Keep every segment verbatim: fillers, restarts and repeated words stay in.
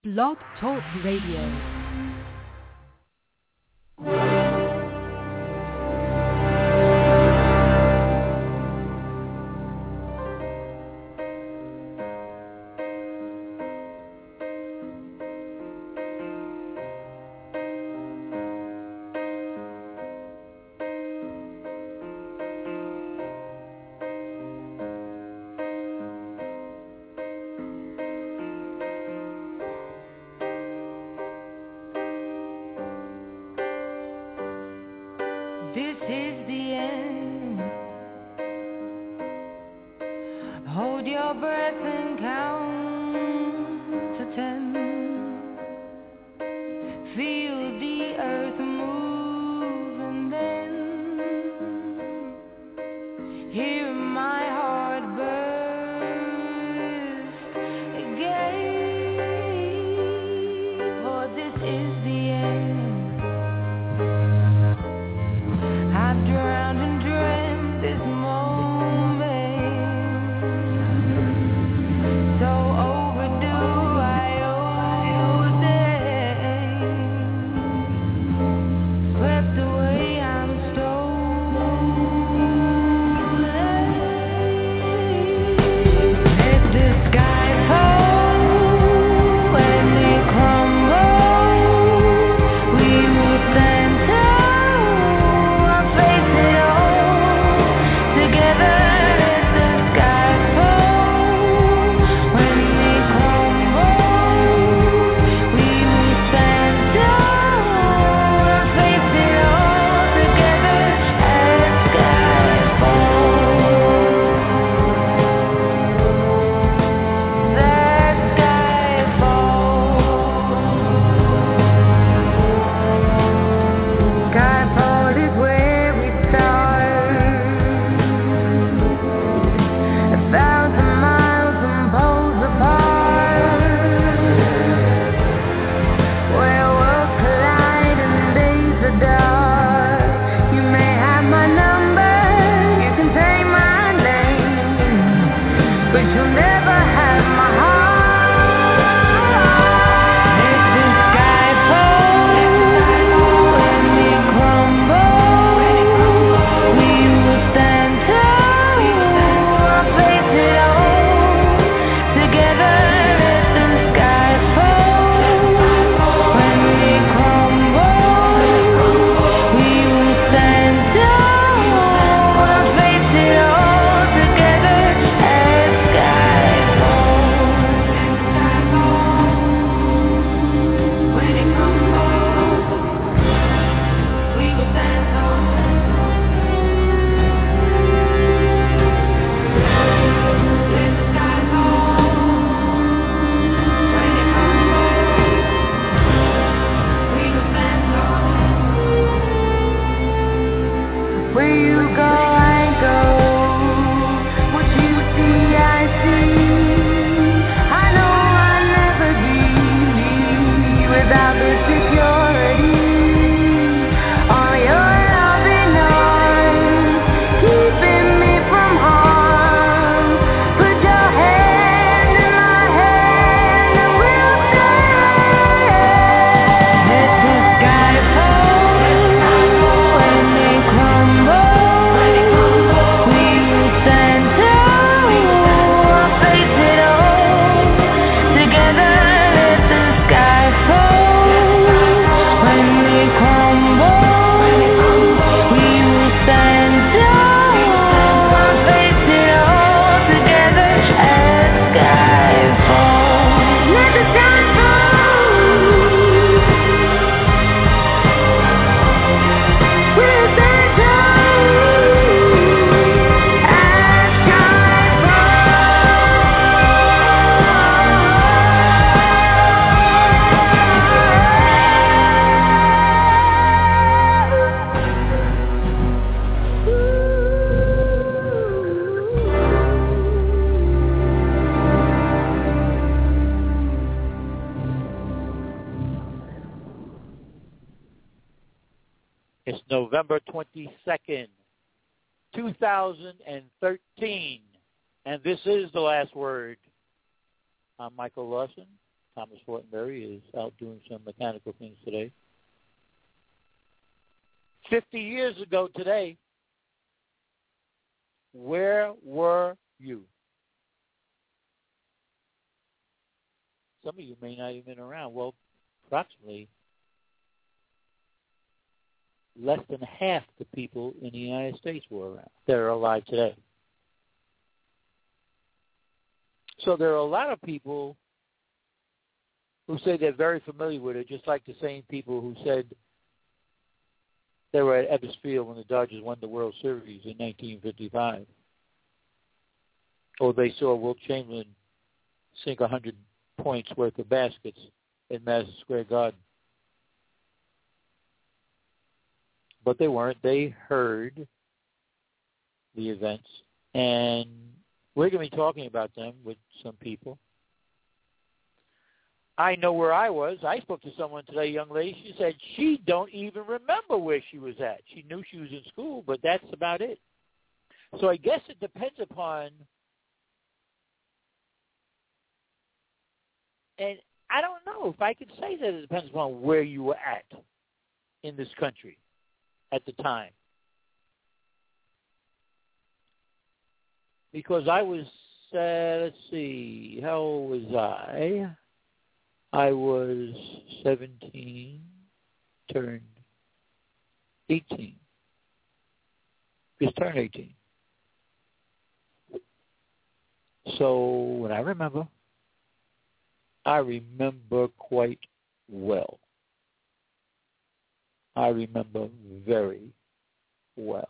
Blog Talk Radio. This is the end. Hold your breath and count to ten. Feel the earth move and then hear my heart burst again. For this is the end. I've drowned and dreamt this moment, so overdue I owe them. Swept away, I'm stolen. Let the sky fall when it crumbles. We will stand tall. Face it all together. Let the sky fall when we crumble. We will stand tall. Face it all together. As sky falls, that sky falls. Skyfall is where we start. A thousand miles and poles apart, where worlds collide and days are dark. You may have my number, you can take my name, but you'll never have my heart. Let the sky fall when we crumble. We will stand tall. Face it all together. Let the sky fall when we crumble. We will stand tall. Face it all together. As sky falls, when it crumbles, we will stand tall. Let the sky fall when it crumbles. We will stand tall. Where you go, I go. What you see, I see. I know I'll never be without the security. All your loving arms keeping me from harm. Put your hand in my hand and we'll stand. Let the sky fall when they crumble. We will stand tall. Face it all together. Let the sky fall when we crumble. We will stand tall. Face it all together. As sky falls, let the sky fall. We'll stand tall. As sky It's November twenty-second, two thousand thirteen, and this is The Last Word. I'm Michael Lawson, Thomas Fortenberry is out doing some mechanical things today. Fifty years ago today, where were you? Some of you may not have been around. Well, approximately less than half the people in the United States were around that are alive today. So there are a lot of people who say they're very familiar with it, just like the same people who said they were at Ebbets Field when the Dodgers won the World Series in nineteen fifty-five. Or they saw Wilt Chamberlain sink one hundred points worth of baskets in Madison Square Garden. But they weren't. They heard the events, and we're going to be talking about them with some people. I know where I was. I spoke to someone today, a young lady. She said she don't even remember where she was at. She knew she was in school, but that's about it. So I guess it depends upon, and I don't know if I could say that it depends upon where you were at in this country at the time. Because I was, uh, let's see, how old was I? I was seventeen, turned eighteen. Just turned eighteen. So when I remember, I remember quite well. I remember very well.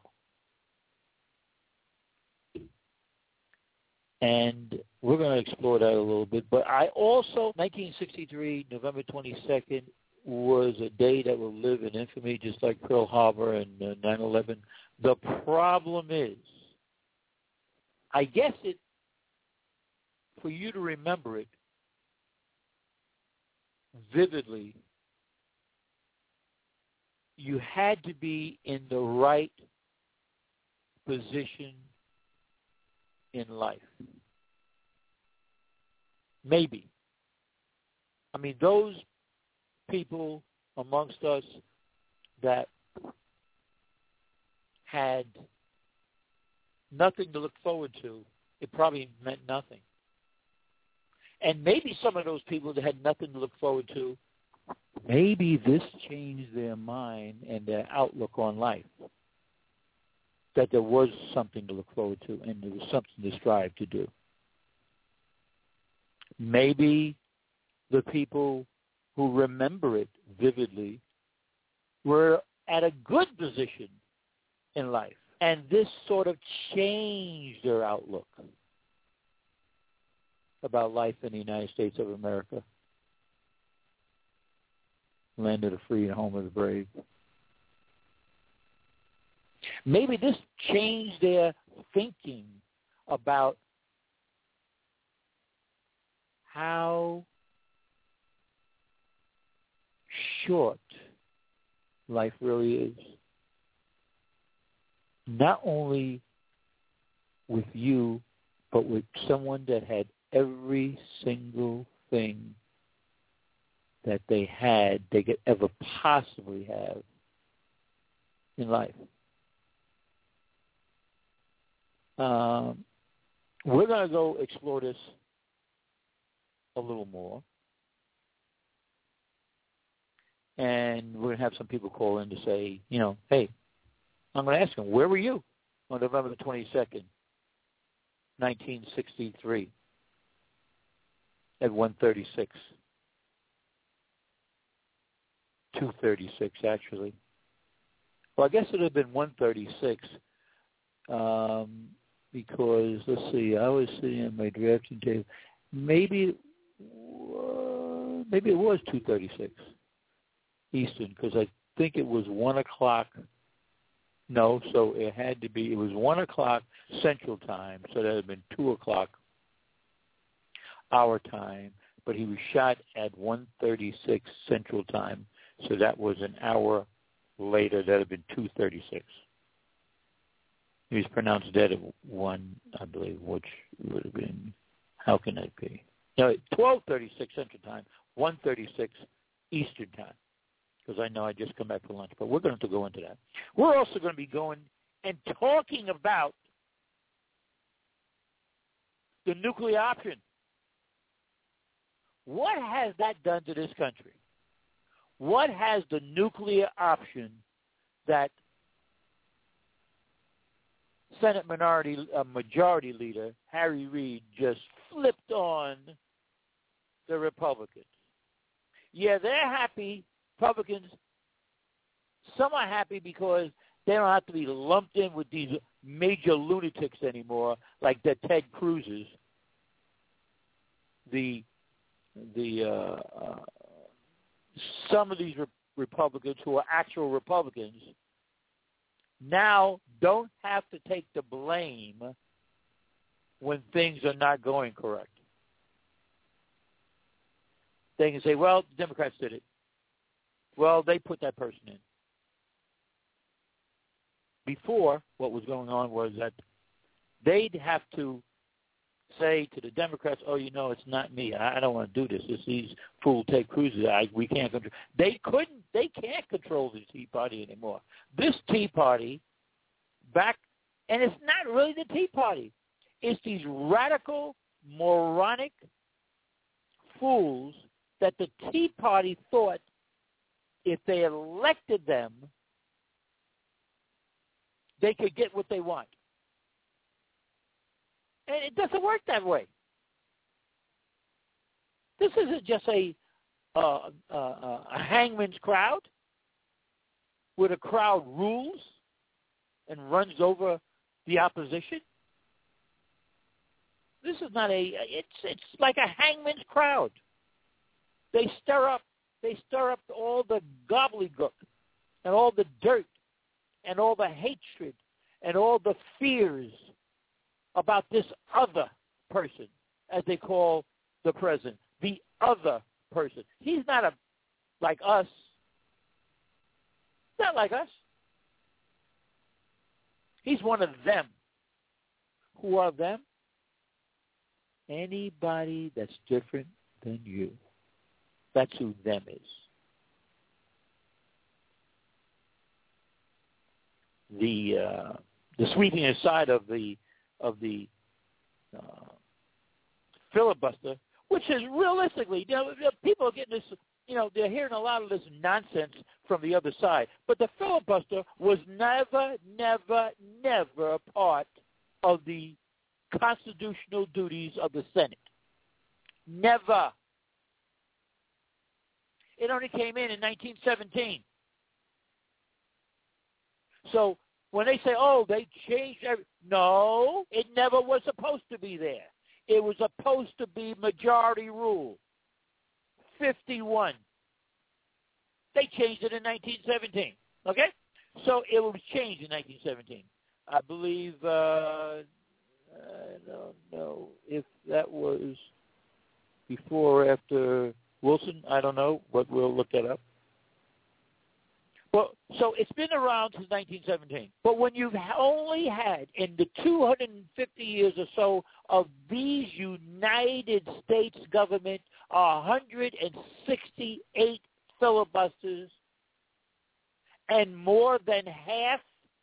And we're going to explore that a little bit. But I also, nineteen sixty-three, November twenty-second, was a day that will live in infamy, just like Pearl Harbor and uh, nine eleven. The problem is, I guess it, for you to remember it vividly, you had to be in the right position in life. Maybe. I mean, those people amongst us that had nothing to look forward to, it probably meant nothing. And maybe some of those people that had nothing to look forward to, maybe this changed their mind and their outlook on life. That there was something to look forward to and there was something to strive to do. Maybe the people who remember it vividly were at a good position in life, and this sort of changed their outlook about life in the United States of America, land of the free and home of the brave. Maybe this changed their thinking about how short life really is. Not only with you, but with someone that had every single thing that they had, they could ever possibly have in life. Um, we're going to go explore this a little more. And we're going to have some people call in to say, you know, hey, I'm going to ask them, where were you on November the twenty-second, nineteen sixty-three at one thirty-six? two thirty-six, actually. Well, I guess it would have been one thirty-six. Um, because, let's see, I was sitting at my drafting table. Maybe, uh, maybe it was two thirty-six Eastern, because I think it was one o'clock. No, so it had to be, it was one o'clock Central Time, so that would have been two o'clock our time, but he was shot at one thirty-six Central Time, so that was an hour later. That would have been two thirty-six. He was pronounced dead at one, I believe, which would have been, how can that be? No, twelve thirty-six Central Time, one thirty-six Eastern Time, because I know I just come back for lunch. But we're going to go into that. We're also going to be going and talking about the nuclear option. What has that done to this country? What has the nuclear option that Senate Minority uh, Majority Leader Harry Reid just flipped on the Republicans? Yeah, they're happy. Republicans, some are happy because they don't have to be lumped in with these major lunatics anymore, like the Ted Cruz's, the the uh, uh, some of these re- Republicans who are actual Republicans now don't have to take the blame when things are not going correct. They can say, well, the Democrats did it. Well, they put that person in. Before, what was going on was that they'd have to say to the Democrats, oh, you know, it's not me. I don't want to do this. It's these fool Ted Cruz. I, we can't control. They couldn't. They can't control the Tea Party anymore. This Tea Party, back, and it's not really the Tea Party. It's these radical, moronic fools that the Tea Party thought if they elected them, they could get what they want. And it doesn't work that way. This isn't just a uh, uh, a hangman's crowd where the crowd rules and runs over the opposition. This is not a. It's it's like a hangman's crowd. They stir up. They stir up all the gobbledygook and all the dirt and all the hatred and all the fears about this other person, as they call the president, the other person. He's not a like us. Not like us. He's one of them. Who are them? Anybody that's different than you. That's who them is. The uh, the sweeping aside of the of the uh, filibuster, which is realistically, you know, people are getting this, you know, they're hearing a lot of this nonsense from the other side. But the filibuster was never, never, never a part of the constitutional duties of the Senate. Never. It only came in in nineteen seventeen. So when they say, oh, they changed everything, no, it never was supposed to be there. It was supposed to be majority rule. fifty-one. They changed it in nineteen seventeen. Okay? So it was changed in nineteen seventeen. I believe, uh, I don't know if that was before or after Wilson. I don't know, but we'll look that up. Well, so it's been around since nineteen seventeen. But when you've only had, in the two hundred fifty years or so of these United States government, one hundred sixty-eight filibusters, and more than half,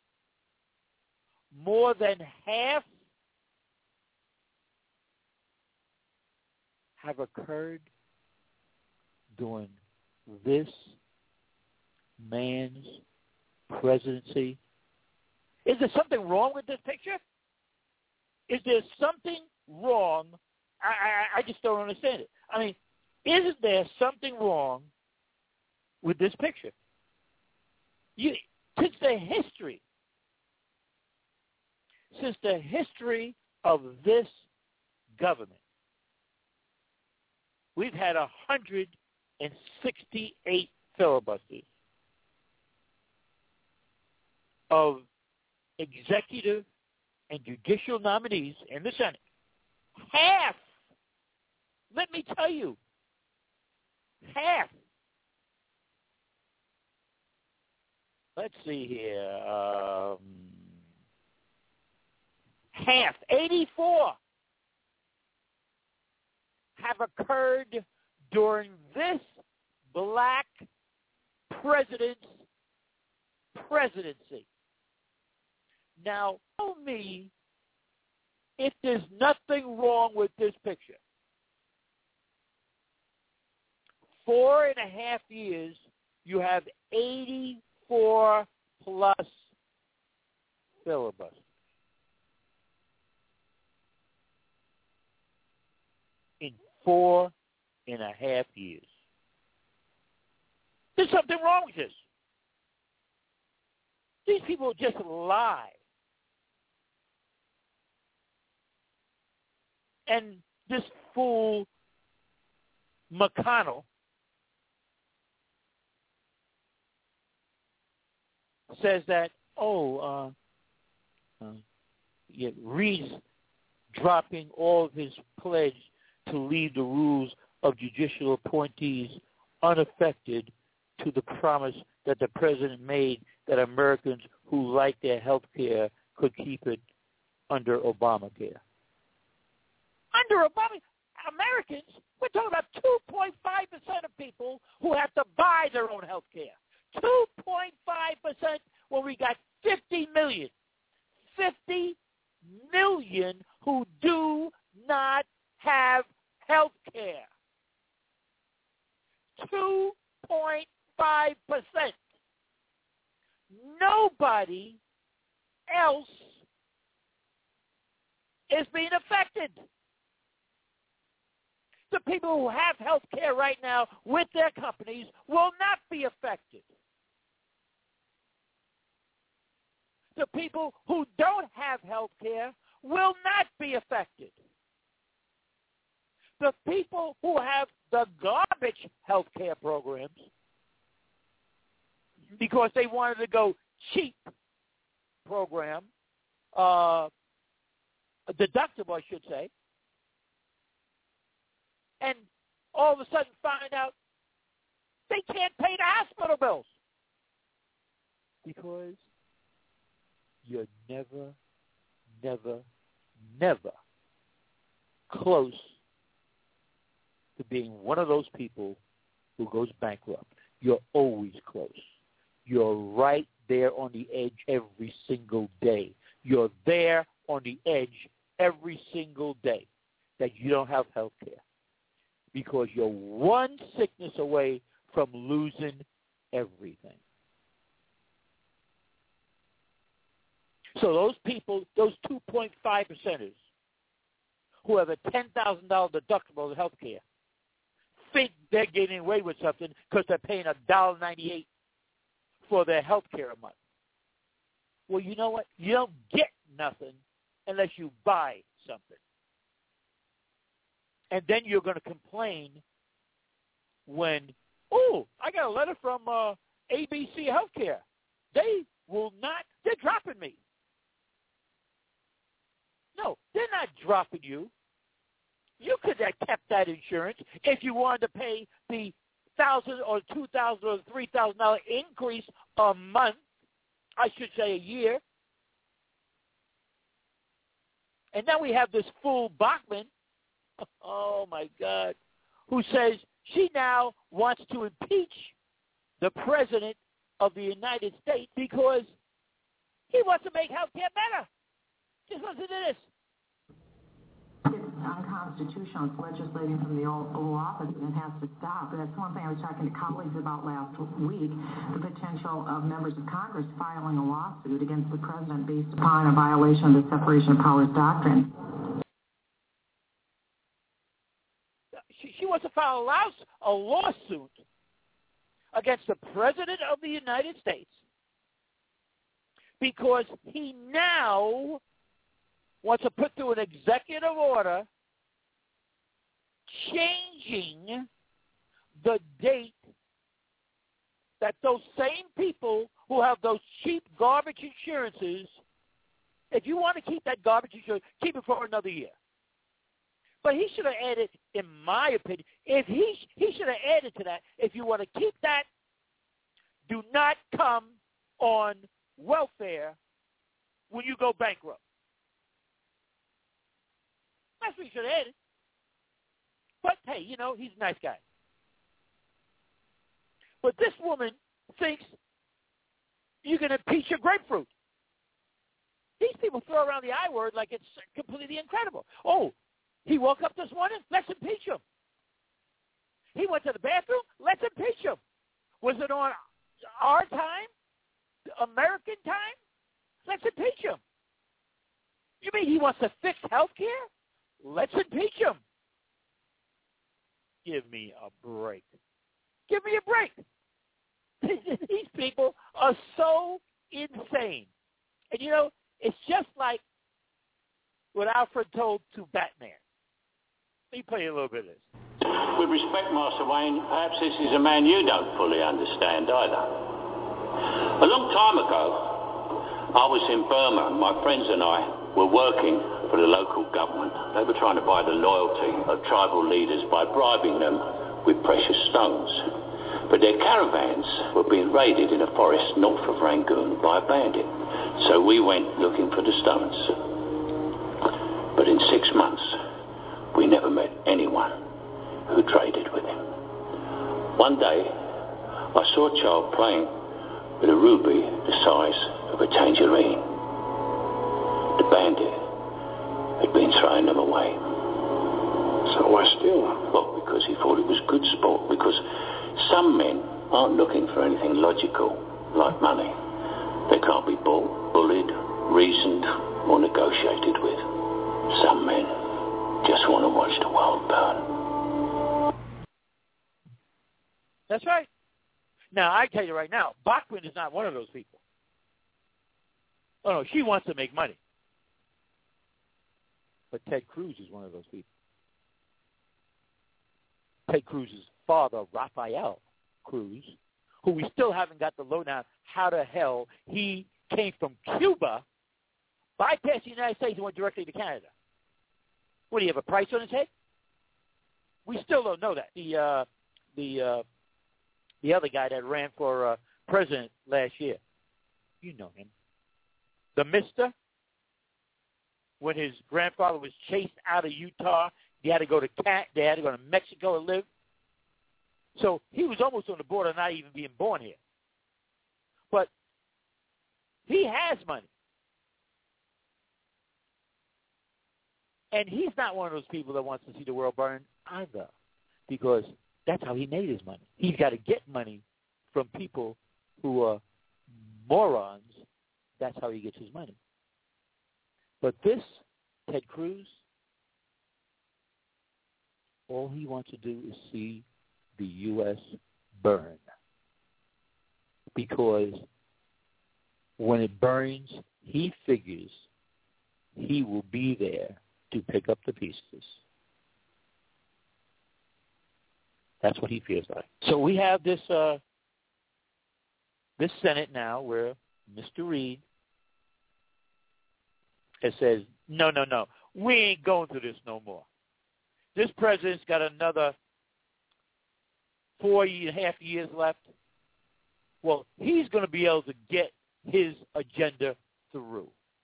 more than half have occurred during this man's presidency. Is there something wrong with this picture? Is there something wrong? I, I, I just don't understand it. I mean, isn't there something wrong with this picture? You, since the history, since the history of this government, we've had one hundred sixty-eight filibusters of executive and judicial nominees in the Senate. Half, let me tell you, half. Let's see here. Um, half, eighty-four. have occurred during this black president's presidency. Now, tell me if there's nothing wrong with this picture. Four and a half years, you have eighty-four plus filibusters. In four and a half years. There's something wrong with this. These people just lie. And this fool, McConnell, says that, oh, uh, uh, yeah, Reed's dropping all of his pledge to leave the rules of judicial appointees unaffected to the promise that the president made that Americans who like their health care could keep it under Obamacare. Under Obama, Americans, we're talking about two point five percent of people who have to buy their own health care. two point five percent when we got fifty million. fifty million who do not have health care. two point five percent. Nobody else is being affected. The people who have health care right now with their companies will not be affected. The people who don't have health care will not be affected. The people who have the garbage health care programs, because they wanted to go cheap program, uh, deductible, I should say, and all of a sudden find out they can't pay the hospital bills because you're never, never, never close to being one of those people who goes bankrupt. You're always close. You're right there on the edge every single day. You're there on the edge every single day that you don't have health care because you're one sickness away from losing everything. So those people, those two point five percenters who have a ten thousand dollars deductible of health care think they're getting away with something because they're paying one dollar ninety-eight for their health care a month. Well, you know what? You don't get nothing unless you buy something. And then you're going to complain when, oh, I got a letter from uh, A B C Healthcare. They will not, they're dropping me. No, they're not dropping you. You could have kept that insurance if you wanted to pay the thousand or two thousand or three thousand dollar increase a month. I should say a year. And now we have this fool Bachmann. Oh my God, who says she now wants to impeach the president of the United States because he wants to make health care better. Just listen to this. It's unconstitutional. It's legislating from the old, old office, and it has to stop. And that's one thing I was talking to colleagues about last week, the potential of members of Congress filing a lawsuit against the president based upon a violation of the separation of powers doctrine. She, she wants to file a lawsuit against the president of the United States because he now wants to put through an executive order changing the date that those same people who have those cheap garbage insurances, if you want to keep that garbage insurance, keep it for another year. But he should have added, in my opinion, if he he should have added to that, if you want to keep that, do not come on welfare when you go bankrupt. That's what he should have added. But, hey, you know, he's a nice guy. But this woman thinks you can impeach a grapefruit. These people throw around the I word like it's completely incredible. Oh, he woke up this morning? Let's impeach him. He went to the bathroom? Let's impeach him. Was it on our time? American time? Let's impeach him. You mean he wants to fix health care? Let's impeach him. Give me a break. Give me a break. These people are so insane. And, you know, it's just like what Alfred told to Batman. Let me play you a little bit of this. With respect, Master Wayne, perhaps this is a man you don't fully understand either. A long time ago, I was in Burma, and my friends and I were working for the local government. They were trying to buy the loyalty of tribal leaders by bribing them with precious stones. But their caravans were being raided in a forest north of Rangoon by a bandit. So we went looking for the stones. But in six months, we never met anyone who traded with him. One day, I saw a child playing with a ruby the size of a tangerine. The bandit had been throwing them away. So why steal them? Well, because he thought it was good sport, because some men aren't looking for anything logical, like money. They can't be bought, bullied, reasoned, or negotiated with. Some men just want to watch the world burn. That's right. Now, I tell you right now, Bachman is not one of those people. Oh, no, she wants to make money. But Ted Cruz is one of those people. Ted Cruz's father, Rafael Cruz, who we still haven't got the lowdown how the hell he came from Cuba, bypassed the United States and went directly to Canada. What, do you have a price on his head? We still don't know that. The uh, the uh, the other guy that ran for uh, president last year, you know him, the Mister. When his grandfather was chased out of Utah, he had to go to Cat. They had to go to Mexico to live. So he was almost on the border, not even being born here. But he has money. And he's not one of those people that wants to see the world burn either, because that's how he made his money. He's got to get money from people who are morons. That's how he gets his money. But this, Ted Cruz, all he wants to do is see the U S burn. Because when it burns, he figures he will be there to pick up the pieces. That's what he feels like. So we have this uh, this Senate now where Mister Reid has says, no, no, no, we ain't going through this no more. This president's got another four and a half years left. Well, he's going to be able to get his agenda through.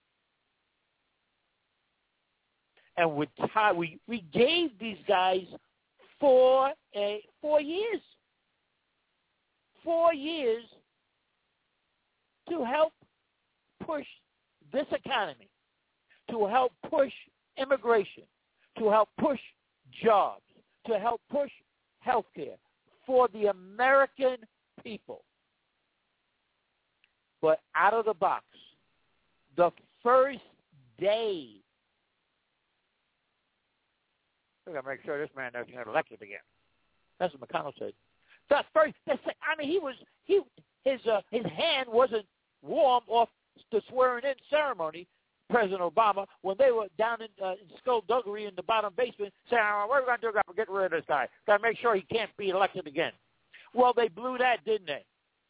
And with time, we, we gave these guys four, uh, four years. Four years to help push this economy, to help push immigration, to help push jobs, to help push health care for the American people. But out of the box, the first day, we're going to make sure this man doesn't get elected again. That's what McConnell said. The first, I mean, he was, he, his, uh, his hand wasn't warm off the swearing-in ceremony, President Obama, when they were down in, uh, in skullduggery in the bottom basement saying, oh, what are we going to do to get rid of this guy? Got to make sure he can't be elected again. Well, they blew that, didn't they?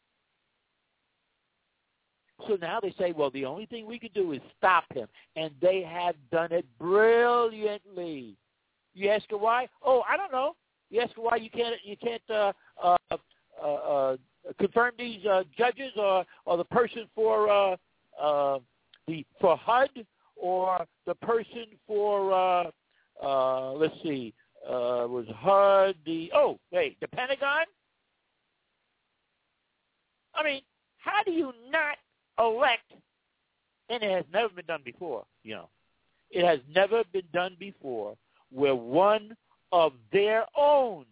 So now they say, well, the only thing we can do is stop him. And they have done it brilliantly. You ask her why? Oh, I don't know. You ask her why you can't you can't uh, uh, uh, uh, confirm these uh, judges or, or the person for uh, uh, the for H U D or the person for uh, uh, let's see uh, was HUD, the, oh, wait, the Pentagon? I mean, how do you not elect, and it has never been done before, you know. It has never been done before where one of their own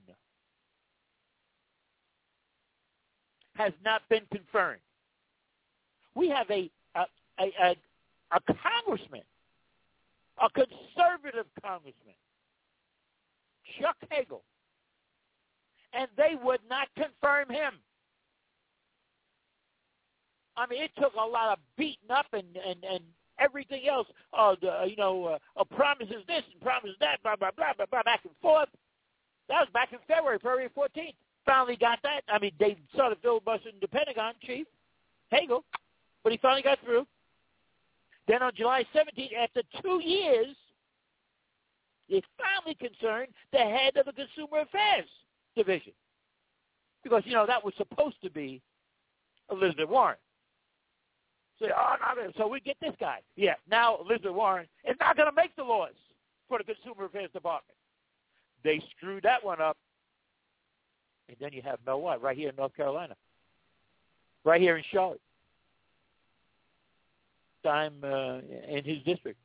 has not been confirmed. We have a a, a, a, a congressman, a conservative congressman, Chuck Hagel, and they would not confirm him. I mean, it took a lot of beating up and, and, and everything else. Uh, the, you know, uh, uh, promises this and promises that, blah, blah, blah, blah, blah, back and forth. That was back in February, February fourteenth. Finally got that. I mean, they started filibustering the Pentagon chief, Hagel, but he finally got through. Then on July seventeenth, after two years, they finally concerned the head of the Consumer Affairs Division. Because, you know, that was supposed to be Elizabeth Warren. So, oh, no, so we get this guy. Yeah, now Elizabeth Warren is not going to make the laws for the Consumer Affairs Department. They screwed that one up. And then you have Mel Watt right here in North Carolina, right here in Charlotte, time uh, in his district.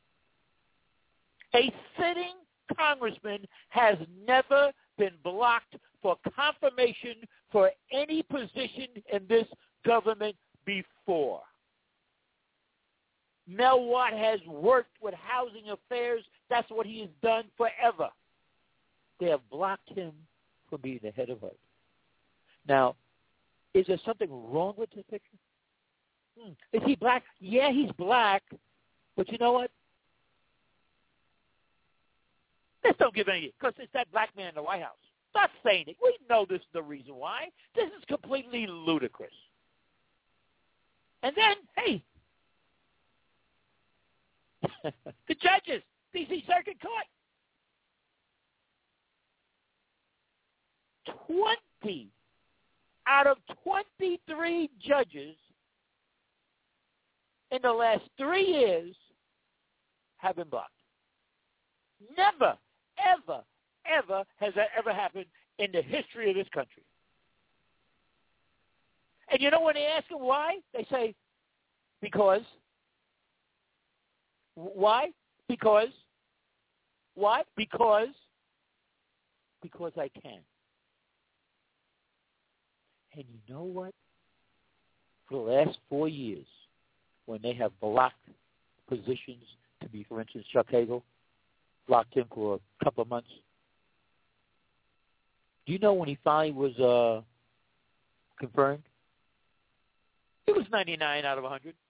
A sitting congressman has never been blocked for confirmation for any position in this government before. Mel Watt has worked with housing affairs. That's what he has done forever. They have blocked him from being the head of H U D. Now, is there something wrong with this picture? Hmm. Is he black? Yeah, he's black. But you know what? Let's don't give any, because it's that black man in the White House. Not saying it. We know this is the reason why. This is completely ludicrous. And then, hey, the judges, D C Circuit Court, twenty out of twenty-three judges in the last three years have been blocked. Never, ever, ever has that ever happened in the history of this country. And you know when they ask them why? They say, because. Why? Because. Why? Because. Because I can. And you know what? For the last four years, when they have blocked positions to be, for instance, Chuck Hagel, blocked him for a couple of months. Do you know when he finally was uh, confirmed? It was ninety-nine out of one hundred.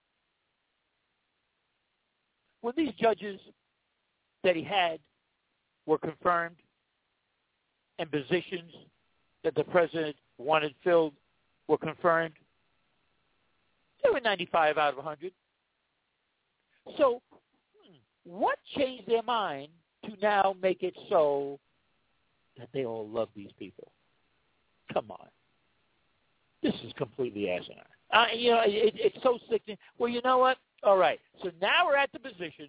When these judges that he had were confirmed and positions that the president wanted filled were confirmed, they were ninety-five out of one hundred. So hmm, what changed their mind to now make it so that they all love these people? Come on. This is completely asinine. Uh, you know, it, it's so sickening. Well, you know what? All right. So now we're at the position,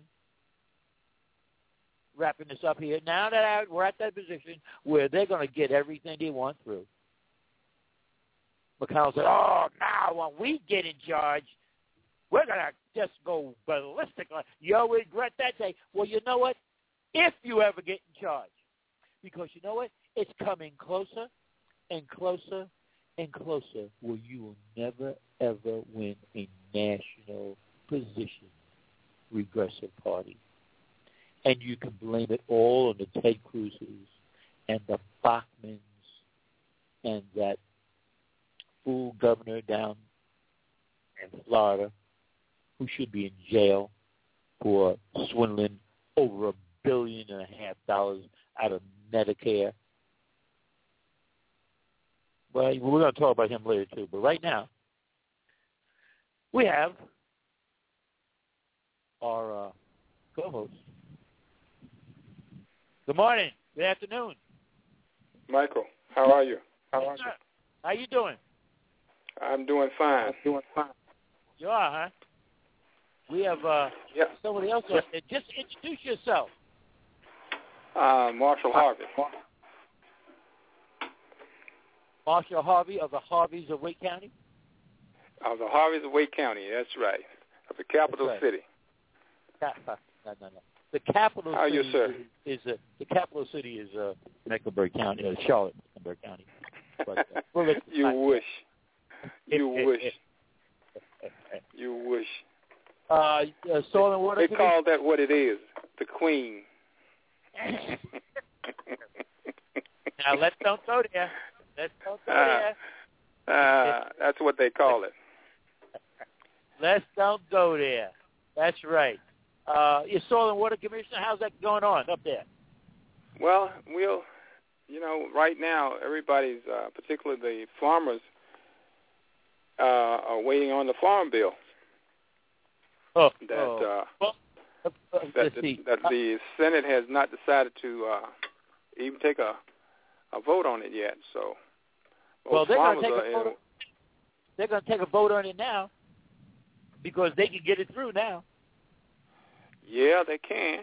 wrapping this up here, now that we're at that position where they're going to get everything they want through. McConnell said, oh, now when we get in charge, we're going to just go ballistic. You'll regret that day. Well, you know what? If you ever get in charge, because you know what? It's coming closer and closer and closer where you will never, ever win a national position, Regressive Party. And you can blame it all on the Ted Cruz's and the Bachmans and that fool governor down in Florida who should be in jail for swindling over a billion and a half dollars out of Medicare. Well, we're going to talk about him later, too. But right now, we have our uh, co-host. Good morning. Good afternoon. Michael, how are you? How are you? How you doing? I'm doing fine. I'm doing fine. You are, huh? We have uh, yep. somebody else on there. Just introduce yourself. Uh, Marshall Harvey. Marshall Harvey of the Harveys of Wake County? Of the Harveys of Wake County, that's right. Of the capital right. city. No, no, no. The capital How are city you, sir? is, is uh, the capital city is uh, Mecklenburg County, uh, Charlotte, Mecklenburg County. But, uh, well, you wish. You wish. You wish. Uh, uh, soil and water. They commission? call that what it is, the Queen. Now let's don't go there. Let's don't go uh, there. Uh, that's what they call it. Let's don't go there. That's right. Uh, your soil and water commissioner, how's that going on up there? Well, we'll, you know, right now everybody's, uh, particularly the farmers, uh, are waiting on the farm bill. Oh, that oh. uh, well, uh, uh, that, the, that the Senate has not decided to uh, even take a a vote on it yet. So, well, they're going to take are, a vote. On, they're going to take a vote on it now because they can get it through now. Yeah, they can.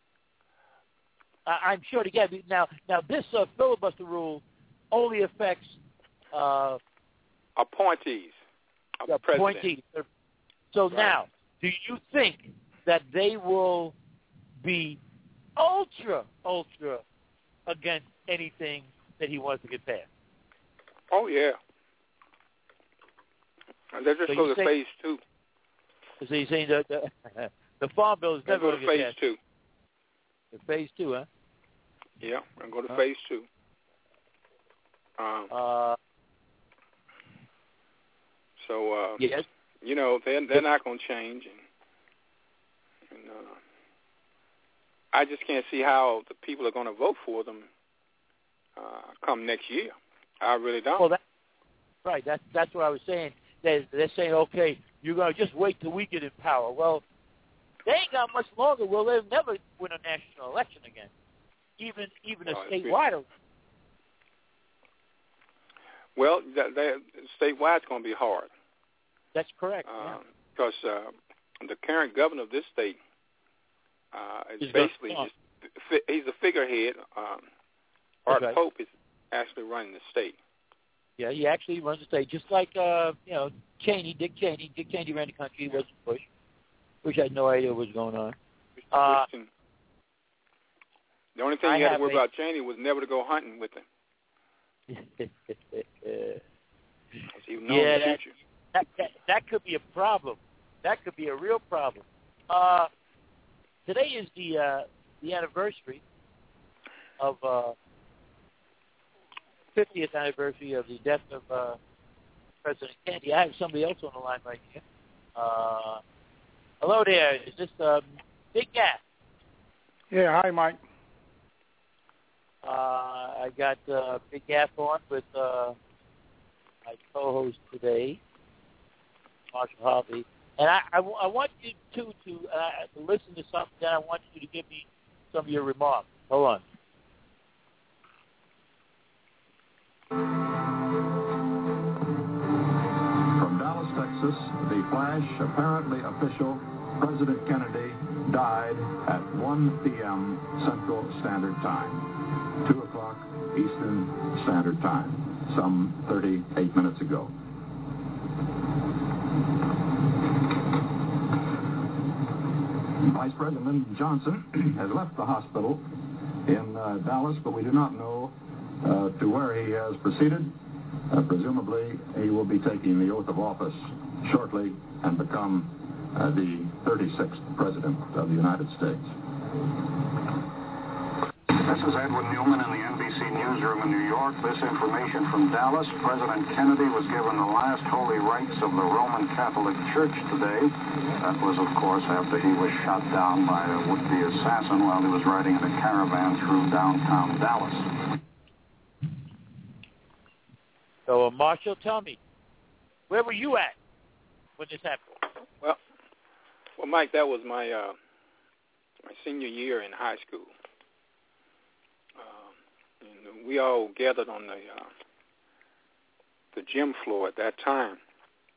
I, I'm sure they can. Now, now this uh, filibuster rule only affects uh, appointees. The appointees. So right. Now, do you think that they will be ultra, ultra against anything that he wants to get passed? Oh, yeah. And they're just so go to say, phase two. So you're saying that the, the farm bill is never going to get phase passed. two. The phase two, huh? Yeah, and go to huh? phase two. Um, uh, so, uh, yes. you know, they're, they're not going to change. And, and uh, I just can't see how the people are going to vote for them uh, come next year. I really don't. Well, that, right. That's, that's what I was saying. They're, they're saying, okay, you're going to just wait till we get in power. Well, they ain't got much longer. Well, they'll never win a national election again, even even a oh, statewide election. Well, that, that, statewide is going to be hard. That's correct. Because uh, uh, the current governor of this state uh, is he's basically just, he's the figurehead. Um, Art right. Pope is actually running the state. Yeah, he actually runs the state, just like uh, you know Cheney, Dick Cheney. Dick Cheney ran the country. He wasn't Bush. Bush had no idea what was going on. Uh, the only thing I you had to worry a, about Cheney was never to go hunting with him. yeah, that, that, that that could be a problem. That could be a real problem. Uh, today is the uh, the anniversary of uh, fiftieth anniversary of the death of uh, President Kennedy. I have somebody else on the line right here. Uh, hello there. Is this um, Big Gaff? Yeah. Hi, Mike. Uh, I got uh, Big Gaff on with uh, my co-host today, Marshall Harvey. And I, I, I want you two to, uh, to listen to something, then I want you to give me some of your remarks. Hold on. From Dallas, Texas, the flash, apparently official, President Kennedy died at one p.m. Central Standard Time, two o'clock Eastern Standard Time, some thirty-eight minutes ago. Vice President Johnson has left the hospital in uh, Dallas, but we do not know uh, to where he has proceeded. Uh, presumably, he will be taking the oath of office shortly and become uh, the thirty-sixth President of the United States. This is Edwin Newman in the N B C newsroom in New York. This information from Dallas. President Kennedy was given the last holy rites of the Roman Catholic Church today. That was, of course, after he was shot down by a would-be assassin while he was riding in a caravan through downtown Dallas. So, uh, Marshall, tell me, where were you at when this happened? Well, well, Mike, that was my uh, my senior year in high school. Uh, and we all gathered on the uh, the gym floor at that time,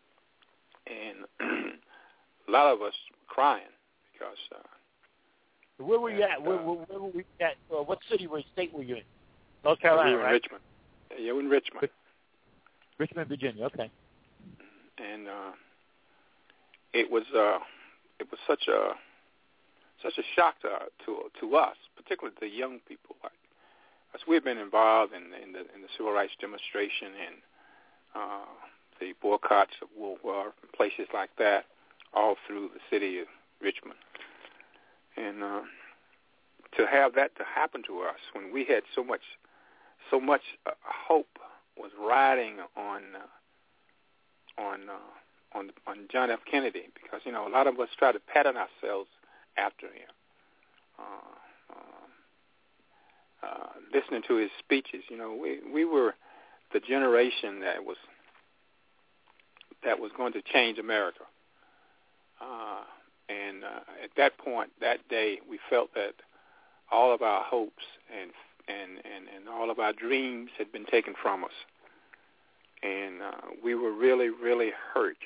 and a lot of us were crying because uh, Where were you and, at? Where, uh, where, where were we at? Uh, what city or state were you in? North Carolina, we were in right? Richmond. Yeah, we're in Richmond. Richmond, Virginia. Okay. And uh, it was uh, it was such a such a shock to to to us, particularly the young people. Like, as we've been involved in, in the in the civil rights demonstration and uh, the boycotts of World War and places like that, all through the city of Richmond, and uh, to have that to happen to us when we had so much so much uh, hope was riding on uh, on uh, on on John F. Kennedy, because you know a lot of us try to pattern ourselves after him. Uh, uh, uh, listening to his speeches, you know, we we were the generation that was that was going to change America. Uh, and uh, at that point, that day, we felt that all of our hopes and and, and, and all of our dreams had been taken from us. And uh, we were really, really hurt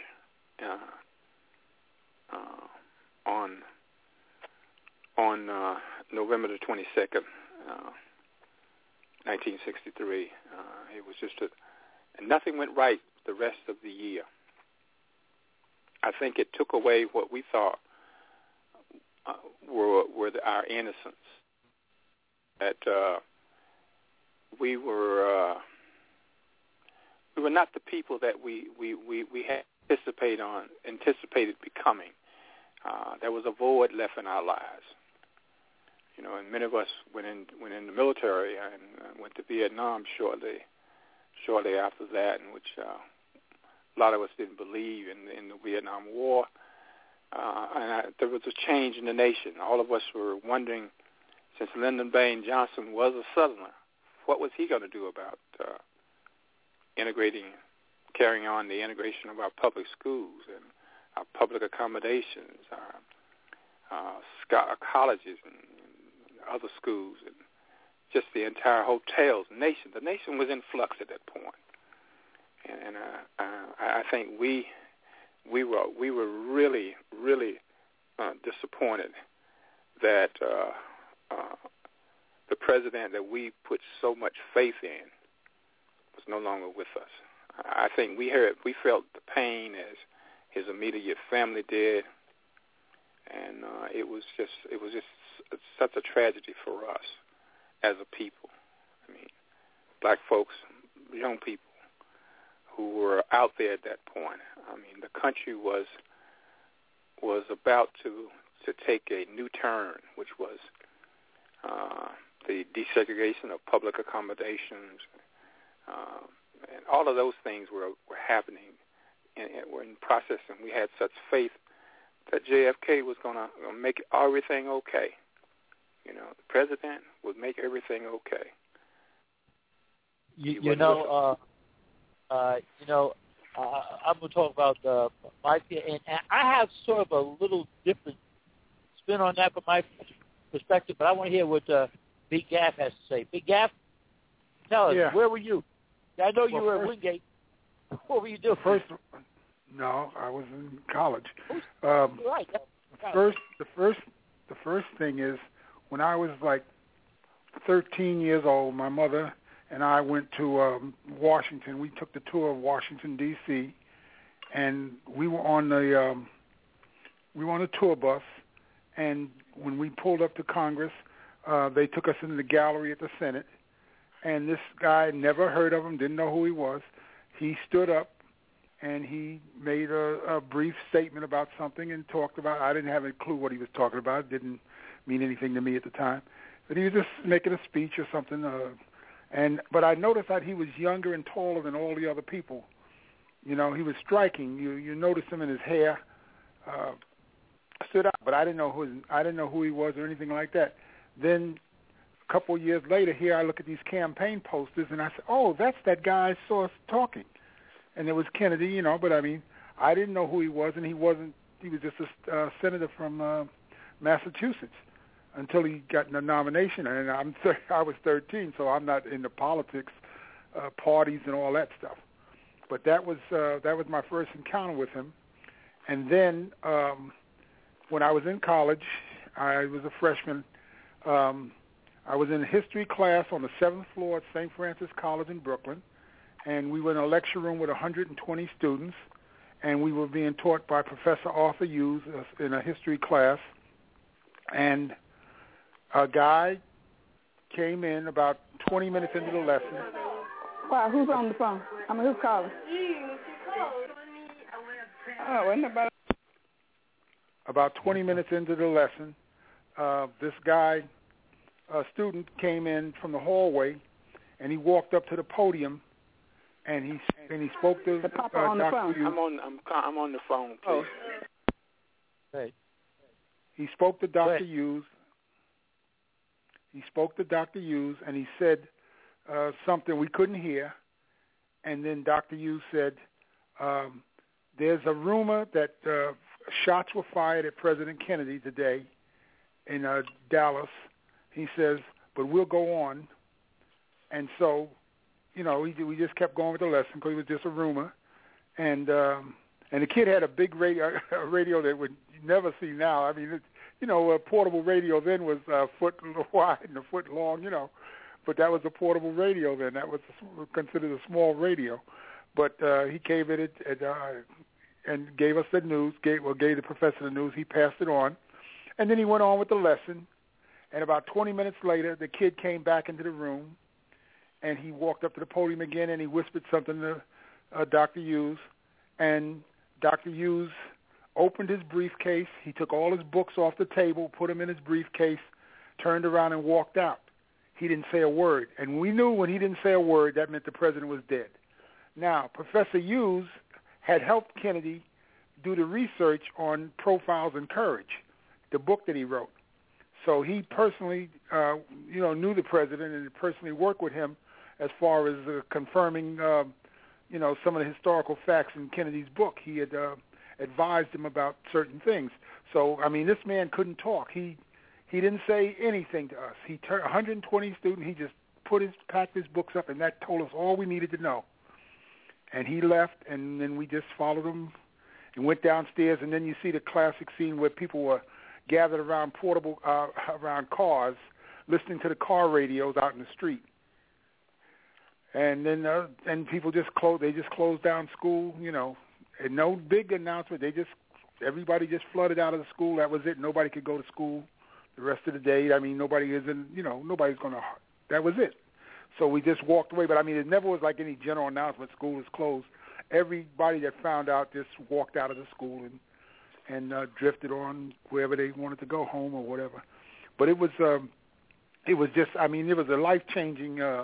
uh, uh, on on uh, November the twenty-second, uh, nineteen sixty-three. Uh, it was just a, and nothing went right the rest of the year. I think it took away what we thought uh, were, were the, our innocence. That uh, we were uh, we were not the people that we we, we, we had anticipated on anticipated becoming. Uh, there was a void left in our lives. You know, and many of us went in went in the military and uh, went to Vietnam shortly shortly after that, in which uh, a lot of us didn't believe in, in the Vietnam War. Uh, and I, there was a change in the nation. All of us were wondering, since Lyndon Baines Johnson was a Southerner, what was he going to do about uh, integrating, carrying on the integration of our public schools and our public accommodations, our uh, sc- colleges and, and other schools, and just the entire hotels, nation. The nation was in flux at that point. And uh, uh, I think we we were we were really really uh, disappointed that uh, uh, the president that we put so much faith in was no longer with us. I think we heard we felt the pain as his immediate family did, and uh, it was just it was just such a tragedy for us as a people. I mean, black folks, young people who were out there at that point. I mean, the country was was about to to take a new turn, which was uh, the desegregation of public accommodations, uh, and all of those things were were happening and, and were in process. And we had such faith that J F K was going to make everything okay. You know, the president would make everything okay. You, you know. Uh, Uh, you know, uh, I'm going to talk about uh, my, and I have sort of a little different spin on that from my perspective, but I want to hear what uh, Big Gaff has to say. Big Gaff, tell us, yeah. where were you? I know you well, were first, at Wingate. What were you doing? First, no, I was in college. Um, right. First, the first, the first thing is when I was like thirteen years old, my mother and I went to um, Washington. We took the tour of Washington, D C, and we were on the um, we were on a tour bus. And when we pulled up to Congress, uh, they took us into the gallery at the Senate. And this guy, never heard of him, didn't know who he was. He stood up and he made a, a brief statement about something and talked about. I didn't have a clue what he was talking about. It didn't mean anything to me at the time. But he was just making a speech or something. Uh, And but I noticed that he was younger and taller than all the other people. You know, he was striking. You you noticed him in his hair uh, stood out, but I didn't know who I didn't know who he was or anything like that. Then a couple of years later, here I look at these campaign posters and I said, "Oh, that's that guy I saw us talking," and it was Kennedy. You know, but I mean, I didn't know who he was, and he wasn't. He was just a uh, senator from uh, Massachusetts. Until he got the nomination, and I'm th- I was thirteen, so I'm not into politics, uh, parties, and all that stuff. But that was uh, that was my first encounter with him. And then um, when I was in college, I was a freshman. Um, I was in a history class on the seventh floor at Saint Francis College in Brooklyn, and we were in a lecture room with one hundred twenty students, and we were being taught by Professor Arthur Hughes in a history class, and a guy came in about twenty minutes into the lesson. Wow, who's on the phone? I mean, who's calling? Oh, wasn't about About twenty minutes into the lesson, uh, this guy, a student, came in from the hallway, and he walked up to the podium, and he and he spoke to the Papa uh, on the Doctor phone. Hughes. I'm on. I'm I'm on the phone, please. Oh. Right. He spoke to Doctor Right. Hughes. He spoke to Doctor Hughes, and he said uh, something we couldn't hear. And then Doctor Hughes said, um, "There's a rumor that uh, shots were fired at President Kennedy today in uh, Dallas." He says, "But we'll go on." And so, you know, we we just kept going with the lesson because it was just a rumor. And um, and the kid had a big radio, a radio that would never see now. I mean, it, you know, a portable radio then was a foot wide and a foot long, you know. But that was a portable radio then. That was considered a small radio. But uh, he gave it and, uh, and gave us the news, gave, well, gave the professor the news. He passed it on. And then he went on with the lesson. And about twenty minutes later, the kid came back into the room, and he walked up to the podium again, and he whispered something to uh, Doctor Hughes. And Doctor Hughes opened his briefcase. He took all his books off the table, put them in his briefcase, turned around and walked out. He didn't say a word. And we knew when he didn't say a word, that meant the president was dead. Now, Professor Hughes had helped Kennedy do the research on Profiles in Courage, the book that he wrote. So he personally, uh, you know, knew the president and personally worked with him as far as uh, confirming, uh, you know, some of the historical facts in Kennedy's book. He had uh, advised him about certain things. So, I mean, this man couldn't talk. He he didn't say anything to us. He turned one hundred twenty students. He just put his packed his books up, and that told us all we needed to know. And he left, and then we just followed him and went downstairs. And then you see the classic scene where people were gathered around portable, uh, around cars, listening to the car radios out in the street. And then, uh, and people just closed. They just closed down school. You know, and no big announcement. They just everybody just flooded out of the school. That was it. Nobody could go to school the rest of the day. I mean, nobody isn't. You know, nobody's going to. That was it. So we just walked away. But I mean, it never was like any general announcement. School is closed. Everybody that found out just walked out of the school and. and uh, drifted on wherever they wanted to go, home or whatever. But it was, um, it was just, I mean, it was a life-changing uh,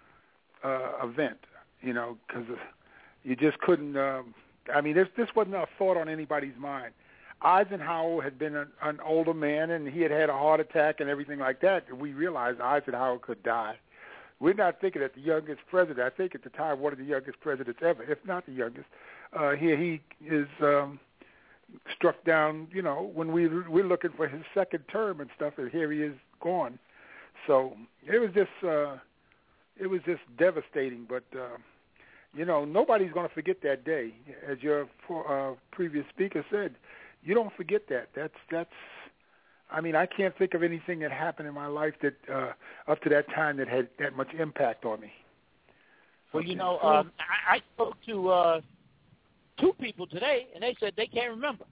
uh, event, you know, because you just couldn't, um, I mean, this, this wasn't a thought on anybody's mind. Eisenhower had been a, an older man, and he had had a heart attack and everything like that, and we realized Eisenhower could die. We're not thinking that the youngest president, I think at the time, one of the youngest presidents ever, if not the youngest, uh, here he is... Um, struck down, you know, when we we're looking for his second term and stuff, and here he is gone. So it was just, uh, it was just devastating. But uh, you know, nobody's going to forget that day, as your uh, previous speaker said. You don't forget that. That's that's. I mean, I can't think of anything that happened in my life that uh, up to that time that had that much impact on me. Well, you know, um, I, I spoke to. Uh, Two people today, and they said they can't remember.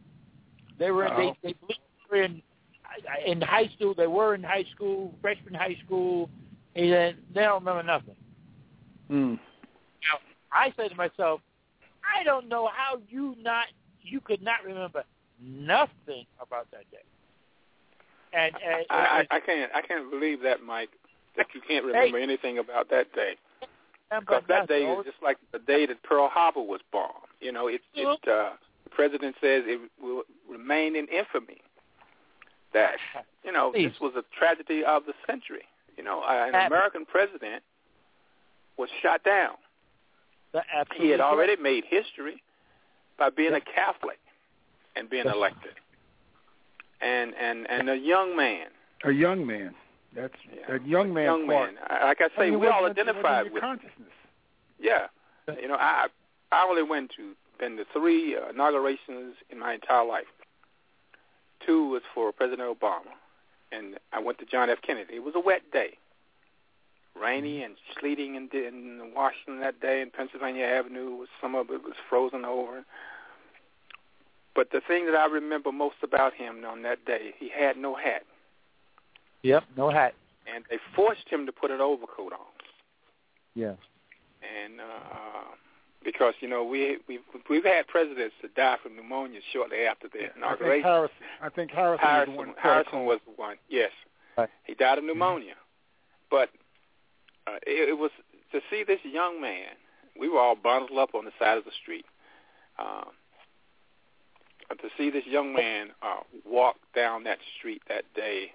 They were they, they were in in high school. They were in high school, freshman high school, and they don't remember nothing. Mm. Now, I said to myself, I don't know how you not you could not remember nothing about that day. And, and I, I, I can't I can't believe that, Mike, that you can't remember hey, anything about that day. Because that day is just like the day that Pearl Harbor was bombed. You know, it, it uh, the president says it will remain in infamy. That, you know, Please. This was a tragedy of the century. You know, an American president was shot down. He had already made history by being a Catholic and being elected. And and and a young man. A young man. That's yeah. a young man. Young part. man. Like I say, I mean, we all identified with consciousness. Yeah, you know, I I only went to been to three uh, inaugurations in my entire life, two was for President Obama, and I went to John F. Kennedy. It was a wet day, rainy and sleeting in, in Washington that day, and Pennsylvania Avenue, was, some of it was frozen over. But the thing that I remember most about him on that day, he had no hat. Yep, no hat. And they forced him to put an overcoat on. Yeah. And uh, because, you know, we, we've, we've had presidents that die from pneumonia shortly after their inauguration. I think Harrison, I think Harrison, Harrison, was, the one Harrison was the one, yes. Right. He died of pneumonia. But uh, it, it was to see this young man, we were all bundled up on the side of the street, uh, to see this young man uh, walk down that street that day,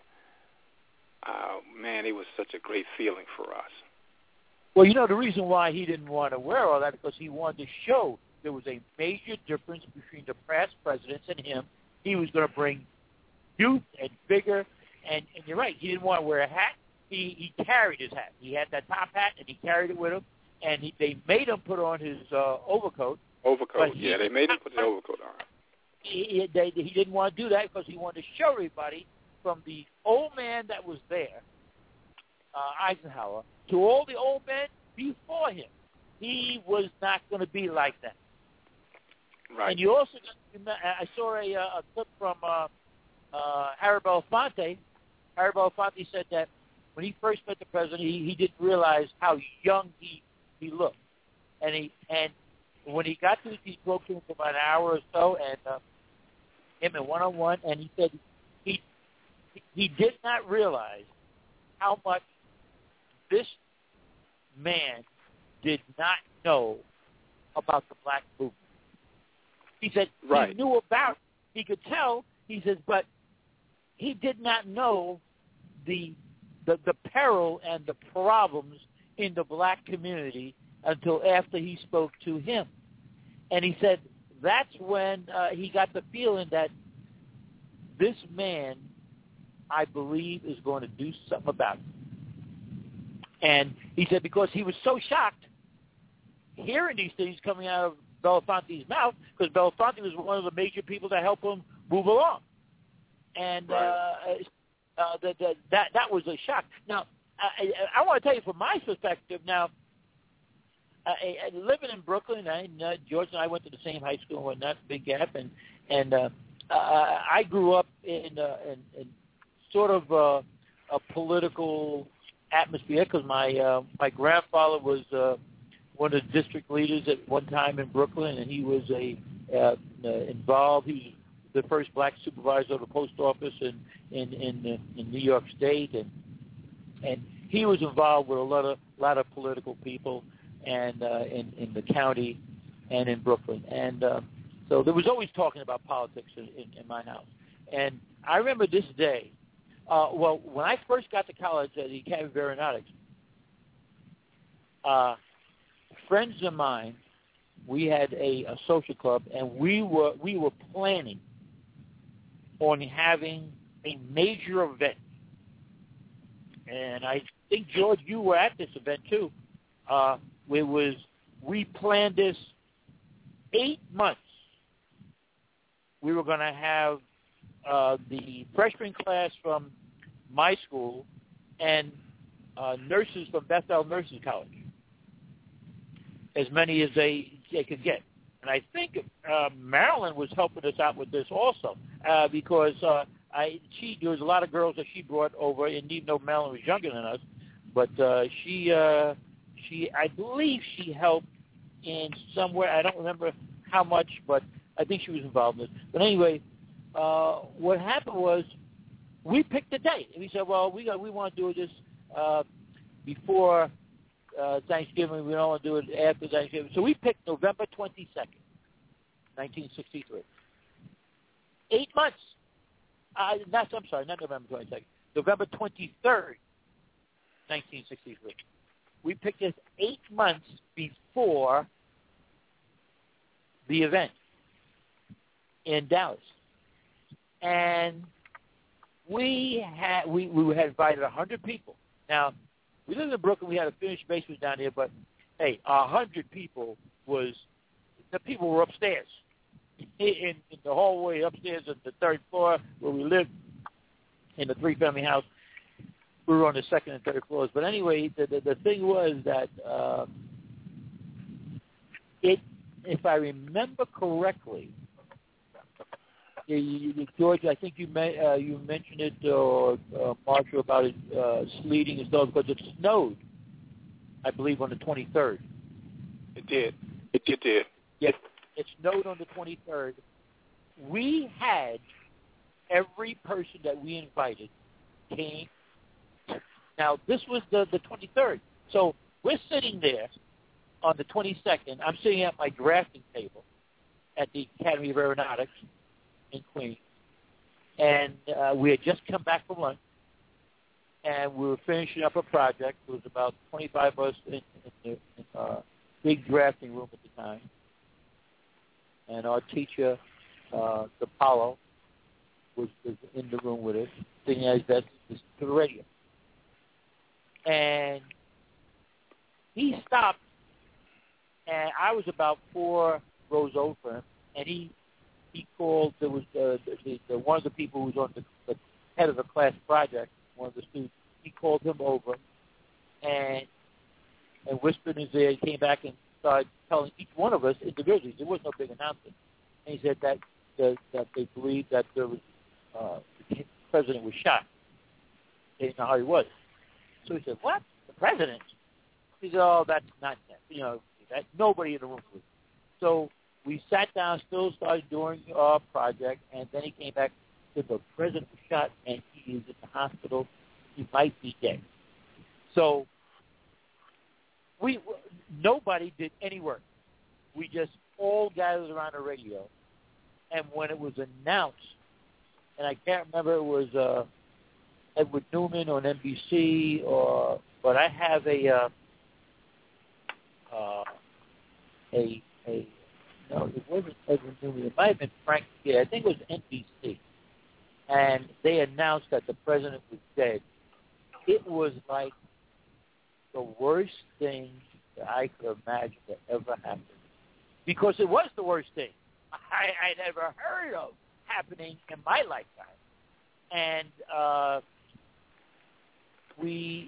uh, man, it was such a great feeling for us. Well, you know, the reason why he didn't want to wear all that because he wanted to show there was a major difference between the past presidents and him. He was going to bring youth and vigor, and, and you're right, he didn't want to wear a hat. He, he carried his hat. He had that top hat, and he carried it with him, and he, they made him put on his uh, overcoat. Overcoat, yeah, they made him put the overcoat on. He, he, they, he didn't want to do that because he wanted to show everybody from the old man that was there, uh, Eisenhower, to all the old men before him. He was not going to be like that. Right. And you also, I saw a, a clip from uh, uh, Harry Belafonte. Harry Belafonte said that when he first met the president, he, he didn't realize how young he, he looked. And he and when he got to it, he spoke to him for about an hour or so, and uh, him in one-on-one, and he said he he did not realize how much this man did not know about the black movement. He said right. he knew about it. He could tell, he says, but he did not know the, the the peril and the problems in the black community until after he spoke to him. And he said that's when uh, he got the feeling that this man, I believe, is going to do something about it. And he said because he was so shocked hearing these things coming out of Belafonte's mouth, because Belafonte was one of the major people to help him move along. And right. uh, uh, the, the, that that was a shock. Now, I, I want to tell you from my perspective now, I, I, living in Brooklyn, I, uh, George and I went to the same high school and not big gap, and, and uh, uh, I grew up in, uh, in, in sort of uh, a political atmosphere because my uh, my grandfather was uh, one of the district leaders at one time in Brooklyn, and he was a uh, uh, involved. He was the first black supervisor of the post office in in in, in New York State, and and he was involved with a lot of lot of political people, and uh, in in the county and in Brooklyn, and uh, so there was always talking about politics in, in, in my house. And I remember this day. Uh, well, when I first got to college at the Academy of Aeronautics, uh, friends of mine, we had a, a social club, and we were we were planning on having a major event. And I think, George, you were at this event too. Uh, it was we planned this eight months. We were going to have Uh, the freshman class from my school and uh, nurses from Bethel Nurses College, as many as they, they could get. And I think uh, Marilyn was helping us out with this also uh, because uh, I she there was a lot of girls that she brought over, and even though Marilyn was younger than us, but uh, she uh, she I believe she helped in somewhere. I don't remember how much, but I think she was involved in it. But anyway. Uh, what happened was we picked a date. And we said, well, we got, we want to do this uh, before uh, Thanksgiving. We don't want to do it after Thanksgiving. So we picked November twenty-second, nineteen sixty-three. Eight months. Uh, not, I'm sorry, not November twenty-second. November twenty-third, nineteen sixty-three. We picked this eight months before the event in Dallas. And we had we, we had invited a hundred people. Now, we lived in Brooklyn. We had a finished basement down here, but hey, a hundred people was the people were upstairs. in, in the hallway upstairs at the third floor where we lived in the three-family house. We were on the second and third floors. But anyway, the the, the thing was that uh, it, if I remember correctly, you, you, George, I think you may, uh, you mentioned it, or uh, Marshall, about it uh, sleeting and stuff, because it snowed, I believe, on the twenty-third. It did. It, it did. Yes, it snowed on the twenty-third. We had every person that we invited came. Now, this was the, the twenty-third. So we're sitting there on the twenty-second. I'm sitting at my drafting table at the Academy of Aeronautics in Queens. And uh, we had just come back from lunch, and we were finishing up a project. There was about twenty-five of us in, in the in, uh, big drafting room at the time. And our teacher, uh, DePaulo, was, was in the room with us, sitting at his desk, listening to the radio. And he stopped, and I was about four rows over him, and he he called, there was uh, the, the, one of the people who was on the, the head of the class project, one of the students, he called him over and and whispered in his ear. He came back and started telling each one of us individually. There was no big announcement. And he said that the, that they believed that there was uh, the president was shot. They didn't know how he was. So he said, "What? The president?" He said, "Oh, that's not that. You know, that nobody in the room was." So we sat down, still started doing our project, and then he came back and said, "The president was shot, and he is in the hospital. He might be dead." So we nobody did any work. We just all gathered around the radio, and when it was announced, and I can't remember it was uh, Edward Newman on N B C, or but I have a uh, uh, a a no, it wasn't Edward Newman. It might have been Frank. Yeah, I think it was N B C, and they announced that the president was dead. It was like the worst thing that I could imagine that ever happened, because it was the worst thing I, I'd ever heard of happening in my lifetime, and. Uh, We,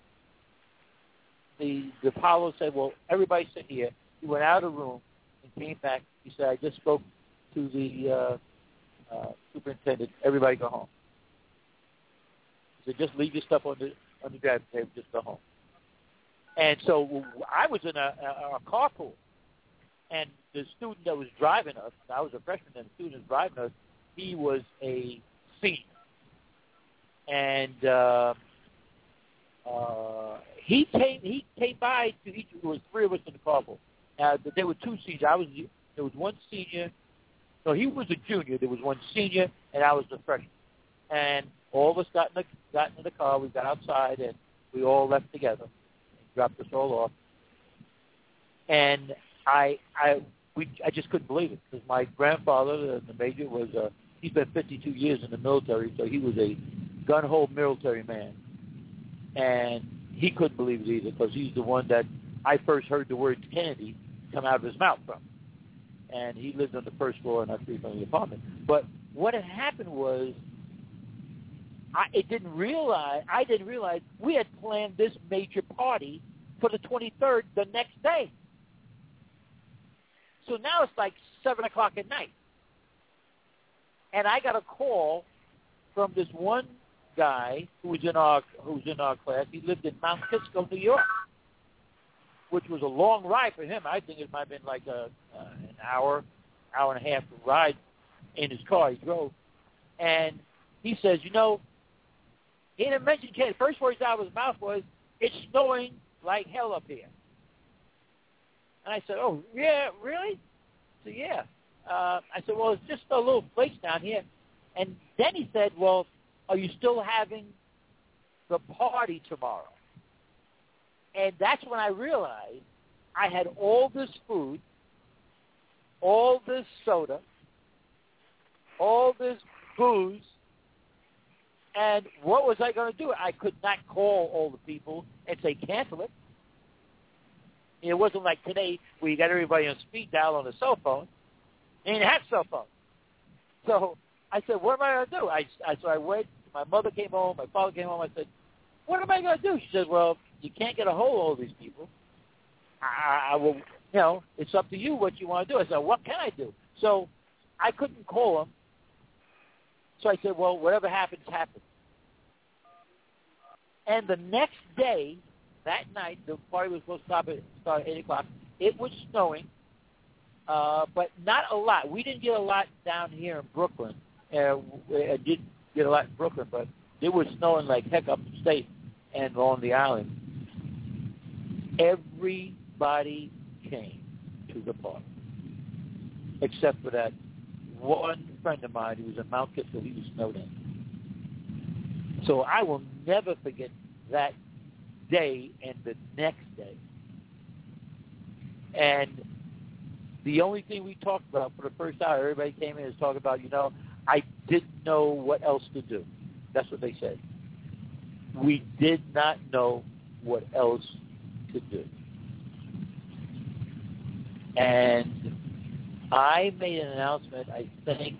the the Apollo said, "Well, everybody sit here." He went out of the room and came back. He said, "I just spoke to the uh, uh, superintendent. Everybody go home." He said, "Just leave your stuff on the on the driving table. Just go home." And so I was in a, a, a carpool, and the student that was driving us, I was a freshman, and the student that was driving us, he was a senior, and. Uh, Uh, he came. He came by to each. There was three of us in the carpool. Uh, there were two seniors. I was. There was one senior. No, he was a junior. There was one senior, and I was the freshman. And all of us got in the got into the car. We got outside, and we all left together. And dropped us all off. And I, I, we, I just couldn't believe it, because my grandfather, the, the major, was. Uh, he spent fifty-two years in the military, so he was a gun-ho military man. And he couldn't believe it either, because he's the one that I first heard the word Kennedy come out of his mouth from. And he lived on the first floor in our three-family apartment. But what had happened was, I it didn't realize I didn't realize we had planned this major party for the twenty-third the next day. So now it's like seven o'clock at night, and I got a call from this one guy who was in our who was in our class. He lived in Mount Kisco, New York, which was a long ride for him. I think it might have been like a uh, an hour, hour and a half ride in his car. He drove, and he says, "You know," he didn't mention Kennedy. First words out of his mouth was, "It's snowing like hell up here." And I said, "Oh, yeah, really?" So yeah. Uh, I said, "Well, it's just a little place down here." And then he said, "Well, are you still having the party tomorrow?" And that's when I realized I had all this food, all this soda, all this booze, and what was I going to do? I could not call all the people and say, "Cancel it." It wasn't like today where you got everybody on speed dial on a cell phone. They didn't have cell phones. So I said, what am I going to do? I, I, so I went. My mother came home. My father came home. I said, what am I going to do? She said, well, you can't get a hold of all these people. I, I will, you know, it's up to you what you want to do. I said, what can I do? So I couldn't call them. So I said, well, whatever happens, happens. And the next day, that night, the party was supposed to start at, start at eight o'clock. It was snowing, uh, but not a lot. We didn't get a lot down here in Brooklyn. Uh, I did get a lot in Brooklyn, but it was snowing like heck up the state and on the island. Everybody came to the party, except for that one friend of mine who was in Mount Kisco. He was snowed in. So I will never forget that day and the next day. And the only thing we talked about for the first hour, everybody came in and was talking about, you know, I didn't know what else to do. That's what they said. We did not know what else to do. And I made an announcement, I think,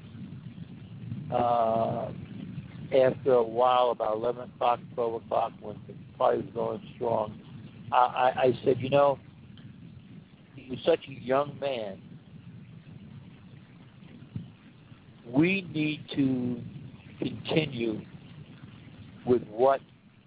uh, after a while, about eleven o'clock, twelve o'clock, when the party was going strong. I, I, I said, you know, you're such a young man. We need to continue with what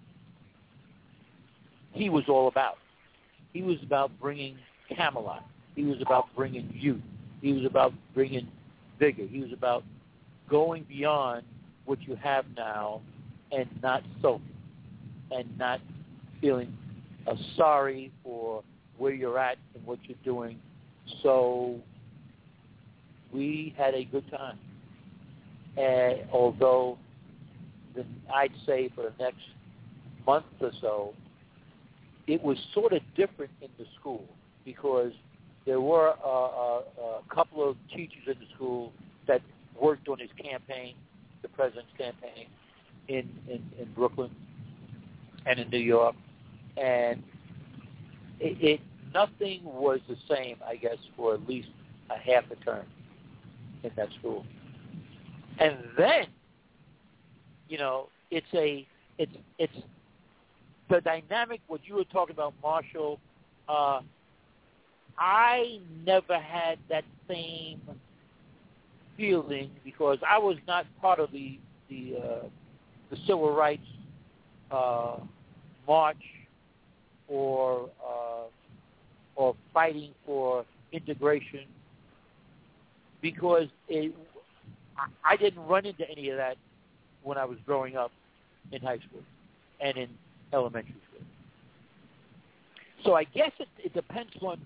he was all about. He was about bringing Camelot. He was about bringing youth. He was about bringing vigor. He was about going beyond what you have now and not sulking and not feeling uh, sorry for where you're at and what you're doing. So we had a good time. And although the, I'd say for the next month or so, it was sort of different in the school because there were uh, a, a couple of teachers in the school that worked on his campaign, the president's campaign in, in, in Brooklyn and in New York. And it, it nothing was the same, I guess, for at least a half a term in that school. And then, you know, it's a, it's, it's the dynamic, what you were talking about, Marshall, uh, I never had that same feeling because I was not part of the the, uh, the civil rights uh, march or uh, or fighting for integration because it, I didn't run into any of that when I was growing up in high school and in elementary school. So I guess it, it depends on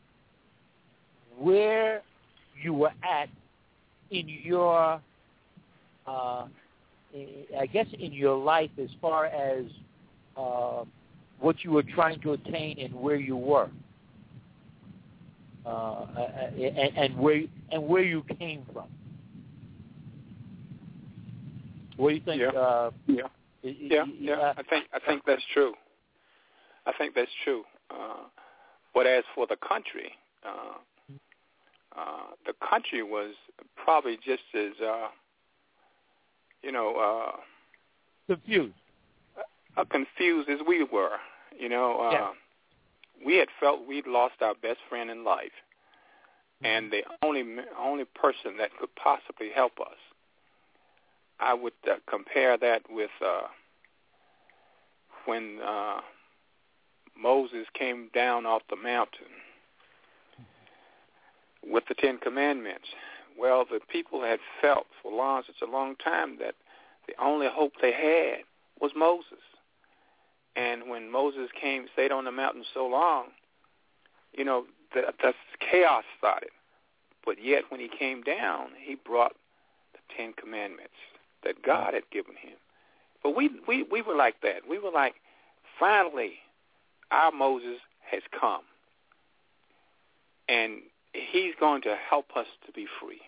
where you were at in your, uh, I guess in your life as far as uh, what you were trying to attain and where you were, uh, and, and where and where you came from. What do you think? Yeah, uh, yeah, yeah, yeah. Uh, I think I think that's true. I think that's true. Uh, but as for the country. Uh, Uh, the country was probably just as, uh, you know, uh, confused, uh, confused as we were. You know, uh, yeah. We had felt we'd lost our best friend in life, and the only only person that could possibly help us. I would uh, compare that with uh, when uh, Moses came down off the mountain with the Ten Commandments. Well, the people had felt for long, such a long time that the only hope they had was Moses. And when Moses came, stayed on the mountain so long, you know, the, the chaos started. But yet when he came down, he brought the Ten Commandments that God had given him. But we, we, we were like that. We were like, finally, our Moses has come. And he's going to help us to be free.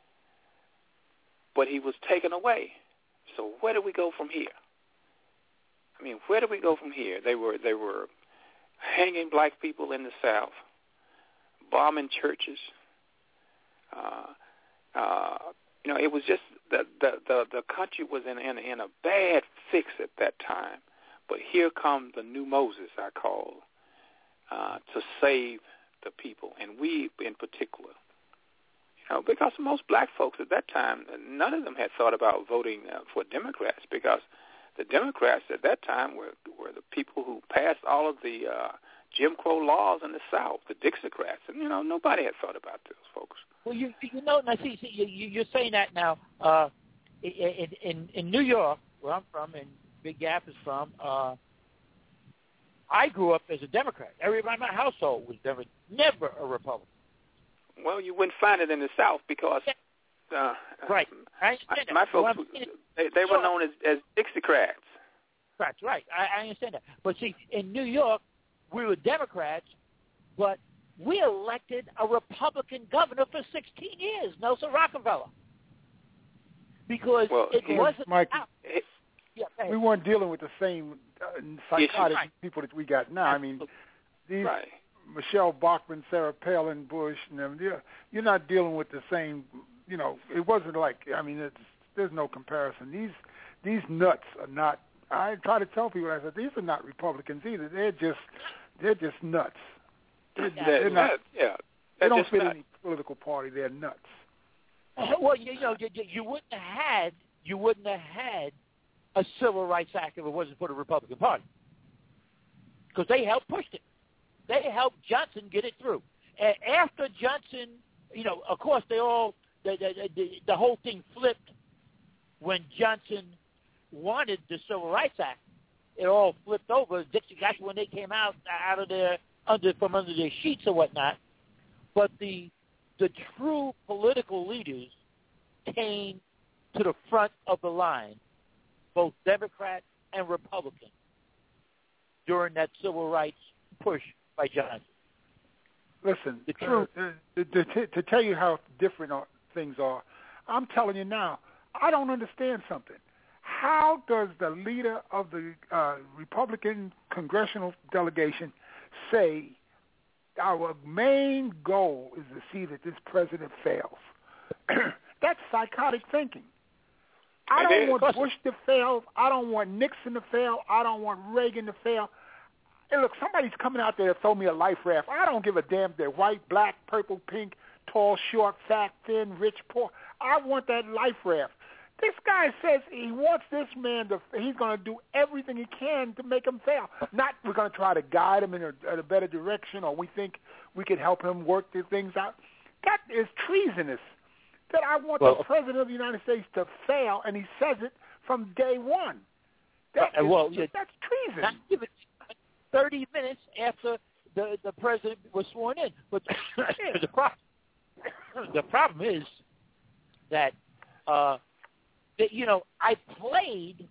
But he was taken away. So where do we go from here? I mean, where do we go from here? They were they were hanging black people in the South, bombing churches, uh, uh, you know, it was just the the the, the country was in, in in a bad fix at that time. But here comes the new Moses, I call, uh, to save the people, and we in particular. You know, because most black folks at that time, none of them had thought about voting uh, for Democrats, because the Democrats at that time were were the people who passed all of the uh, Jim Crow laws in the South, the Dixiecrats, and you know nobody had thought about those folks. Well, you you know, now see, see you, you're saying that now. Uh, in, in in New York, where I'm from, and Big Gap is from, uh, I grew up as a Democrat. Everybody in my household was Democrat, never a Republican. Well, you wouldn't find it in the South because uh, right. I I, my folks well, they, they were known as, as Dixiecrats. That's right. I, I understand that. But see, in New York, we were Democrats, but we elected a Republican governor for sixteen years, Nelson Rockefeller, because well, it wasn't. Mike, it, yeah, we weren't dealing with the same uh, psychotic right. people that we got now. Absolutely. I mean, these. Right. Michelle Bachmann, Sarah Palin, Bush, and them. You're, you're not dealing with the same. You know, it wasn't like. I mean, it's, there's no comparison. These these nuts are not. I try to tell people. I said these are not Republicans either. They're just they're just nuts. They're, yeah, they're not. Yeah, they don't fit nuts. any political party. They're nuts. Well, you know, you, you wouldn't have had you wouldn't have had a Civil Rights Act if it wasn't for the Republican Party, because they helped push it. They helped Johnson get it through. And after Johnson, you know, of course, they all the the, the the whole thing flipped when Johnson wanted the Civil Rights Act. It all flipped over. Dixie guys when they came out out of their under from under their sheets or whatnot. But the the true political leaders came to the front of the line, both Democrat and Republican, during that civil rights push by Johnson. Listen, the truth. Uh, to, to, to tell you how different things are, I'm telling you now, I don't understand something. How does the leader of the uh, Republican congressional delegation say our main goal is to see that this president fails? That's psychotic thinking. I don't want Bush to fail. I don't want Nixon to fail. I don't want Reagan to fail. Hey, look, somebody's coming out there to throw me a life raft. I don't give a damn if they're white, black, purple, pink, tall, short, fat, thin, rich, poor. I want that life raft. This guy says he wants this man to, he's going to do everything he can to make him fail. Not we're going to try to guide him in a, in a better direction, or we think we could help him work the things out. That is treasonous. That I want well, the President of the United States to fail, and he says it from day one. That uh, is, well, that's treason. Not even thirty minutes after the, the president was sworn in. But the, problem, the problem is that, uh, that, you know, I played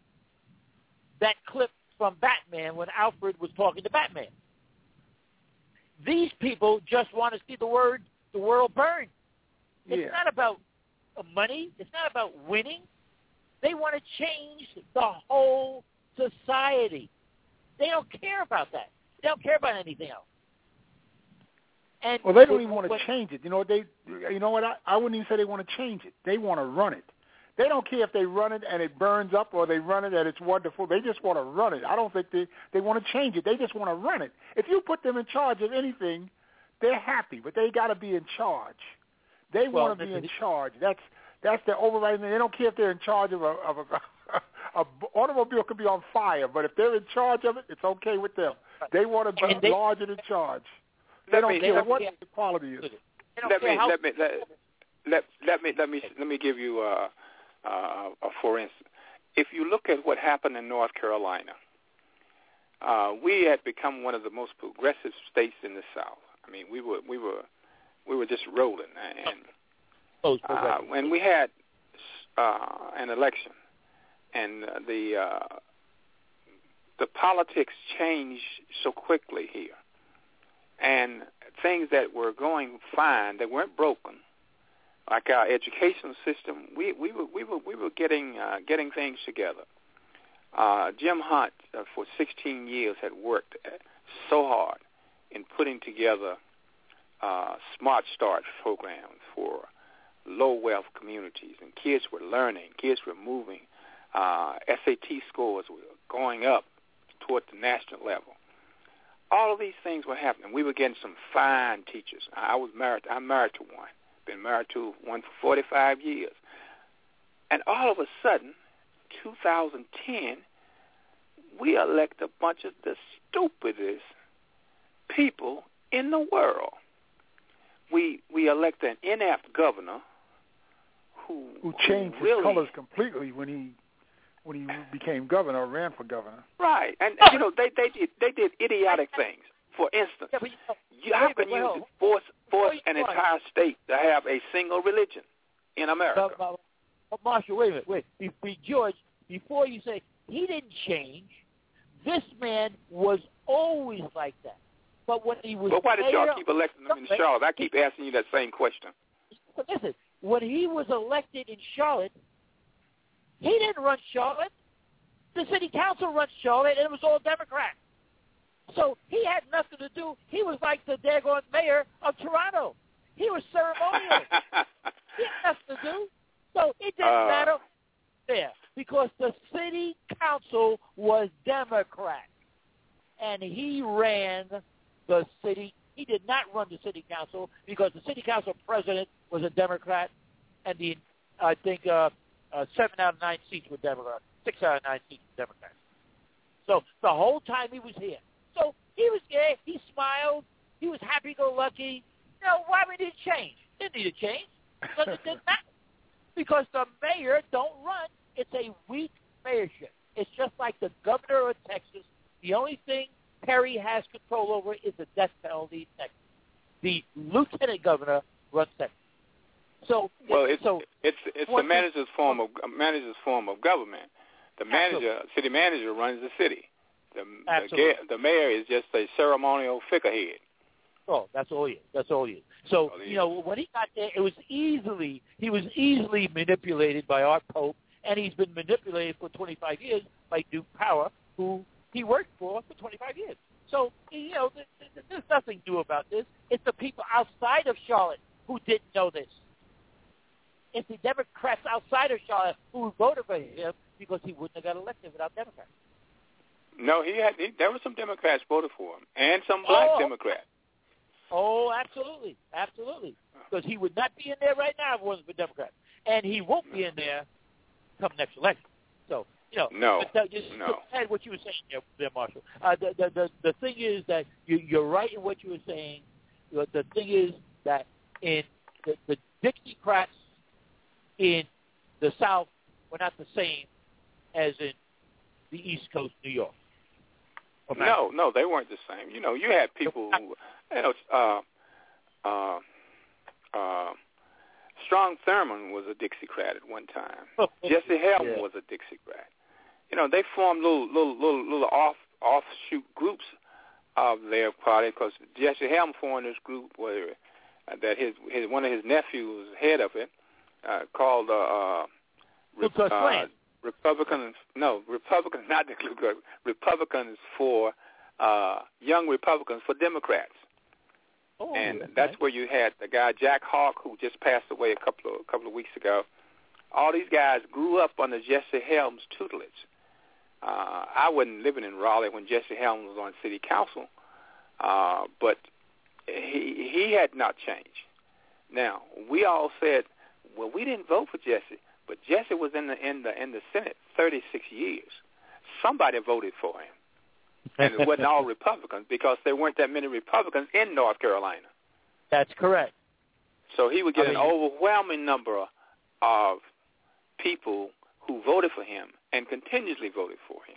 that clip from Batman when Alfred was talking to Batman. These people just want to see the word the world burn. It's yeah. not about money. It's not about winning. They want to change the whole society. They don't care about that. They don't care about anything else. And well, they don't even want to change it. You know, they. You know what? I, I wouldn't even say they want to change it. They want to run it. They don't care if they run it and it burns up, or they run it and it's wonderful. They just want to run it. I don't think they they want to change it. They just want to run it. If you put them in charge of anything, they're happy, but they got to be in charge. They well, want to be in charge. That's that's their overriding thing. They don't care if they're in charge of a of a, a automobile could be on fire, but if they're in charge of it, it's okay with them. They want to be they, larger in charge. They don't me, care let what me, the quality is. Let me, let me let let let me let me let me give you uh, uh, a for instance. If you look at what happened in North Carolina, uh, we had become one of the most progressive states in the South. I mean, we were we were we were just rolling, and uh, when we had uh, an election, and uh, the uh, the politics changed so quickly here, and things that were going fine, that weren't broken, like our educational system, we we were we were we were getting uh, getting things together. Uh, Jim Hunt, uh, for sixteen years, had worked so hard in putting together uh, Smart Start programs for low-wealth communities, and kids were learning, kids were moving. Uh, S A T scores were going up toward the national level. All of these things were happening. We were getting some fine teachers. I was married. I'm married to one. Been married to one for forty-five years. And all of a sudden, two thousand ten, we elect a bunch of the stupidest people in the world. We we elect an inept governor who who changed who really, his colors completely when he when he became governor or ran for governor. Right, and you know they they did they did idiotic things. For instance, Yeah, but you know, you, how wait, can well, you force force before an you go on. entire state to have a single religion in America? But, but, but Marshall, wait a minute, wait. Be, be, George, before you say he didn't change, this man was always like that. But when he was But why did y'all mayor, keep electing him in Charlotte? I keep asking you that same question. But listen, when he was elected in Charlotte, he didn't run Charlotte. The city council runs Charlotte, and it was all Democrat. So he had nothing to do. He was like the daggone mayor of Toronto. He was ceremonial. He had nothing to do. So it didn't Uh. matter there because the city council was Democrat, and he ran the city. He did not run the city council because the city council president was a Democrat, and the I think uh, uh, seven out of nine seats were Democrats, six out of nine seats were Democrats. So the whole time he was here, so he was there. He smiled. He was happy-go-lucky. You know, why would he change? Didn't need to change because it didn't matter. Because the mayor don't run. It's a weak mayorship. It's just like the governor of Texas. The only thing Perry has control over is the death penalty in Texas. The lieutenant governor runs Texas. So, Well, it's so it's it's the manager's form of manager's form of government. The manager, Absolutely. city manager, runs the city. The, Absolutely. the the mayor is just a ceremonial figurehead. Oh, that's all he is. That's all he is. So, All he you know, when he got there, it was easily, he was easily manipulated by our Pope, and he's been manipulated for twenty-five years by Duke Power, who he worked for for twenty-five years. So, you know, th- th- there's nothing new about this. It's the people outside of Charlotte who didn't know this. It's the Democrats outside of Charlotte who voted for him because he wouldn't have got elected without Democrats. No, he had. He, there were some Democrats voted for him, and some black Oh. Democrats. Oh, absolutely, absolutely. Because he would not be in there right now if it wasn't for Democrats, and he won't be in there come next election. So, you know, No, but, uh, just no. add what you were saying there, there Marshall. Uh, the, the the the thing is that you, you're right in what you were saying. The, the thing is that in the, the Dixiecrats in the South were not the same as in the East Coast, New York. No, no, they weren't the same. You know, you had people who, you know, uh, uh, uh, Strong Thurmond was a Dixiecrat at one time. Jesse Helm Yeah. was a Dixiecrat. You know, they formed little, little, little, little off, offshoot groups of their party because Jesse Helm formed this group where uh, that his, his one of his nephews was head of it, uh, called uh, uh, Ku Klux uh, Klan. Republicans, no, Republicans, not the Ku Klux, Republicans for uh, young Republicans for Democrats. Oh, And okay. that's where you had the guy Jack Hawk, who just passed away a couple of a couple of weeks ago. All these guys grew up under Jesse Helm's tutelage. Uh, I wasn't living in Raleigh when Jesse Helm was on city council, uh, but he he had not changed. Now we all said, well, we didn't vote for Jesse, but Jesse was in the in the in the Senate thirty-six years. Somebody voted for him. And it wasn't all Republicans because there weren't that many Republicans in North Carolina. That's correct. So he would get I mean, an overwhelming number of people who voted for him and continuously voted for him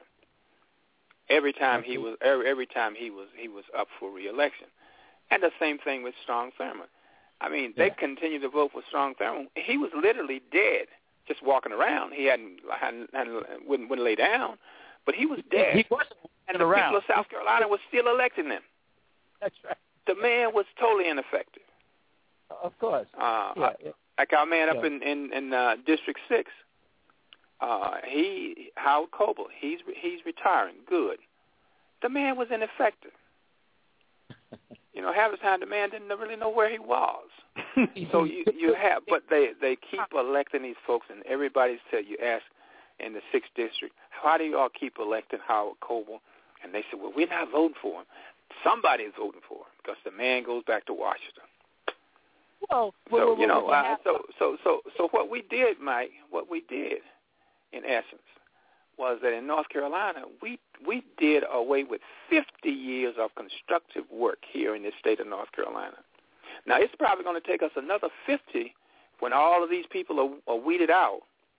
every time he was every, every time he was he was up for re-election. And the same thing with Strong Thurmond. I mean, they Yeah. continued to vote for Strong Thurmond. He was literally dead, just walking around. He hadn't, hadn't, hadn't wouldn't, wouldn't lay down, but he was dead. He wasn't And the around. people of South Carolina were still electing him. That's right. The man was totally ineffective. Of course. Uh, Yeah, yeah. Like our man up Yeah. in in, in uh, District Six, uh, he Howard Coble. He's he's retiring. Good. The man was ineffective. you know, half the time the man didn't really know where he was. So you you have, but they they keep electing these folks, and everybody said, you ask in the sixth district, how do you all keep electing Howard Coble? And they said, well, we're not voting for him. Somebody is voting for him because the man goes back to Washington. Well, so well, you know, well, uh, so so so so what we did, Mike, what we did, in essence, was that in North Carolina, we we did away with fifty years of constructive work here in this state of North Carolina. Now, it's probably going to take us another fifty when all of these people are, are weeded out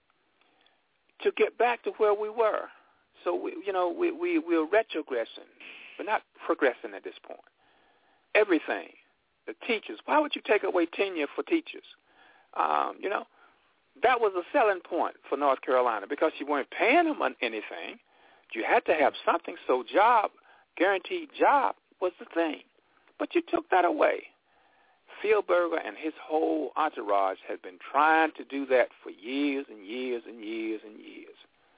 to get back to where we were. So, we, you know, we, we, we're retrogressing. We're not progressing at this point. Everything. The teachers. Why would you take away tenure for teachers? Um, you know, that was a selling point for North Carolina because you weren't paying them anything. You had to have something, so job, guaranteed job was the thing. But you took that away. Fieldberger and his whole entourage had been trying to do that for years and years and years and years.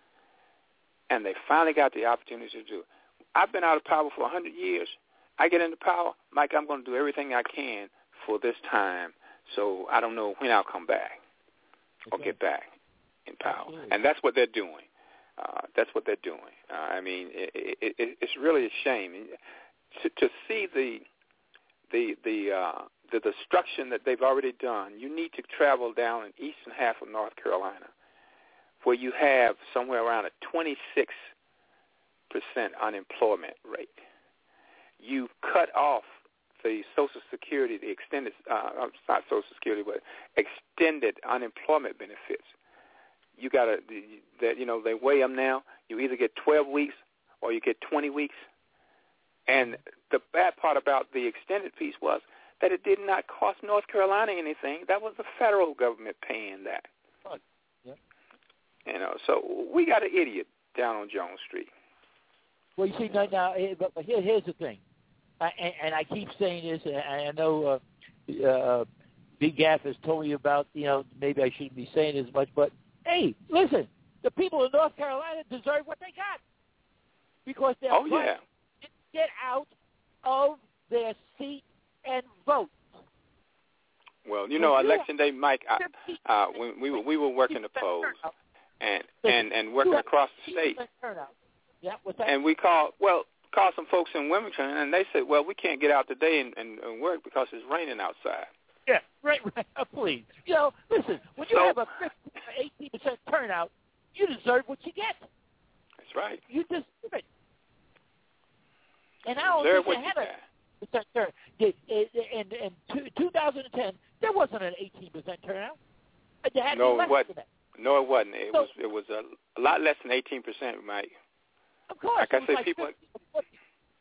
And they finally got the opportunity to do it. I've been out of power for one hundred years. I get into power, Mike, I'm going to do everything I can for this time, so I don't know when I'll come back or get back in power. Absolutely. And that's what they're doing. Uh, that's what they're doing. Uh, I mean, it, it, it, it's really a shame to, to see the the the uh, the destruction that they've already done. You need to travel down in eastern half of North Carolina, where you have somewhere around a twenty-six percent unemployment rate. You cut off the Social Security, the extended, uh, not Social Security, but extended unemployment benefits. You got to, that you know, they weigh them now. You either get twelve weeks or you get twenty weeks. And the bad part about the extended piece was that it did not cost North Carolina anything. That was the federal government paying that. Oh, yeah. You know, so we got an idiot down on Jones Street. Well, you see, now, now but here, here's the thing, I, and, and I keep saying this, and I know uh, uh, Big Gaff has told me about, you know, maybe I shouldn't be saying as much, but, hey, listen, the people in North Carolina deserve what they got because they're oh, trying yeah. to get out of their seat and vote. Well, you know, well, election day, Mike, I, uh, when we were, we were working the polls and, and, and working across the state. Yeah, what's that? And we called, well, called some folks in Wilmington, and they said, well, we can't get out today and, and, and work because it's raining outside. Yeah, right, right. Uh, please. You know, listen, when you so, have a fifteen or eighteen percent turnout, you deserve what you get. That's right. You deserve it. And I don't deserve think they had a percent turnout. In, in, in two thousand ten, there wasn't an eighteen percent turnout. There had no, less it wasn't. Than that. No, it wasn't. It so, was it was a, a lot less than eighteen percent, Mike. Of course. Like I say, like people. fifty,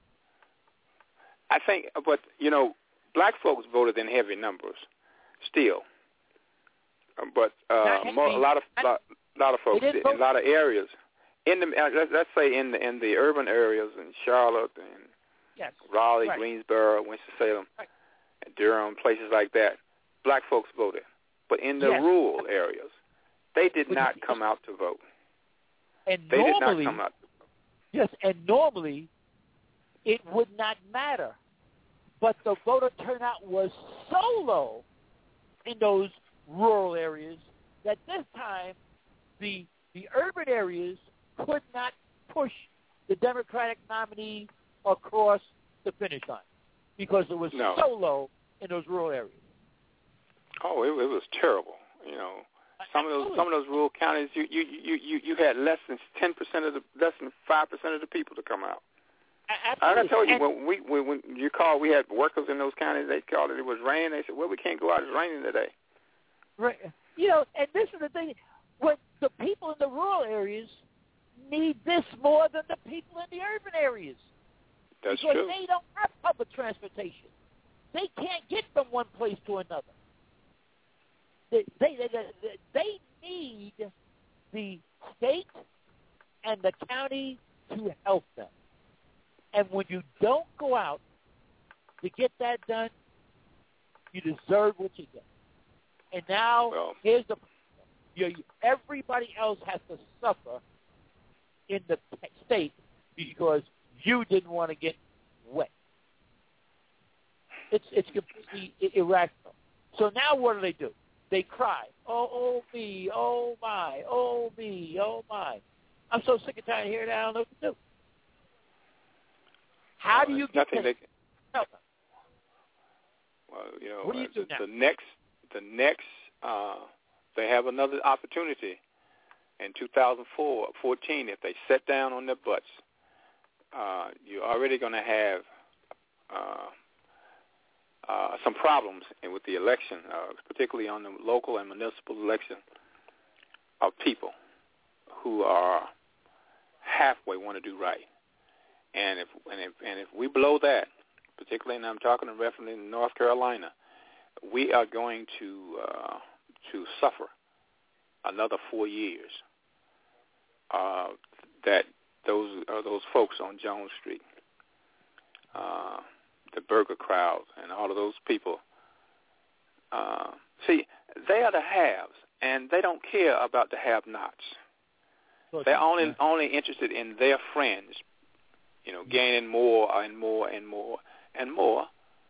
I think, but you know, black folks voted in heavy numbers, still. But uh, more, a lot of lot, lot of folks did, in a lot of areas. In the let's, let's say in the in the urban areas in Charlotte and yes. Raleigh, right. Greensboro, Winston-Salem, right. and Durham, places like that, black folks voted. But in the yes. rural areas, they did but not see, come out to vote. And they normally, did not come out. Yes, and normally it would not matter. But the voter turnout was so low in those rural areas that this time the the urban areas could not push the Democratic nominee across the finish line because it was no. so low in those rural areas. Oh, it, it was terrible. You know, some of those some of those rural counties, you you you you, you had less than ten percent of the less than five percent of the people to come out. Absolutely. I told you and, when we when, when you called, we had workers in those counties. They called it. It was raining. They said, "Well, we can't go out. It's raining today." Right. You know, and this is the thing: what the people in the rural areas need this more than the people in the urban areas. That's because true. They don't have public transportation. They can't get from one place to another. They they they, they need the state and the county to help them. And when you don't go out to get that done, you deserve what you get. And now, well, here's the you, everybody else has to suffer in the state because you didn't want to get wet. It's it's completely irrational. So now what do they do? They cry, oh, oh me, oh my, oh me, oh my. I'm so sick and tired of hearing that. I don't know what to do. How do you get nothing they can, no. Well, you know, what do you do the, now? the next, the next, uh, they have another opportunity in two thousand fourteen if they sit down on their butts. Uh, you're already going to have uh, uh, some problems in, with the election, uh, particularly on the local and municipal election, of people who are halfway want to do right. And if and if and if we blow that, particularly, and I'm talking in reference in North Carolina, we are going to uh, to suffer another four years. Uh, that those are those folks on Jones Street, uh, the burger crowd, and all of those people. Uh, see, they are the haves, and they don't care about the have-nots. They're only only interested in their friends, you know, gaining more and more and more and more.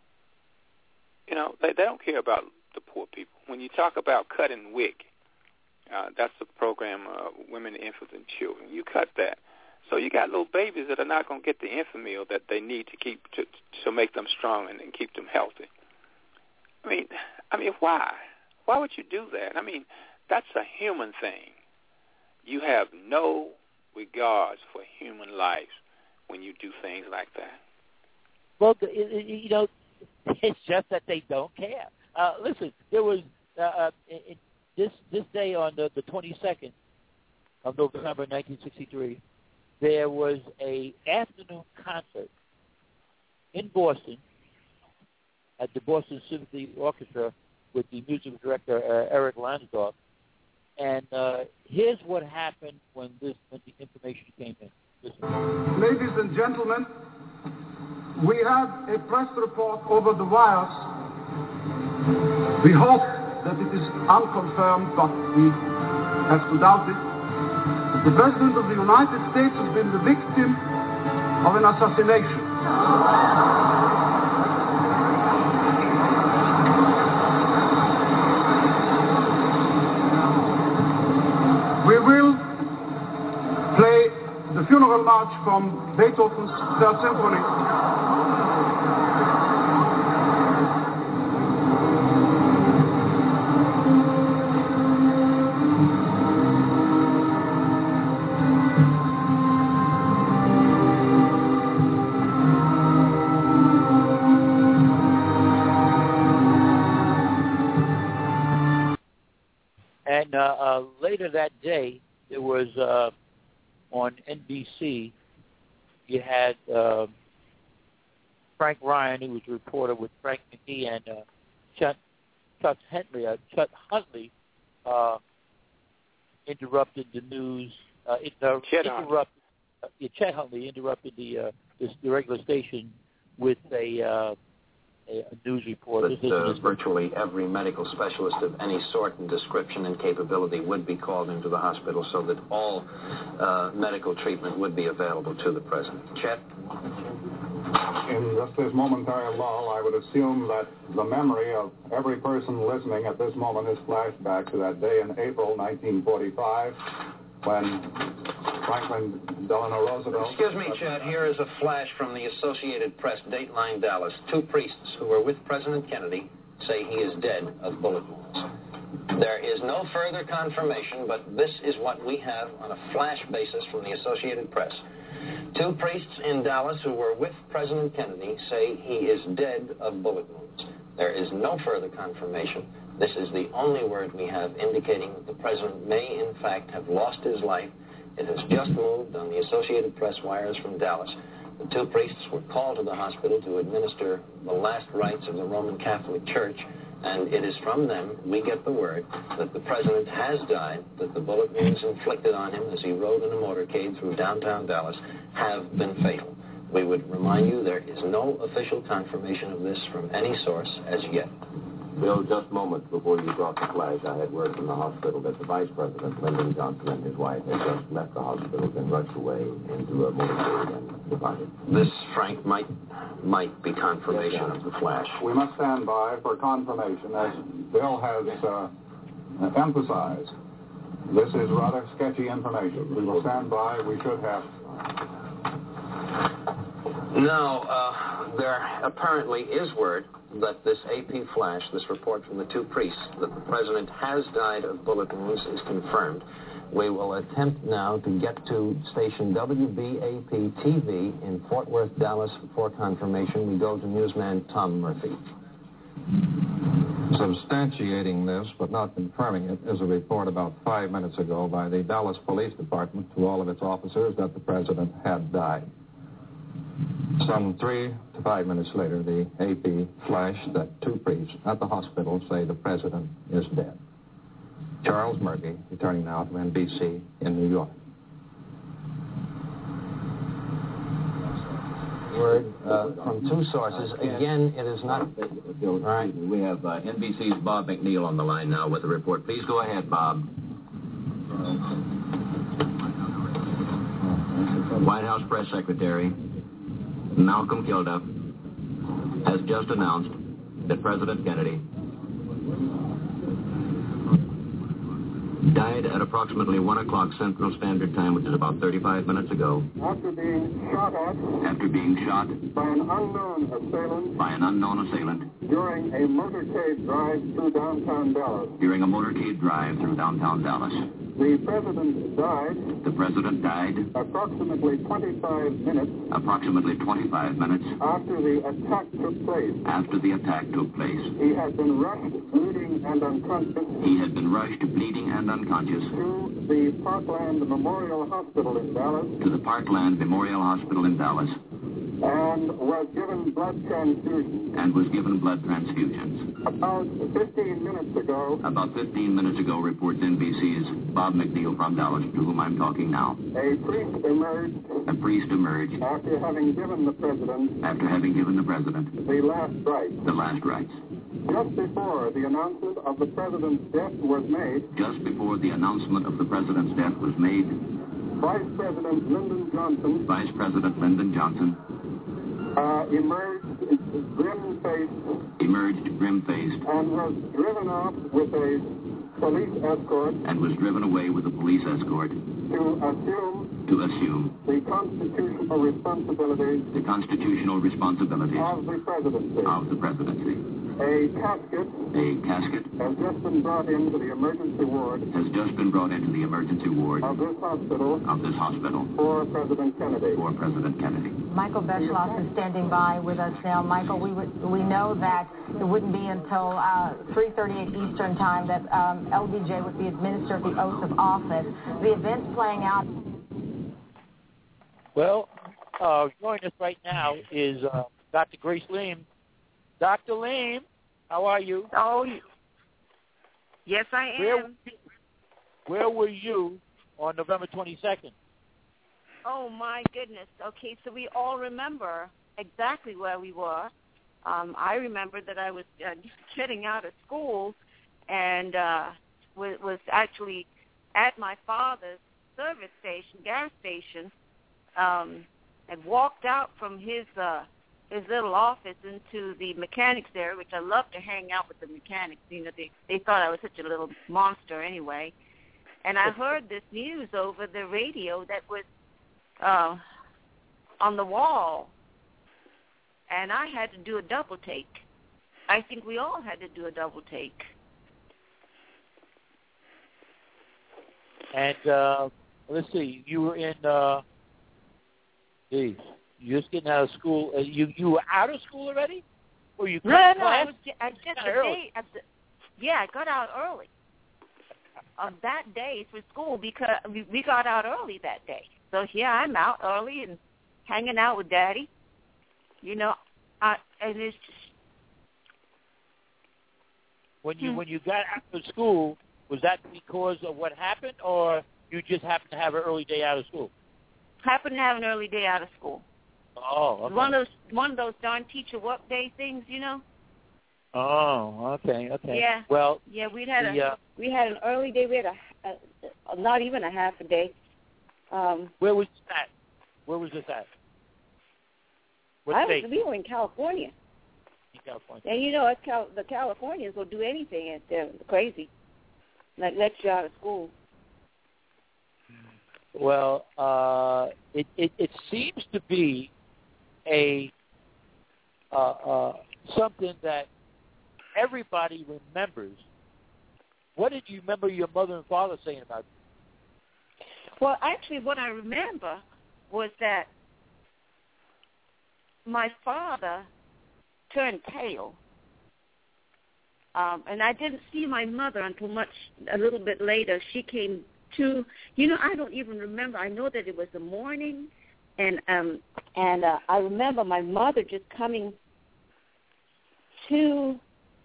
You know, they, they don't care about the poor people. When you talk about cutting W I C, uh, that's the program, uh, Women, Infants, and Children. You cut that. So you got little babies that are not going to get the Enfamil that they need to keep to, to make them strong and, and keep them healthy. I mean, I mean, why? Why would you do that? I mean, that's a human thing. You have no regards for human life when you do things like that. Well, you know, it's just that they don't care. Uh, listen, there was uh, uh, it, this this day on the, the twenty-second of November, nineteen sixty-three, there was a afternoon concert in Boston at the Boston Symphony Orchestra with the music director uh, Eric Lansdorf. And uh, here's what happened when this when the information came in. Listen. Ladies and gentlemen, we have a press report over the wires. We hope that it is unconfirmed, but we have to doubt it. The President of the United States has been the victim of an assassination. We will play the funeral march from Beethoven's Third Symphony. And uh, uh, later that day, there was uh, on N B C, you had uh, Frank Ryan, who was a reporter with Frank McGee, and uh, Chuck, Chuck Huntley, uh, Chuck Huntley uh, interrupted the news. Uh, inter- interrupted, uh, yeah, Chet Huntley interrupted the, uh, this, the regular station with a... Uh, a news report. That uh, virtually every medical specialist of any sort and description and capability would be called into the hospital so that all uh, medical treatment would be available to the president. Chet? In just this momentary lull, I would assume that the memory of every person listening at this moment is flashed back to that day in April nineteen forty-five when Franklin Delano Roosevelt... Excuse me, Chad. Here is a flash from the Associated Press, Dateline Dallas. Two priests who were with President Kennedy say he is dead of bullet wounds. There is no further confirmation, but this is what we have on a flash basis from the Associated Press. Two priests in Dallas who were with President Kennedy say he is dead of bullet wounds. There is no further confirmation. This is the only word we have indicating that the president may, in fact, have lost his life. It has just moved on the Associated Press wires from Dallas. The two priests were called to the hospital to administer the last rites of the Roman Catholic Church, and it is from them we get the word that the president has died, that the bullet wounds inflicted on him as he rode in a motorcade through downtown Dallas have been fatal. We would remind you there is no official confirmation of this from any source as yet. Bill, just moments before you brought the flash, I had word from the hospital that the Vice President, Lyndon Johnson, and his wife had just left the hospital and rushed away into a motorcade and departed. This, Frank, might might be confirmation yes, of the flash. We must stand by for confirmation, as Bill has uh, emphasized. This is rather sketchy information. We will stand by. We should have. No, uh, there apparently is word that this A P flash, this report from the two priests, that the president has died of bullet wounds is confirmed. We will attempt now to get to station W B A P T V in Fort Worth, Dallas for confirmation. We go to newsman Tom Murphy. Substantiating this, but not confirming it, is a report about five minutes ago by the Dallas Police Department to all of its officers that the president had died. Some three to five minutes later, the A P flashed that two priests at the hospital say the president is dead. Charles Murphy, returning now to N B C in New York. Word uh, from two sources. Again, it is not... Bill, right. We have uh, N B C's Bob McNeil on the line now with the report. Please go ahead, Bob. White House Press Secretary Malcolm Kilduff has just announced that President Kennedy died at approximately one o'clock Central Standard Time, which is about thirty-five minutes ago. After being shot at. After being shot. By an unknown assailant. By an unknown assailant. During a motorcade drive through downtown Dallas. During a motorcade drive through downtown Dallas. The president died. The president died. Approximately twenty-five minutes. Approximately twenty-five minutes. After the attack took place. After the attack took place. He had been rushed, bleeding and unconscious. He had been rushed, bleeding and unconscious. To the Parkland Memorial Hospital in Dallas. To the Parkland Memorial Hospital in Dallas. And was given blood transfusions. And was given blood transfusions. About fifteen minutes ago. About fifteen minutes ago, reports N B C's Bob McNeil from Dallas, to whom I'm talking now. A priest emerged. A priest emerged. After having given the president. After having given the president. The last rites. The last rites. Just before the announcement of the president's death was made. Just before the announcement of the president's death was made. Vice President Lyndon Johnson. Vice President Lyndon Johnson. Uh, emerged grim-faced. Emerged grim-faced. And was driven off with a police escort. And was driven away with a police escort. To assume. To assume. The constitutional responsibilities. The constitutional responsibilities. Of the presidency. Of the presidency. A casket. A casket. Has just been brought into the emergency ward. Has just been brought into the emergency ward. Of this hospital. Of this hospital. For President Kennedy. For President Kennedy. Michael Beschloss is standing by with us now. Michael, we would, we know that it wouldn't be until uh, three thirty-eight Eastern Time that um, L B J would be administered the oath of office. The event's playing out. Well, uh, joining us right now is uh, Doctor Grace Leem. Doctor Leem, how are you? Oh, yes, I am. Where, where were you on November twenty-second? Oh, my goodness. Okay, so we all remember exactly where we were. Um, I remember that I was uh, getting out of school and uh, was, was actually at my father's service station, gas station, um, and walked out from his uh, his little office into the mechanics area, which I love to hang out with the mechanics. You know, they, they thought I was such a little monster anyway. And I heard this news over the radio that was uh, on the wall, and I had to do a double take. I think we all had to do a double take. And uh, let's see, you were in, uh, geez, you're just getting out of school. Uh, you you were out of school already? Or you no, no, no, I class? was I just the day at the, yeah, I got out early. Of that day for school because we, we got out early that day. So here I'm out early and hanging out with Daddy. You know, I, and it's just, when you hmm. when you got out of school, was that because of what happened, or you just happened to have an early day out of school? Happened to have an early day out of school. Oh, okay. One of those one of those darn teacher work day things, you know. Oh, okay, okay. Yeah. Well, yeah, we had the, a uh, we had an early day. We had a, a, a not even a half a day. Um, where was that? Where was this at? What I state? was, we were in California. In California. And you know, it's Cal- the Californians will do anything, and they're crazy, like let you out of school. Well, uh, it, it it seems to be a uh, uh, something that everybody remembers. What did you remember your mother and father saying about it? Well, actually, what I remember was that my father turned pale, um, and I didn't see my mother until much a little bit later. She came to, you know, I don't even remember. I know that it was the morning, and um, and uh, I remember my mother just coming to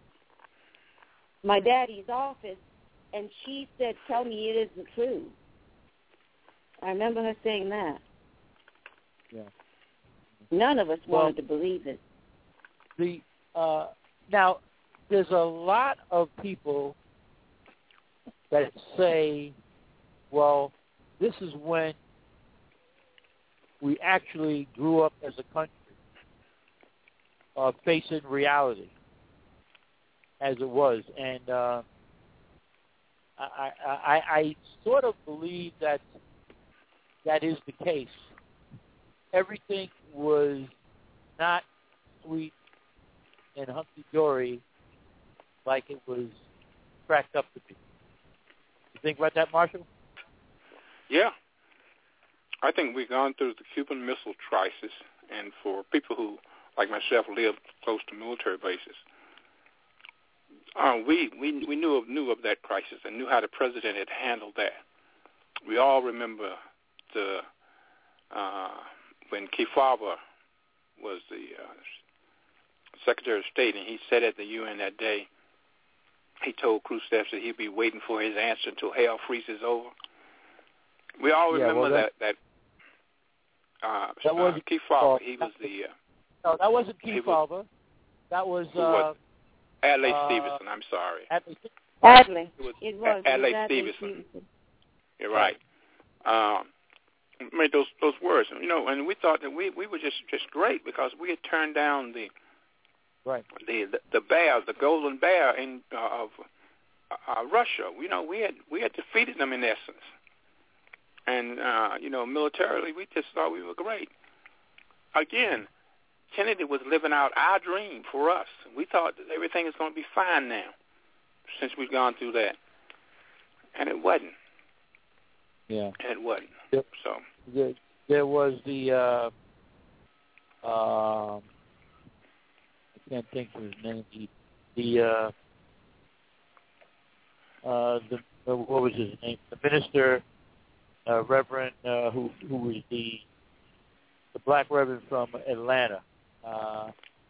my daddy's office, and she said, "Tell me it isn't true." I remember her saying that. Yeah. None of us Well, wanted to believe it. The uh, now, there's a lot of people that say, well, this is when we actually grew up as a country, uh, facing reality as it was. And uh, I, I, I sort of believe that that is the case. Everything was not sweet and hunky-dory like it was cracked up to be. You think about that, Marshall? Yeah. I think we've gone through the Cuban Missile Crisis, and for people who, like myself, live close to military bases, uh, we, we we knew of, knew of that crisis and knew how the president had handled that. We all remember the uh, when Kefauver was the uh, Secretary of State, and he said at the U N that day, he told Khrushchev that he'd be waiting for his answer until hell freezes over. We all Yeah, remember well, that, that that, uh, that was uh, Kefauver. He was the uh, no, that wasn't Kefauver. That was who uh, was Adlai uh, Stevenson. I'm sorry. Adlai. Adlai. It was, it was Adlai it was Stevenson. Stevenson. You're right. Um, made those those words, you know, and we thought that we, we were just, just great because we had turned down the right the the, the bear, the golden bear in uh, of uh, Russia. You know, we had we had defeated them in essence, and uh, you know, militarily, we just thought we were great. Again, Kennedy was living out our dream for us. We thought that everything is going to be fine now, since we've gone through that, and it wasn't. Yeah, and it wasn't. Yep. So there, there was the uh, uh, I can't think of his name. The, the uh, uh, the uh, what was his name? The minister, uh, Reverend, uh, who who was the the black Reverend from Atlanta. Uh,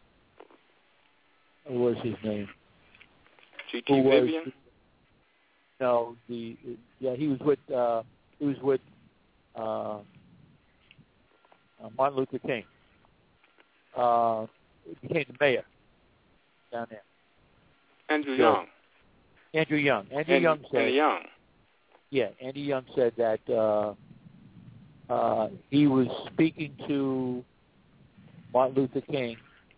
what was his name? G T Vivian. No, the yeah he was with uh, he was with uh, uh, Martin Luther King. Uh, he became the mayor down there. Andrew so, Young. Andrew Young. Andrew Andy, Young said. Andy Young. Yeah, Andy Young said that uh, uh, he was speaking to Martin Luther King.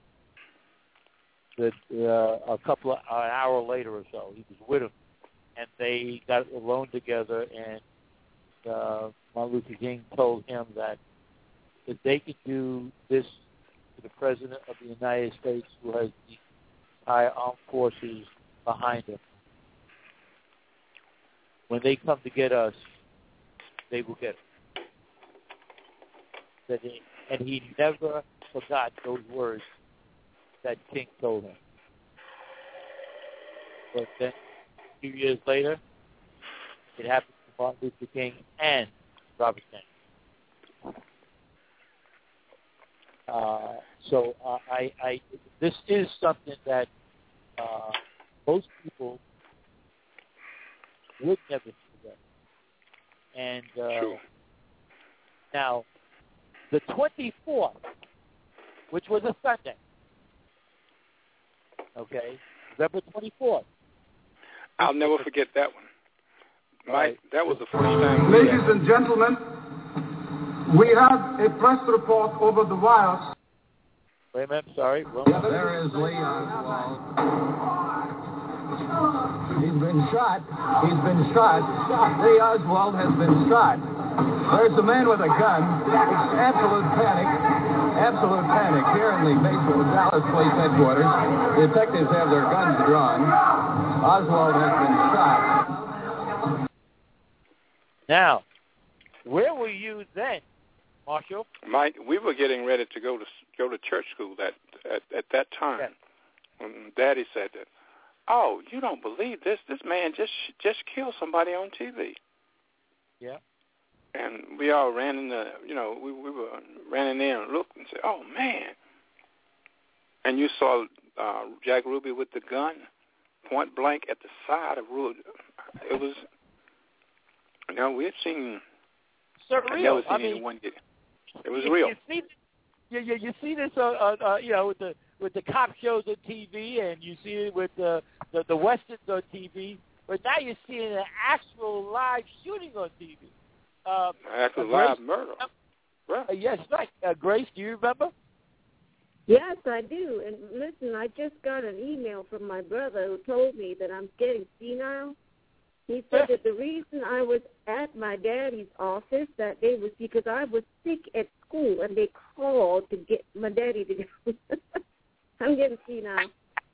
That uh, a couple of an hour later or so, he was with him, and they got alone together. And uh, Martin Luther King told him that if they could do this to the President of the United States, who has the entire armed forces behind him, when they come to get us, they will get us. That he, and he never forgot those words that King told him. But then, a few years later, it happened to Martin Luther King and Robert Kennedy. Uh, so uh, I, I, this is something that uh, most people would never forget. And uh, True. Now, the twenty-fourth, which was a Sunday, Okay, November twenty-fourth. I'll never forget that one. Mike, right. That was the first time. Ladies and gentlemen, we have a press report over the wires. Wait a minute, sorry. Well, there is Lee Oswald. He's been shot. He's been shot. Lee Oswald has been shot. There's a man with a gun. It's absolute panic. Absolute panic here in the basement of Dallas Police Headquarters. Detectives have their guns drawn. Oswald has been shot. Now, where were you then, Marshall? Mike, we were getting ready to go to go to church school that at, at that time. Yeah. When Daddy said that, oh, you don't believe this? This man just just killed somebody on T V. Yeah. And we all ran in the, you know, we we were ran in there and looked and said, oh man. And you saw uh, Jack Ruby with the gun, point blank at the side of Ruby. It was, you know, we've seen. Surreal. I've never seen I mean, anyone get it. It was you, real. You see, you, you, you see this, uh, uh, uh, you know, with the with the cop shows on T V, and you see it with the the, the westerns on T V. But now you're seeing an actual live shooting on T V. Uh, Actual uh, live Grace, murder. Right. Uh, yes, right. Uh, Grace, do you remember? Yes, I do. And listen, I just got an email from my brother who told me that I'm getting senile. He said that the reason I was at my daddy's office that day was because I was sick at school, and they called to get my daddy to go. I'm getting senile.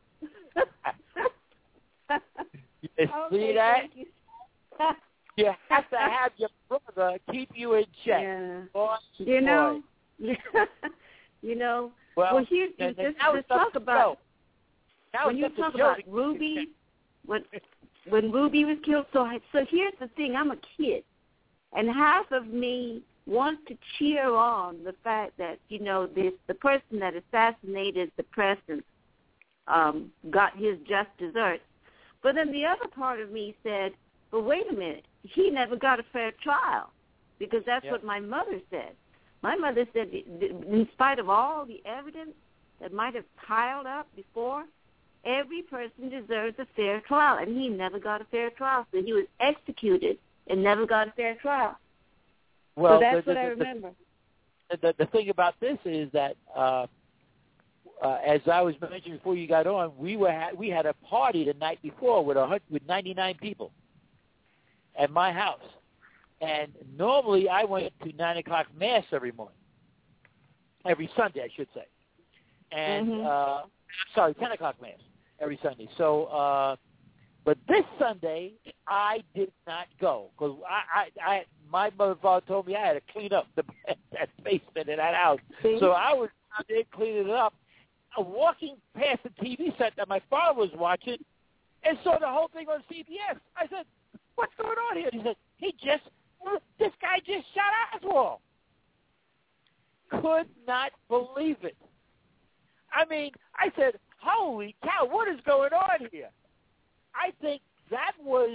You see okay, that? thank you. You have to have your brother keep you in check. Yeah. Boy, you boy. know, you know. Well, well here's and, just, and just talk about now when you talk about Ruby. When when Ruby was killed, so I, so here's the thing: I'm a kid, and half of me wants to cheer on the fact that you know this the person that assassinated the president um, got his just desserts, but then the other part of me said, "But wait a minute, he never got a fair trial," because that's yeah. what my mother said. My mother said, in spite of all the evidence that might have piled up before, every person deserves a fair trial, and he never got a fair trial. So he was executed and never got a fair trial. Well, so that's the, the, what I the, remember. The, the, the thing about this is that, uh, uh, as I was mentioning before you got on, we were ha- we had a party the night before with a with ninety-nine people at my house. And normally I went to nine o'clock mass every morning, every Sunday, I should say. And mm-hmm. uh, sorry, ten o'clock mass every Sunday. So, uh, but this Sunday I did not go because I, I, I, my mother and father told me I had to clean up the that basement in that house. See? So I was out there cleaning it up, uh, walking past the T V set that my father was watching, and saw the whole thing on C B S. I said, "What's going on here?" And he said, "He just." This guy just shot Oswald. Could not believe it. I mean, I said, holy cow, what is going on here? I think that was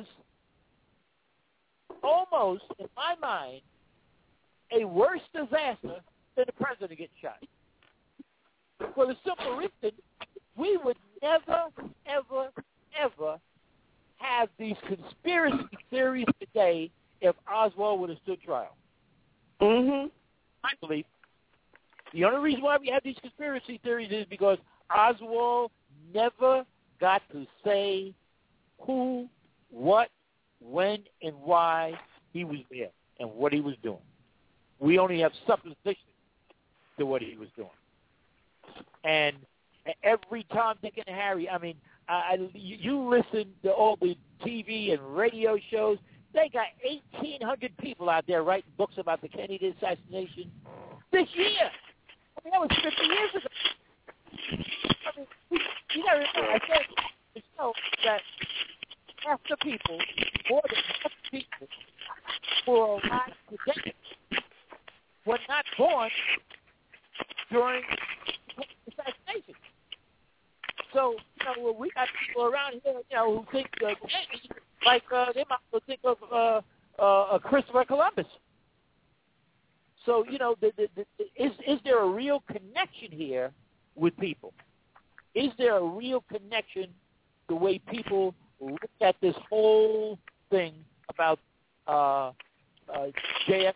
almost, in my mind, a worse disaster than the president getting shot. For the simple reason, we would never, ever, ever have these conspiracy theories today if Oswald would have stood trial. Mm-hmm. I believe. The only reason why we have these conspiracy theories is because Oswald never got to say who, what, when, and why he was there and what he was doing. We only have supposition to what he was doing. And every Tom, Dick, and Harry, I mean, I, you listen to all the T V and radio shows, they got eighteen hundred people out there writing books about the Kennedy assassination this year. I mean, that was fifty years ago. I mean, you got to remember, I said to show that half the people, more than half the people who are alive today were not born during the assassination. So, you know, we got people around here, you know, who think uh, like uh, they might well think of uh, uh, Christopher Columbus. So, you know, the, the, the, is is there a real connection here with people? is there a real connection the way people look at this whole thing about uh, uh, J F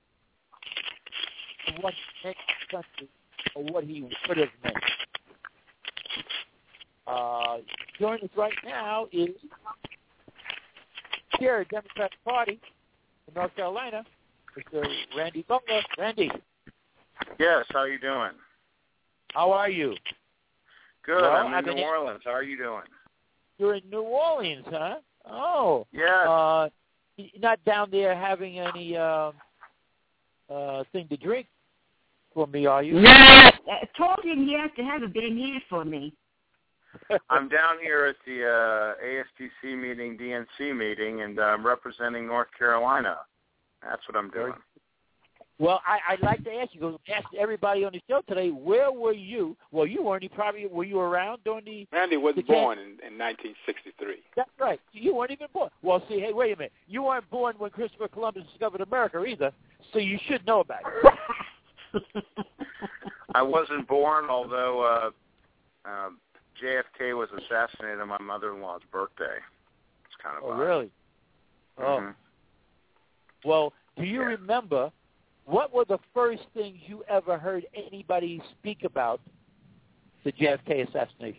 K, what next country, or what he would have meant? Uh, joining us right now is Chair of the Democratic Party in North Carolina, Mister Randy Butler. Randy. Yes, how are you doing? How are you? Good. Well, I'm in I've New been Orleans. How are you doing? You're in New Orleans, huh? Oh. Yes. Uh, you're not down there having any uh, uh, thing to drink for me, are you? No. I told him he has to have a big hand for me. I'm down here at the uh, A S T C meeting, D N C meeting, and I'm representing North Carolina. That's what I'm doing. Well, I, I'd like to ask you, go ask everybody on the show today, where were you? Well, you weren't. You probably were you around during the? Randy wasn't the born in, in nineteen sixty-three. That's right. You weren't even born. Well, see, hey, wait a minute. You weren't born when Christopher Columbus discovered America either, so you should know about it. I wasn't born, although uh, uh, J F K was assassinated on my mother-in-law's birthday. It's kind of oh, odd. really? Mm-hmm. Oh. Well, do you yeah. remember what were the first things you ever heard anybody speak about the J F K assassination?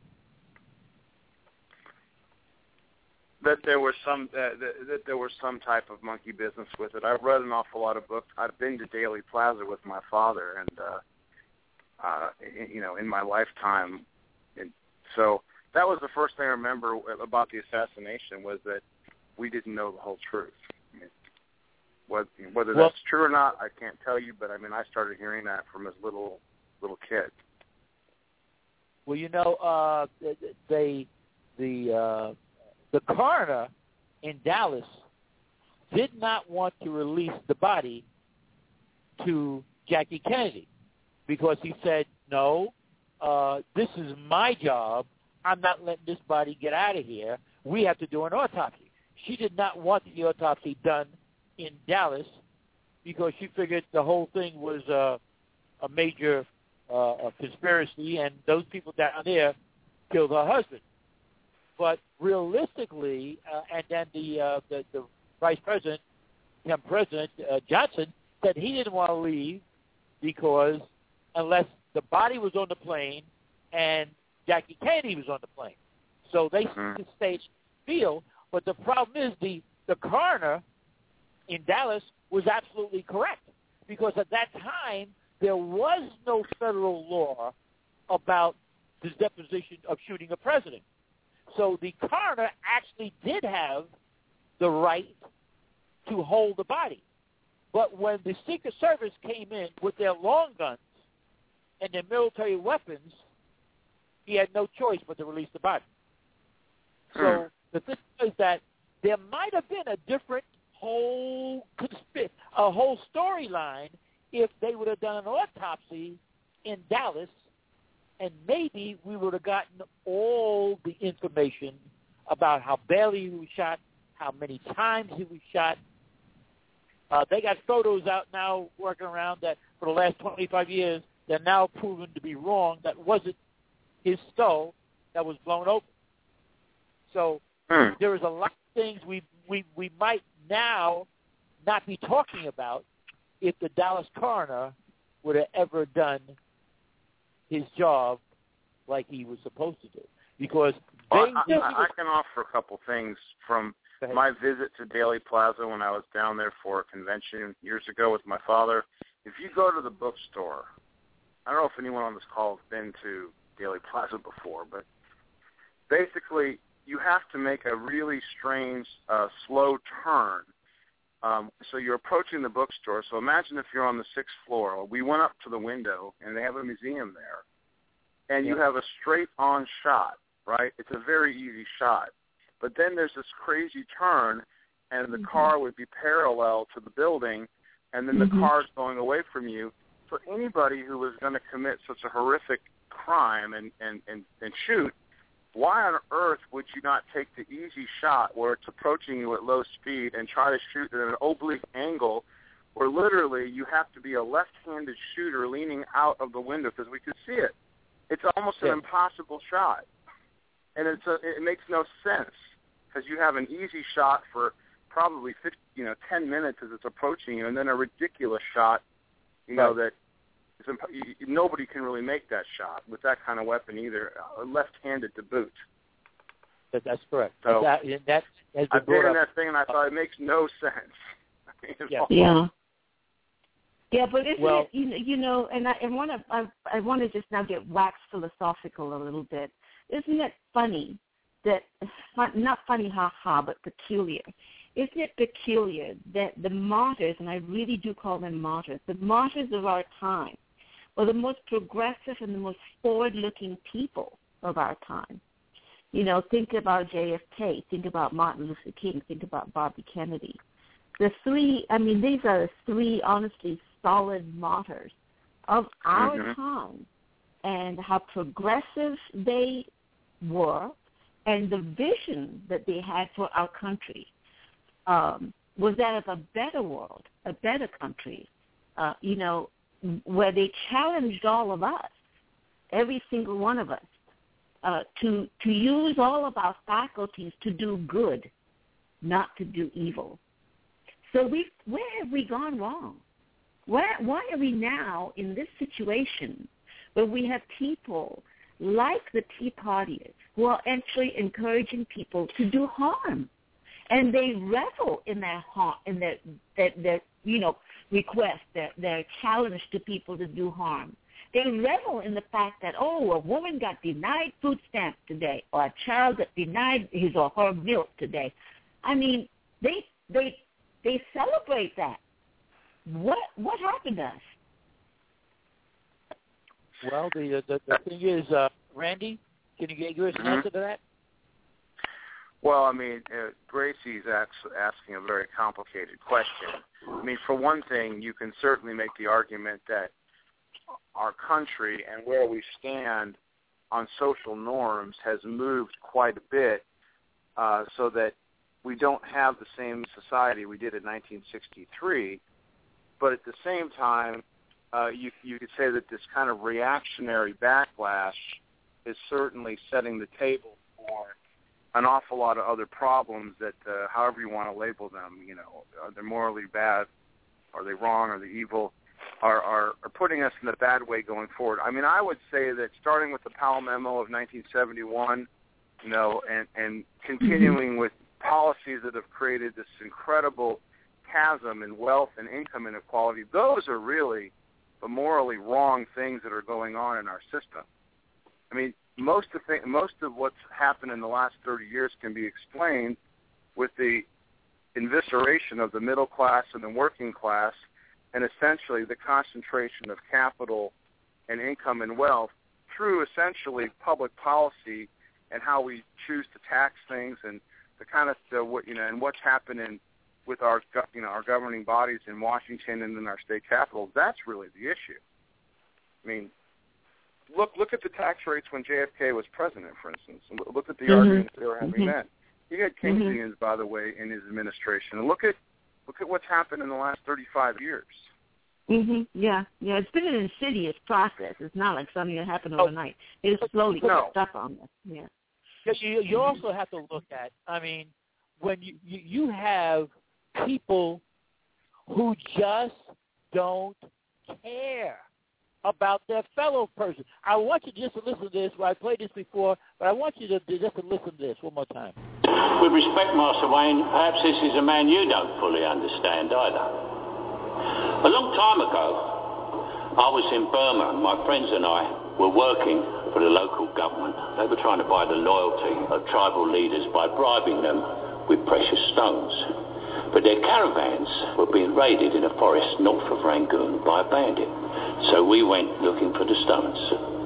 That there was some uh, that, that there was some type of monkey business with it. I've read an awful lot of books. I've been to Dealey Plaza with my father, and uh, uh, you know, in my lifetime. And so that was the first thing I remember about the assassination, was that we didn't know the whole truth. I mean, what, whether well, that's true or not, I can't tell you. But I mean, I started hearing that from as little little kid. Well, you know, uh, they the uh, the coroner in Dallas did not want to release the body to Jackie Kennedy because he said, no, uh, this is my job. I'm not letting this body get out of here. We have to do an autopsy. She did not want the autopsy done in Dallas because she figured the whole thing was uh, a major uh, a conspiracy, and those people down there killed her husband. But realistically, uh, and then the, uh, the the vice president, then President uh, Johnson, said he didn't want to leave because unless the body was on the plane and Jackie Kennedy was on the plane. So they mm-hmm. stayed field. But the problem is the, the coroner in Dallas was absolutely correct because at that time there was no federal law about this deposition of shooting a president. So the coroner actually did have the right to hold the body. But when the Secret Service came in with their long guns and their military weapons, he had no choice but to release the body. So the thing is that there might have been a different whole consp- a whole storyline if they would have done an autopsy in Dallas, and maybe we would have gotten all the information about how badly he was shot, how many times he was shot. Uh, they got photos out now working around that for the last twenty-five years, they're now proven to be wrong. That wasn't his skull that was blown open. So hmm. there is a lot of things we, we, we might now not be talking about if the Dallas coroner would have ever done his job like he was supposed to do. Because they, well, I, I, I can offer a couple things from my visit to Dealey Plaza when I was down there for a convention years ago with my father. If you go to the bookstore, I don't know if anyone on this call has been to Dealey Plaza before, but basically you have to make a really strange, uh, slow turn. Um, so you're approaching the bookstore. So imagine if you're on the sixth floor. We went up to the window, and they have a museum there, and you have a straight-on shot, right? It's a very easy shot. But then there's this crazy turn, and the mm-hmm. car would be parallel to the building, and then mm-hmm. the car's going away from you. For anybody who was going to commit such a horrific crime and, and, and, and shoot, why on earth would you not take the easy shot where it's approaching you at low speed and try to shoot at an oblique angle where literally you have to be a left-handed shooter leaning out of the window because we could see it. It's almost yeah. an impossible shot, and it's a, it makes no sense because you have an easy shot for probably fifty, you know, ten minutes as it's approaching you, and then a ridiculous shot, you know, right. that is imp- nobody can really make that shot with that kind of weapon either, uh, left-handed to boot. That, that's correct. So that, that has been I'm reading up. that thing, and I thought it makes no sense. yeah. yeah. Yeah, but isn't well, it, you know, you know, and I want to, I, I want to just now get waxed philosophical a little bit. Isn't it funny that, not funny, ha ha, but peculiar? Isn't it peculiar that the martyrs, and I really do call them martyrs, the martyrs of our time, were the most progressive and the most forward-looking people of our time? You know, think about J F K, think about Martin Luther King, think about Bobby Kennedy. The three, I mean, these are the three, honestly, solid martyrs of our mm-hmm. time, and how progressive they were, and the vision that they had for our country um, was that of a better world, a better country, uh, you know, where they challenged all of us, every single one of us, uh, to to use all of our faculties to do good, not to do evil. So we, where have we gone wrong? Where, why are we now in this situation where we have people like the Tea Partiers who are actually encouraging people to do harm, and they revel in their harm, in their, their, their you know, request, their, their challenge to people to do harm. They revel in the fact that, oh, a woman got denied food stamps today, or a child got denied his or her milk today. I mean, they they they celebrate that. What what happened to us? Well, the the, the thing is, uh, Randy, can you give us an mm-hmm. answer to that? Well, I mean, uh, Gracie's ask, asking a very complicated question. I mean, for one thing, you can certainly make the argument that our country and where we stand on social norms has moved quite a bit, uh, so that we don't have the same society we did in nineteen sixty-three. But at the same time, uh, you, you could say that this kind of reactionary backlash is certainly setting the table for an awful lot of other problems that, uh, however you want to label them, you know, are they morally bad, are they wrong, are they evil, are, are, are putting us in the bad way going forward. I mean, I would say that starting with the Powell Memo of nineteen seventy-one, you know, and, and continuing mm-hmm. with policies that have created this incredible chasm in wealth and income inequality, those are really the morally wrong things that are going on in our system. I mean, most of the, most of what's happened in the last thirty years can be explained with the evisceration of the middle class and the working class, and essentially the concentration of capital and income and wealth through essentially public policy and how we choose to tax things, and the kind of the, what you know and what's happening with our you know our governing bodies in Washington and in our state capitals. That's really the issue. I mean, look look at the tax rates when J F K was president, for instance. Look at the mm-hmm. arguments they were having mm-hmm. then. He had Keynesians, mm-hmm. by the way, in his administration. And look at look at what's happened in the last thirty-five years. Mhm. Yeah. Yeah. It's been an insidious process. It's not like something that happened overnight. It is slowly no. stuff on us. Yeah. You you also have to look at. I mean, when you you, you have people who just don't care about their fellow person. I want you just to listen to this. Well, I played this before, but I want you to just to listen to this one more time. With respect, Master Wayne, perhaps this is a man you don't fully understand either. A long time ago, I was in Burma, and my friends and I were working for the local government. They were trying to buy the loyalty of tribal leaders by bribing them with precious stones. But their caravans were being raided in a forest north of Rangoon by a bandit. So we went looking for the stones.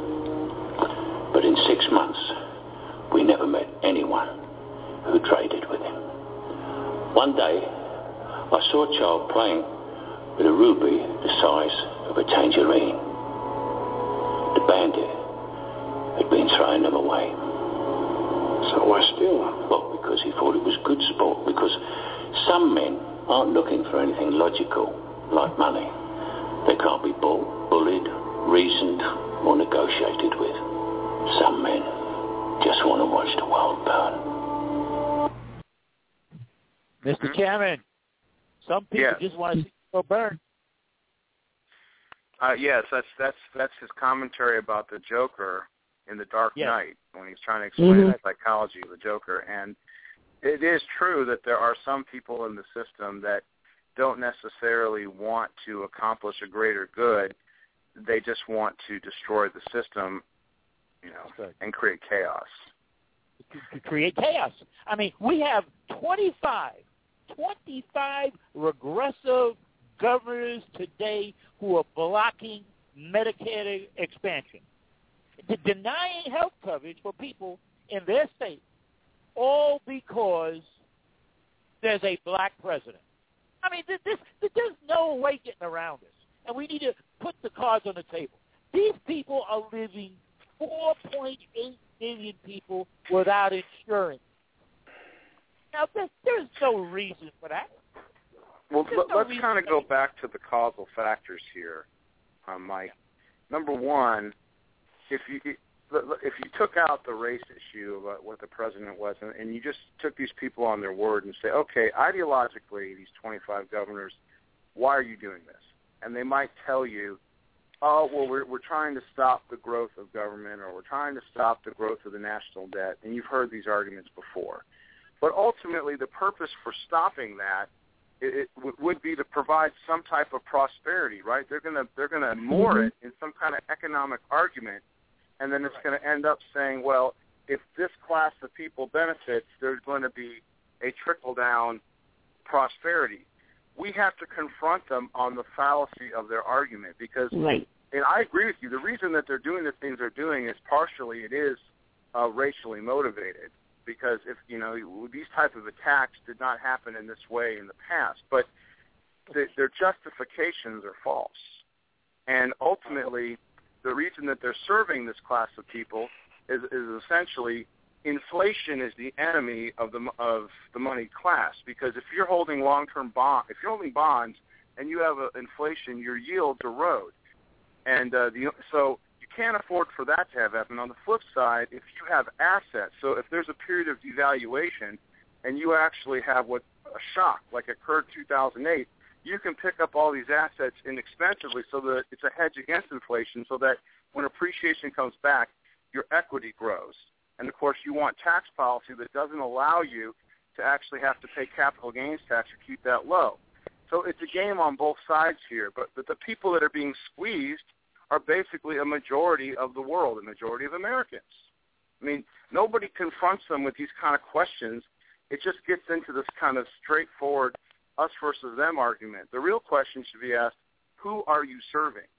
But in six months, we never met anyone who traded with him. One day, I saw a child playing with a ruby the size of a tangerine. The bandit had been throwing them away. So why steal them? Well, because he thought it was good sport, because some men aren't looking for anything logical, like money. They can't be bought, bullied, reasoned, or negotiated with. Some men just want to watch the world burn. Mister Mm-hmm. Chairman, some people yes. just want to see the world burn. Uh, yes, that's that's that's his commentary about the Joker in The Dark yes. Knight when he's trying to explain mm-hmm. the psychology of the Joker. And it is true that there are some people in the system that don't necessarily want to accomplish a greater good. They just want to destroy the system, you know, right. and create chaos. To create chaos. I mean, we have twenty-five, twenty-five regressive governors today who are blocking Medicare expansion, de- denying health coverage for people in their state, all because there's a black president. I mean, this, this, there's no way getting around this, and we need to put the cards on the table. These people are living four point eight million people without insurance. Now, there's, there's no reason for that. Well, there's let, no let's kind of go back to the causal factors here, um, Mike. Number one, if you if you took out the race issue about what the president was, and, and you just took these people on their word and say, okay, ideologically, these twenty-five governors, why are you doing this? And they might tell you, oh, well, we're, we're trying to stop the growth of government, or we're trying to stop the growth of the national debt, and you've heard these arguments before. But ultimately, the purpose for stopping that it, it w- would be to provide some type of prosperity, right? They're going to they're going to moor mm-hmm. it in some kind of economic argument, and then it's going to end up saying, well, if this class of people benefits, there's going to be a trickle-down prosperity. We have to confront them on the fallacy of their argument because, right. and I agree with you, the reason that they're doing the things they're doing is partially it is uh, racially motivated because if, you know, these type of attacks did not happen in this way in the past, but the, their justifications are false. And ultimately, the reason that they're serving this class of people is, is essentially inflation is the enemy of the of the money class because if you're holding long-term bond, if you're holding bonds and you have a, inflation, your yields erode, and uh, the, so you can't afford for that to have happen. On the flip side, if you have assets, so if there's a period of devaluation and you actually have what a shock like occurred in two thousand eight, you can pick up all these assets inexpensively so that it's a hedge against inflation, so that when appreciation comes back, your equity grows. And, of course, you want tax policy that doesn't allow you to actually have to pay capital gains tax or keep that low. So it's a game on both sides here. But, but the people that are being squeezed are basically a majority of the world, a majority of Americans. I mean, nobody confronts them with these kind of questions. It just gets into this kind of straightforward us versus them argument. The real question should be asked, who are you serving?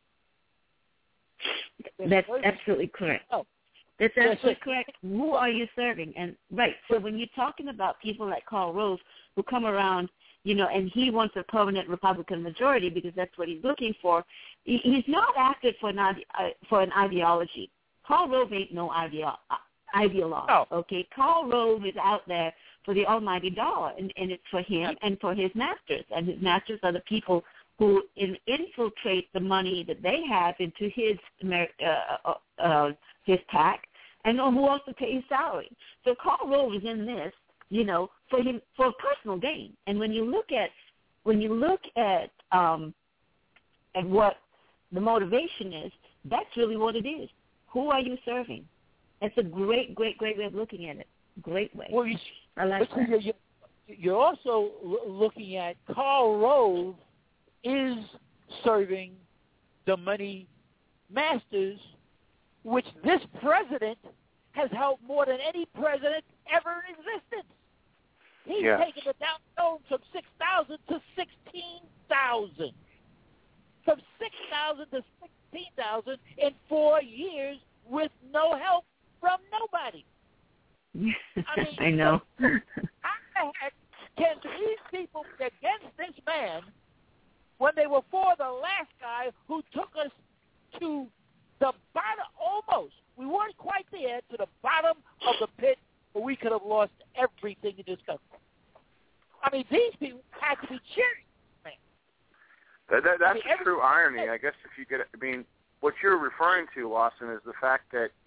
That's absolutely correct. Oh. That's absolutely correct. Who are you serving? And right, so when you're talking about people like Karl Rove who come around, you know, and he wants a permanent Republican majority because that's what he's looking for, he's not after for an, for an ideology. Karl Rove ain't no ideo- ideologue, oh. okay? Karl Rove is out there for the almighty dollar, and, and it's for him and for his masters, and his masters are the people who in, infiltrate the money that they have into his uh, uh, his PAC, and who also pay his salary. So Karl Rove is in this, you know, for him for personal gain. And when you look at when you look at um, at what the motivation is, that's really what it is. Who are you serving? That's a great, great, great way of looking at it. Great way. Well, you, I like that. You're, you're also looking at Karl Rove is serving the money masters, which this president has helped more than any president ever in existence. He's yes. taken the Dow Jones from six thousand to sixteen thousand. From six thousand to sixteen thousand in four years with no help from nobody. I mean, I know. how the heck can these people be against this man when they were for the last guy who took us to the bottom, almost, we weren't quite there, to the bottom of the pit where we could have lost everything in this country. I mean, these people had to be cheering, man. That, that, that's I mean, a true irony. I guess if you get, I mean, what you're referring to, Lawson, is the fact that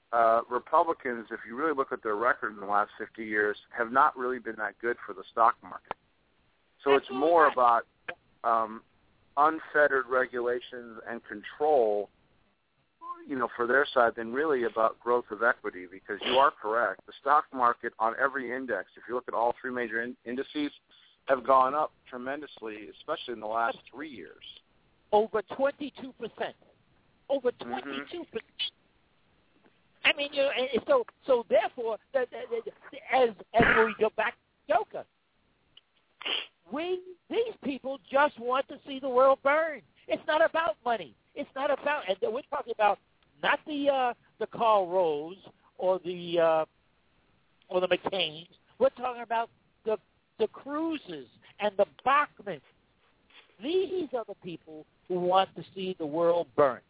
uh, Republicans, if you really look at their record in the last fifty years, have not really been that good for the stock market. So it's more about um, unfettered regulations and control, you know, for their side than really about growth of equity, because you are correct. The stock market on every index, if you look at all three major in- indices, have gone up tremendously, especially in the last three years. Over twenty-two percent. Over twenty-two percent. Mm-hmm. I mean, you know, and so so therefore, the, the, the, as as we go back to Joker, we these people just want to see the world burn. It's not about money. It's not about, and we're talking about not the uh, the Karl Rove or the uh, or the McCains. We're talking about the the Cruzes and the Bachmans. These are the people who want to see the world burn.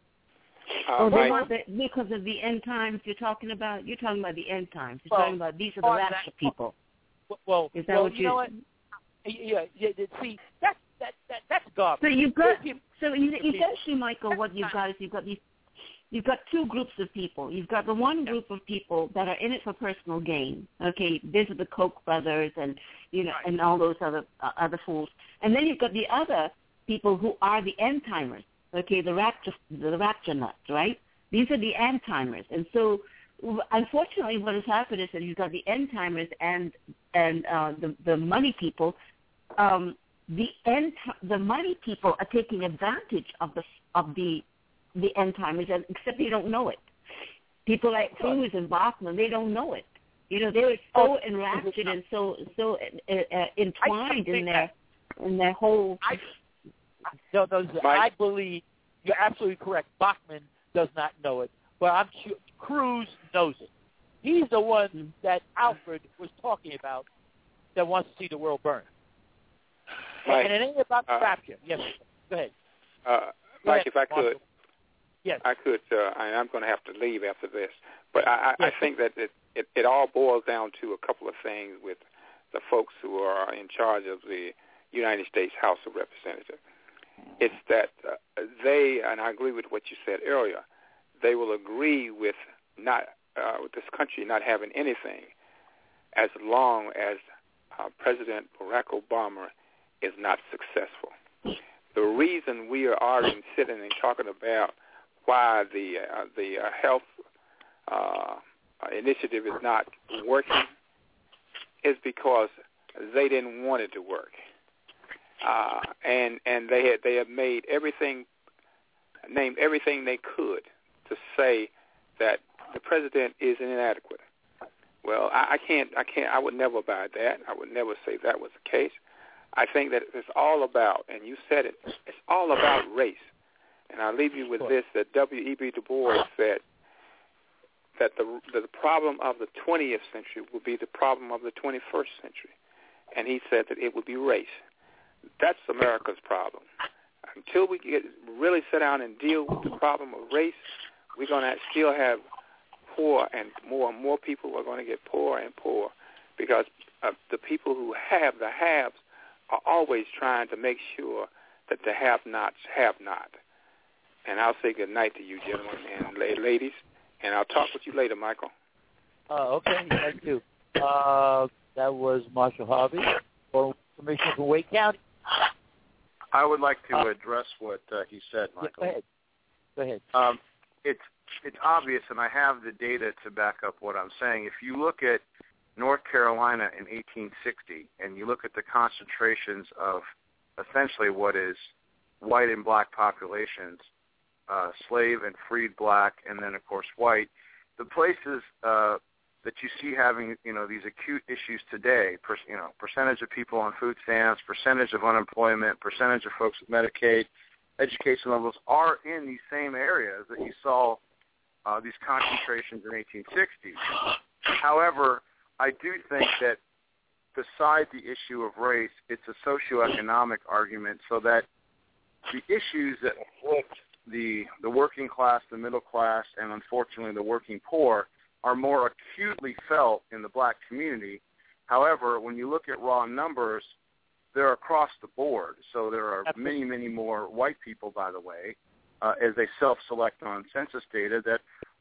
Uh, oh, they want the, because of the end times you're talking about? You're talking about the end times. You're well, talking about these are the rapture people. Well, is that well, what you know what? Yeah, yeah, see, that's, that, that, that's garbage. So you've got, so you, essentially, Michael, what you've got is you've got these, you've got two groups of people. You've got the one group of people that are in it for personal gain. Okay, these are the Koch brothers and, you know, right. and all those other uh, other fools. And then you've got the other people who are the end timers. Okay, the rapture, the rapture nuts, right? These are the end timers. And so, unfortunately, what has happened is that you've got the end timers and and uh, the the money people. Um, the end, the money people are taking advantage of the of the the end timers, except they don't know it. People like Cruz and Bachman, they don't know it. You know, they're so enraptured and so so uh, uh, entwined in their in their whole. I, no, no, I believe you're absolutely correct. Bachman does not know it, but I'm sure Cruz knows it. He's the one that Alfred was talking about that wants to see the world burn. Mike, and it ain't about the uh, rapture. Yes, go ahead. Uh, go Mike, ahead, if I could, yes, I could, uh, and I'm going to have to leave after this, but I, I, yes. I think that it, it, it all boils down to a couple of things with the folks who are in charge of the United States House of Representatives. It's that uh, they, and I agree with what you said earlier, they will agree with not uh, with this country not having anything as long as uh, President Barack Obama is not successful. The reason we are already sitting and talking about why the uh, the uh, health uh, initiative is not working is because they didn't want it to work. Uh, and and they had they have made everything, named everything they could to say that the president is inadequate. Well, I, I can't, I can't, I would never buy that. I would never say that was the case. I think that it's all about, and you said it, it's all about race. And I'll leave you with this: that W E B Du Bois said that the the problem of the twentieth century will be the problem of the twenty-first century, and he said that it would be race. That's America's problem. Until we get really sit down and deal with the problem of race, we're going to still have poor and more and more people are going to get poorer and poorer because of the people who have the haves are always trying to make sure that the have-nots have not. And I'll say good night to you, gentlemen and ladies, and I'll talk with you later, Michael. Uh, okay, thank you. Uh, that was Marshall Harvey, Commissioner for Wake County. I would like to address what uh, he said, Michael. Yeah, go ahead. Go ahead. Um, it's it's obvious, and I have the data to back up what I'm saying. If you look at North Carolina in eighteen sixty, and you look at the concentrations of essentially what is white and black populations, uh, slave and freed black, and then, of course, white, the places uh, that you see having, you know, these acute issues today, per, you know, percentage of people on food stamps, percentage of unemployment, percentage of folks with Medicaid, education levels are in these same areas that you saw uh, these concentrations in eighteen sixty. However, I do think that beside the issue of race, it's a socioeconomic argument so that the issues that afflict the, the working class, the middle class, and unfortunately the working poor are more acutely felt in the black community. However, when you look at raw numbers, they're across the board. So there are Absolutely. many, many more white people, by the way, uh, as they self-select on census data, that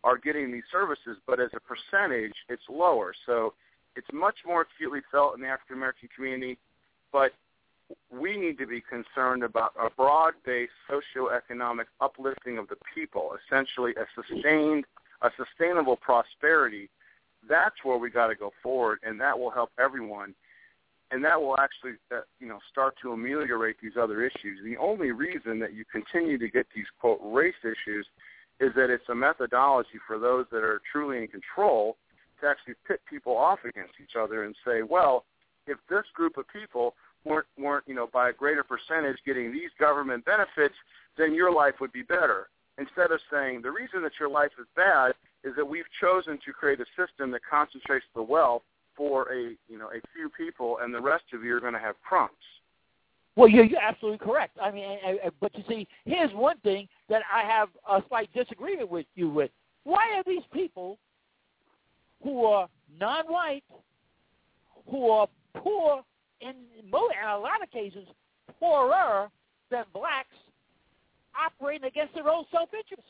are getting these services, but as a percentage, it's lower. So it's much more acutely felt in the African American community, but we need to be concerned about a broad-based socioeconomic uplifting of the people, essentially a sustained, a sustainable prosperity. That's where we got to go forward, and that will help everyone, and that will actually, uh, you know, start to ameliorate these other issues. The only reason that you continue to get these, quote, race issues is that it's a methodology for those that are truly in control to actually pit people off against each other and say, well, if this group of people weren't, weren't, you know, by a greater percentage getting these government benefits, then your life would be better. Instead of saying the reason that your life is bad is that we've chosen to create a system that concentrates the wealth for a, you know, a few people, and the rest of you are going to have crumbs. Well, you're, you're absolutely correct. I mean, I, I, but you see, here's one thing that I have a slight disagreement with you with. Why are these people who are non-white, who are poor, in, mo- in a lot of cases, poorer than blacks, operating against their own self-interest?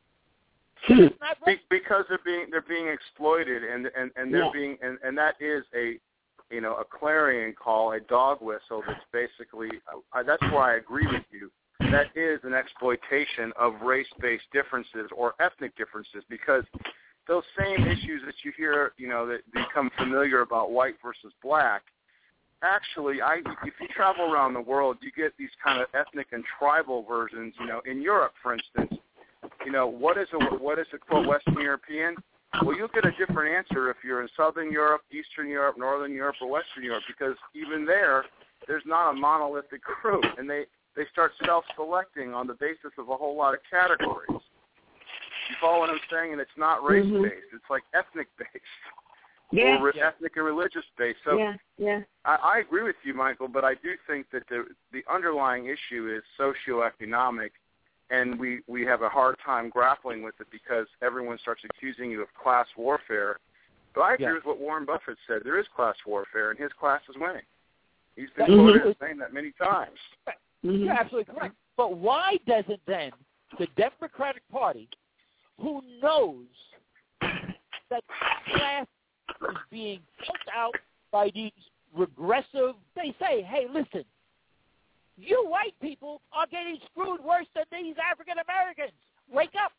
Be- because they're being they're being exploited, and and, and they're yeah. being and, and that is a you know a clarion call, a dog whistle. That's basically uh, that's why I agree with you. That is an exploitation of race-based differences or ethnic differences, because those same issues that you hear, you know, that become familiar about white versus black. Actually, I if you travel around the world, you get these kind of ethnic and tribal versions. You know, in Europe, for instance. You know, what is a what is a quote Western European? Well, you'll get a different answer if you're in Southern Europe, Eastern Europe, Northern Europe, or Western Europe, because even there, there's not a monolithic group, and they, they start self-selecting on the basis of a whole lot of categories. You follow what I'm saying? And it's not race-based. Mm-hmm. It's like ethnic-based. Yeah. Or re- ethnic and religious-based. So yeah, yeah. I, I agree with you, Michael, but I do think that the, the underlying issue is socioeconomic. And we, we have a hard time grappling with it because everyone starts accusing you of class warfare. But I agree yeah. with what Warren Buffett said. There is class warfare, and his class is winning. He's been mm-hmm. quoted as saying that many times. Mm-hmm. You're absolutely correct. But why doesn't then the Democratic Party, who knows that class is being built out by these regressive, they say, hey, listen, you white people are getting screwed worse than these African Americans. Wake up!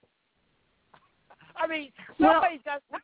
I mean, somebody's well, got.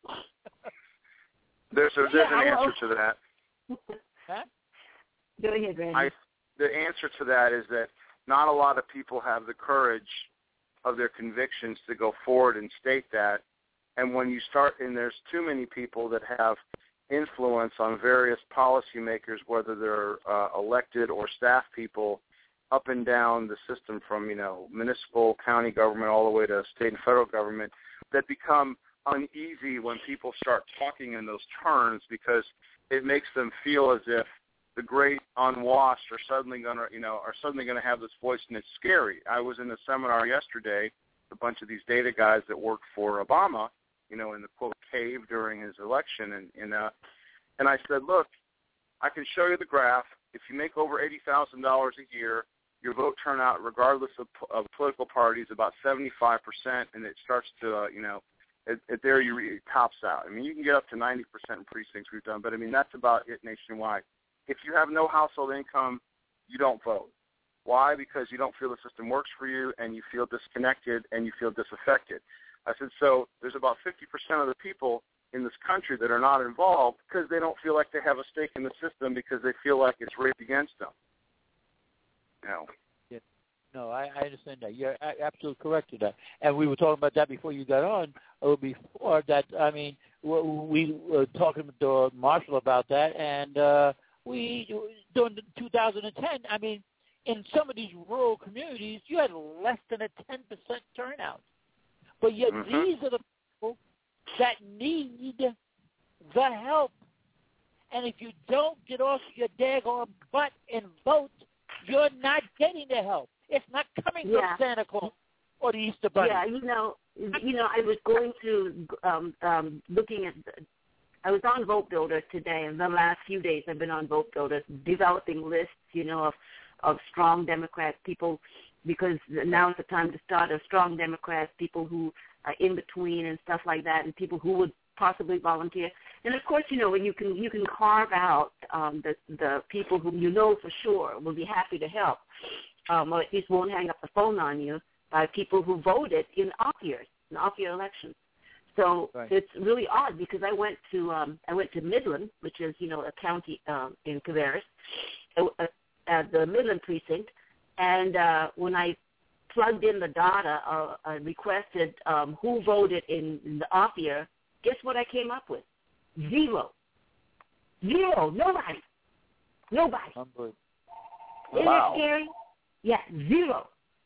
there's a, there's yeah, an answer to that. Huh? Go ahead, Randy. I, the answer to that is that not a lot of people have the courage of their convictions to go forward and state that. And when you start, and there's too many people that have influence on various policymakers, whether they're uh, elected or staff people, up and down the system from, you know, municipal, county government, all the way to state and federal government, that become uneasy when people start talking in those terms, because it makes them feel as if the great unwashed are suddenly going to, you know, are suddenly going to have this voice, and it's scary. I was in a seminar yesterday, a bunch of these data guys that worked for Obama, you know, in the, quote, cave during his election. And, and, uh, and I said, look, I can show you the graph. If you make over eighty thousand dollars a year, your vote turnout, regardless of, of political parties, about seventy-five percent, and it starts to, uh, you know, it, it, there you re- it tops out. I mean, you can get up to ninety percent in precincts we've done, but, I mean, that's about it nationwide. If you have no household income, you don't vote. Why? Because you don't feel the system works for you, and you feel disconnected, and you feel disaffected. I said, so there's about fifty percent of the people in this country that are not involved because they don't feel like they have a stake in the system, because they feel like it's rigged against them. No. Yeah. No, I, I understand that. You're absolutely correct to that. And we were talking about that before you got on, or before that, I mean, we were talking to Marshall about that, and uh, we, during two thousand ten, I mean, in some of these rural communities, you had less than a ten percent turnout. But yet mm-hmm. these are the people that need the help. And if you don't get off your daggone butt and vote, you're not getting the help. It's not coming yeah. from Santa Claus or the Easter Bunny. Yeah, you know, you know, I was going through, um, um, looking at, the, I was on Vote Builder today, and the last few days I've been on Vote Builder, developing lists, you know, of, of strong Democrat people, because now is the time to start a strong Democrats, people who uh, in between and stuff like that, and people who would possibly volunteer. And of course, you know, when you can you can carve out um, the the people whom you know for sure will be happy to help, um, or at least won't hang up the phone on you, by people who voted in off years, in off year elections. So right. It's really odd because I went to um, I went to Midland, which is you know a county um, in Cabarrus, uh, at the Midland precinct, and uh, when I plugged in the data, uh, I requested um, who voted in, in the off year. Guess what I came up with? Zero. Zero. Nobody. Nobody. Unbelievable. Isn't Wow. that scary? Yeah, zero.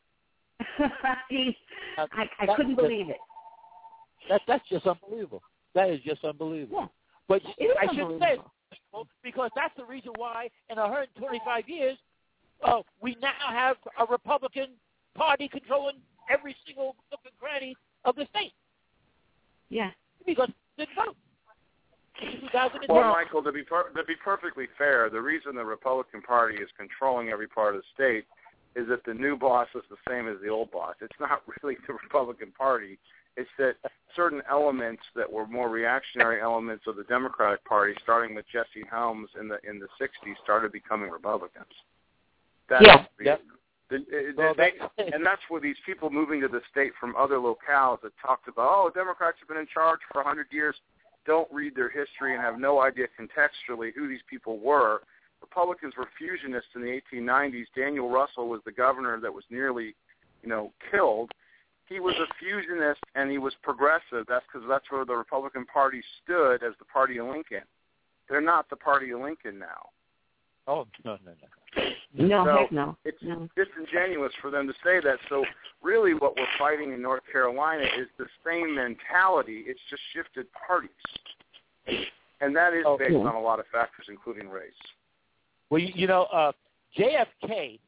I, mean, I, I that, couldn't that, believe it. That, that's just unbelievable. That is just unbelievable. Yeah. But it I shouldn't say it, because that's the reason why in one hundred twenty-five years, uh, we now have a Republican Party controlling every single nook and cranny of the state. Yeah. Because they didn't vote. Well, Michael, to be per- to be perfectly fair, the reason the Republican Party is controlling every part of the state is that the new boss is the same as the old boss. It's not really the Republican Party. It's that certain elements that were more reactionary elements of the Democratic Party, starting with Jesse Helms in the in the sixties, started becoming Republicans. That's yeah. The, yep. the, the, well, they, that's, and that's where these people moving to the state from other locales that talked about, oh, Democrats have been in charge for one hundred years, don't read their history and have no idea contextually who these people were. Republicans were fusionists in the eighteen nineties. Daniel Russell was the governor that was nearly, you know, killed. He was a fusionist and he was progressive. That's because that's where the Republican Party stood as the party of Lincoln. They're not the party of Lincoln now. Oh, no, no, no. No, so heck no. It's no. disingenuous for them to say that. So really what we're fighting in North Carolina is the same mentality. It's just shifted parties. And that is okay. based on a lot of factors, including race. Well, you, you know, uh, J F K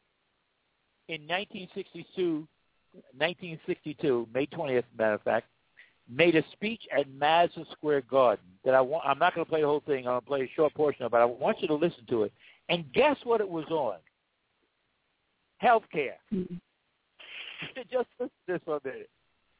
in nineteen sixty-two, nineteen sixty-two, May twentieth, matter of fact, made a speech at Madison Square Garden that I want, I'm not going to play the whole thing. I'm going to play a short portion of it, but I want you to listen to it. And guess what it was on? Health care. Mm-hmm. Just listen to this for a minute.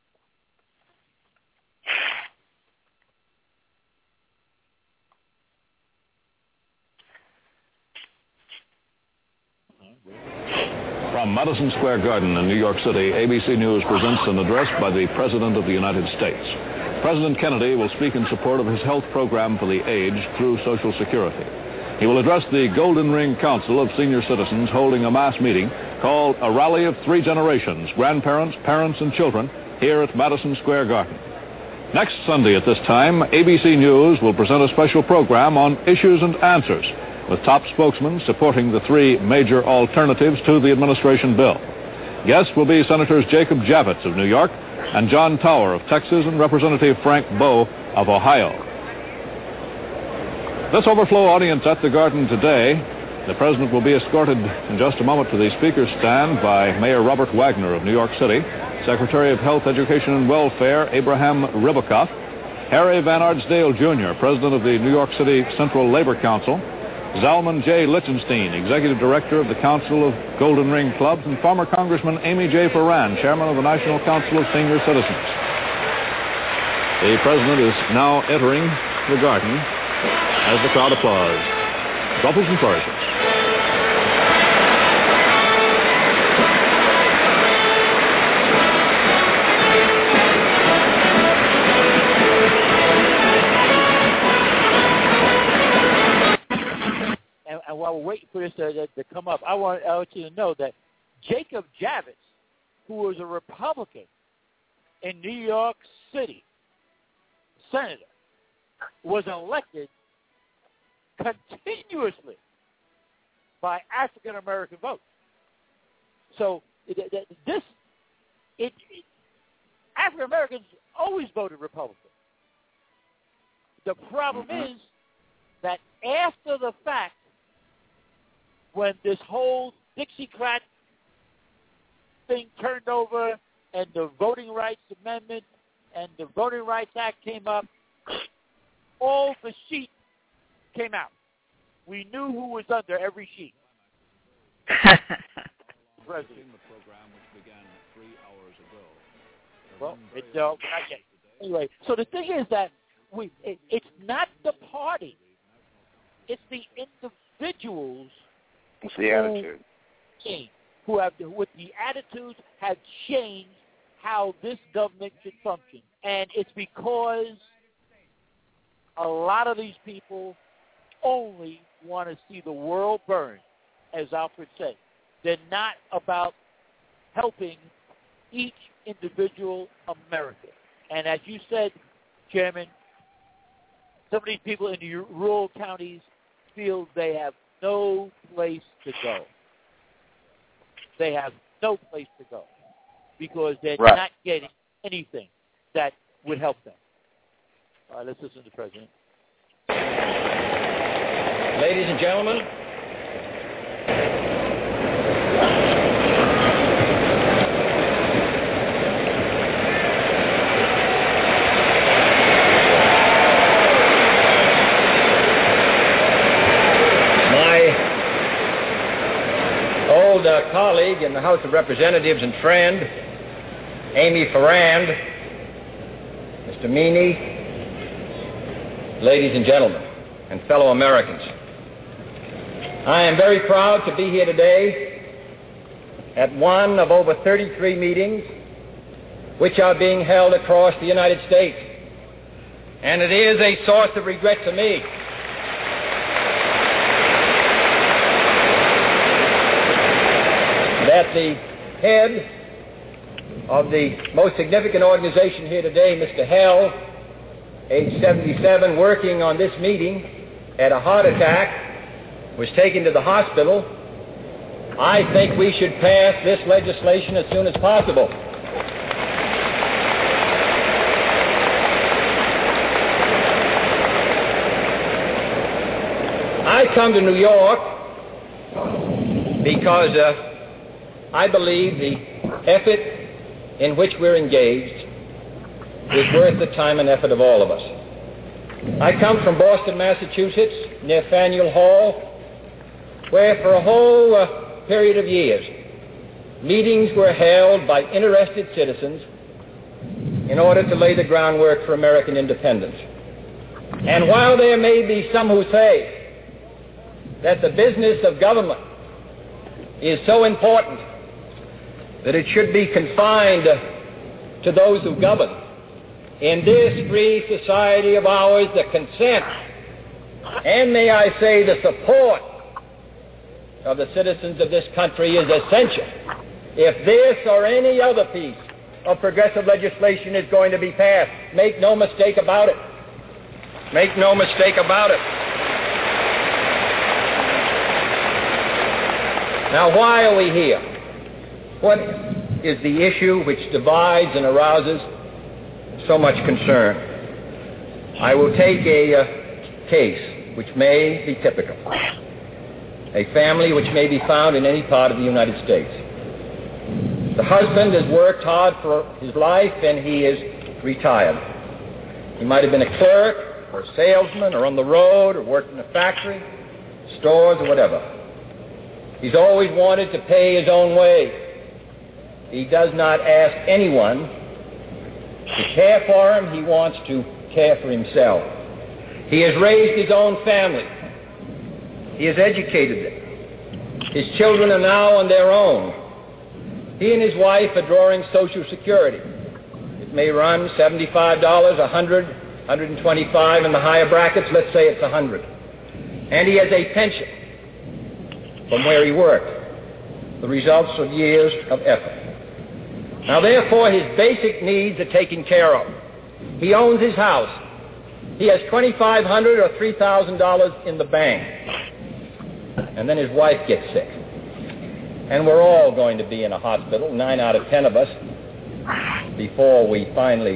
From Madison Square Garden in New York City, A B C News presents an address by the President of the United States. President Kennedy will speak in support of his health program for the aged through Social Security. He will address the Golden Ring Council of Senior Citizens holding a mass meeting called A Rally of Three Generations, Grandparents, Parents, and Children, here at Madison Square Garden. Next Sunday at this time, A B C News will present a special program on Issues and Answers, with top spokesmen supporting the three major alternatives to the administration bill. Guests will be Senators Jacob Javits of New York and John Tower of Texas and Representative Frank Bowe of Ohio. This overflow audience at the Garden today, the President will be escorted in just a moment to the Speaker's stand by Mayor Robert Wagner of New York City, Secretary of Health, Education, and Welfare Abraham Ribicoff, Harry Van Ardsdale, Junior, President of the New York City Central Labor Council, Zalman J. Lichtenstein, Executive Director of the Council of Golden Ring Clubs, and former Congressman Amy J. Ferran, Chairman of the National Council of Senior Citizens. The President is now entering the Garden as the crowd applauds. Trumpets and flourishes. And while we're waiting for this to, to, to come up, I want, I want you to know that Jacob Javits, who was a Republican in New York City, senator, was elected continuously by African-American votes. So it, it, this, it, it, African-Americans always voted Republican. The problem mm-hmm. is that after the fact, when this whole Dixiecrat thing turned over and the Voting Rights Amendment and the Voting Rights Act came up, all the sheet came out. We knew who was under every sheet. President. The program which began three hours ago. Well, it's uh, not yet. Anyway, so the thing is that we it, it's not the party. It's the individuals It's the attitude. Who, who have, with the attitudes, have changed how this government should function. And it's because a lot of these people only want to see the world burn, as Alfred said. They're not about helping each individual American. And as you said, Chairman, some of these people in the rural counties feel they have no place to go. They have no place to go because they're right. not getting anything that would help them. All right, let's listen to the President. Ladies and gentlemen, Uh, colleague in the House of Representatives and friend, Amy Farrand, Mister Meany, ladies and gentlemen, and fellow Americans. I am very proud to be here today at one of over thirty-three meetings which are being held across the United States. And it is a source of regret to me that the head of the most significant organization here today, Mister Hell, age seventy-seven, working on this meeting, had a heart attack, was taken to the hospital. I think we should pass this legislation as soon as possible. I come to New York because uh, I believe the effort in which we're engaged is worth the time and effort of all of us. I come from Boston, Massachusetts, near Faneuil Hall, where for a whole uh, period of years, meetings were held by interested citizens in order to lay the groundwork for American independence. And while there may be some who say that the business of government is so important that it should be confined to those who govern, in this free society of ours, the consent, and may I say the support of the citizens of this country is essential if this or any other piece of progressive legislation is going to be passed. Make no mistake about it. Make no mistake about it. Now, why are we here? What is the issue which divides and arouses so much concern? I will take a uh, case which may be typical. A family which may be found in any part of the United States. The husband has worked hard for his life and he is retired. He might have been a clerk or a salesman or on the road or worked in a factory, stores or whatever. He's always wanted to pay his own way. He does not ask anyone to care for him. He wants to care for himself. He has raised his own family. He has educated them. His children are now on their own. He and his wife are drawing Social Security. It may run seventy-five dollars, one hundred dollars, one hundred twenty-five dollars in the higher brackets. Let's say it's one hundred dollars. And he has a pension from where he worked, the results of years of effort. Now, therefore, his basic needs are taken care of. He owns his house. He has twenty-five hundred dollars or three thousand dollars in the bank. And then his wife gets sick. And we're all going to be in a hospital, nine out of ten of us, before we finally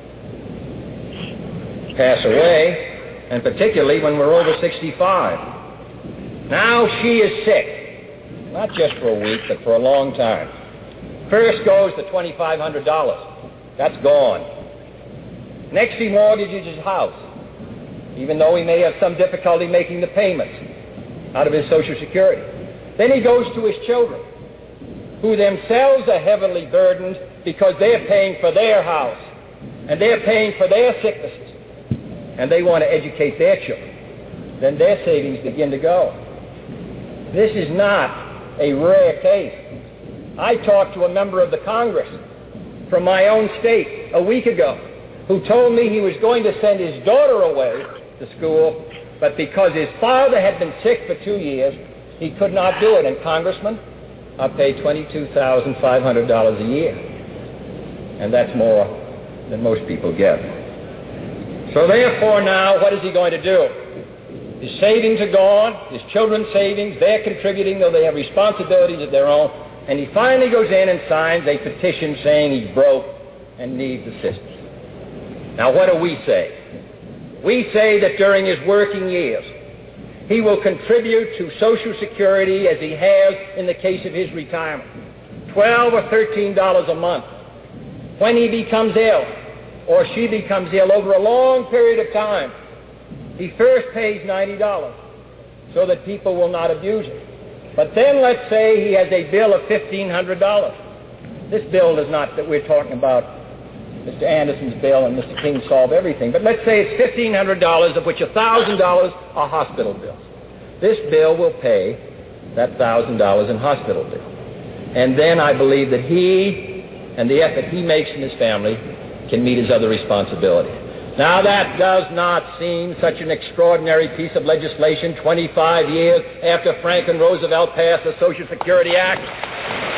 pass away, and particularly when we're over sixty-five. Now she is sick, not just for a week, but for a long time. First goes the twenty-five hundred dollars. That's gone. Next, he mortgages his house, even though he may have some difficulty making the payments out of his Social Security. Then he goes to his children, who themselves are heavily burdened because they're paying for their house, and they're paying for their sicknesses, and they want to educate their children, then their savings begin to go. This is not a rare case. I talked to a member of the Congress from my own state a week ago who told me he was going to send his daughter away to school, but because his father had been sick for two years, he could not do it. And Congressman, I pay twenty-two thousand five hundred dollars a year, and that's more than most people get. So therefore now, what is he going to do? His savings are gone, his children's savings, they're contributing, though they have responsibilities of their own, and he finally goes in and signs a petition saying he's broke and needs assistance. Now what do we say? We say that during his working years, he will contribute to Social Security as he has in the case of his retirement, twelve or thirteen dollars a month. When he becomes ill, or she becomes ill over a long period of time, he first pays ninety dollars so that people will not abuse it. But then let's say he has a bill of fifteen hundred dollars. This bill is not that we're talking about Mister Anderson's bill and Mister King solve everything, but let's say it's fifteen hundred dollars, of which one thousand dollars are hospital bills. This bill will pay that one thousand dollars in hospital bills. And then I believe that he and the effort he makes in his family can meet his other responsibilities. Now that does not seem such an extraordinary piece of legislation twenty-five years after Franklin Roosevelt passed the Social Security Act.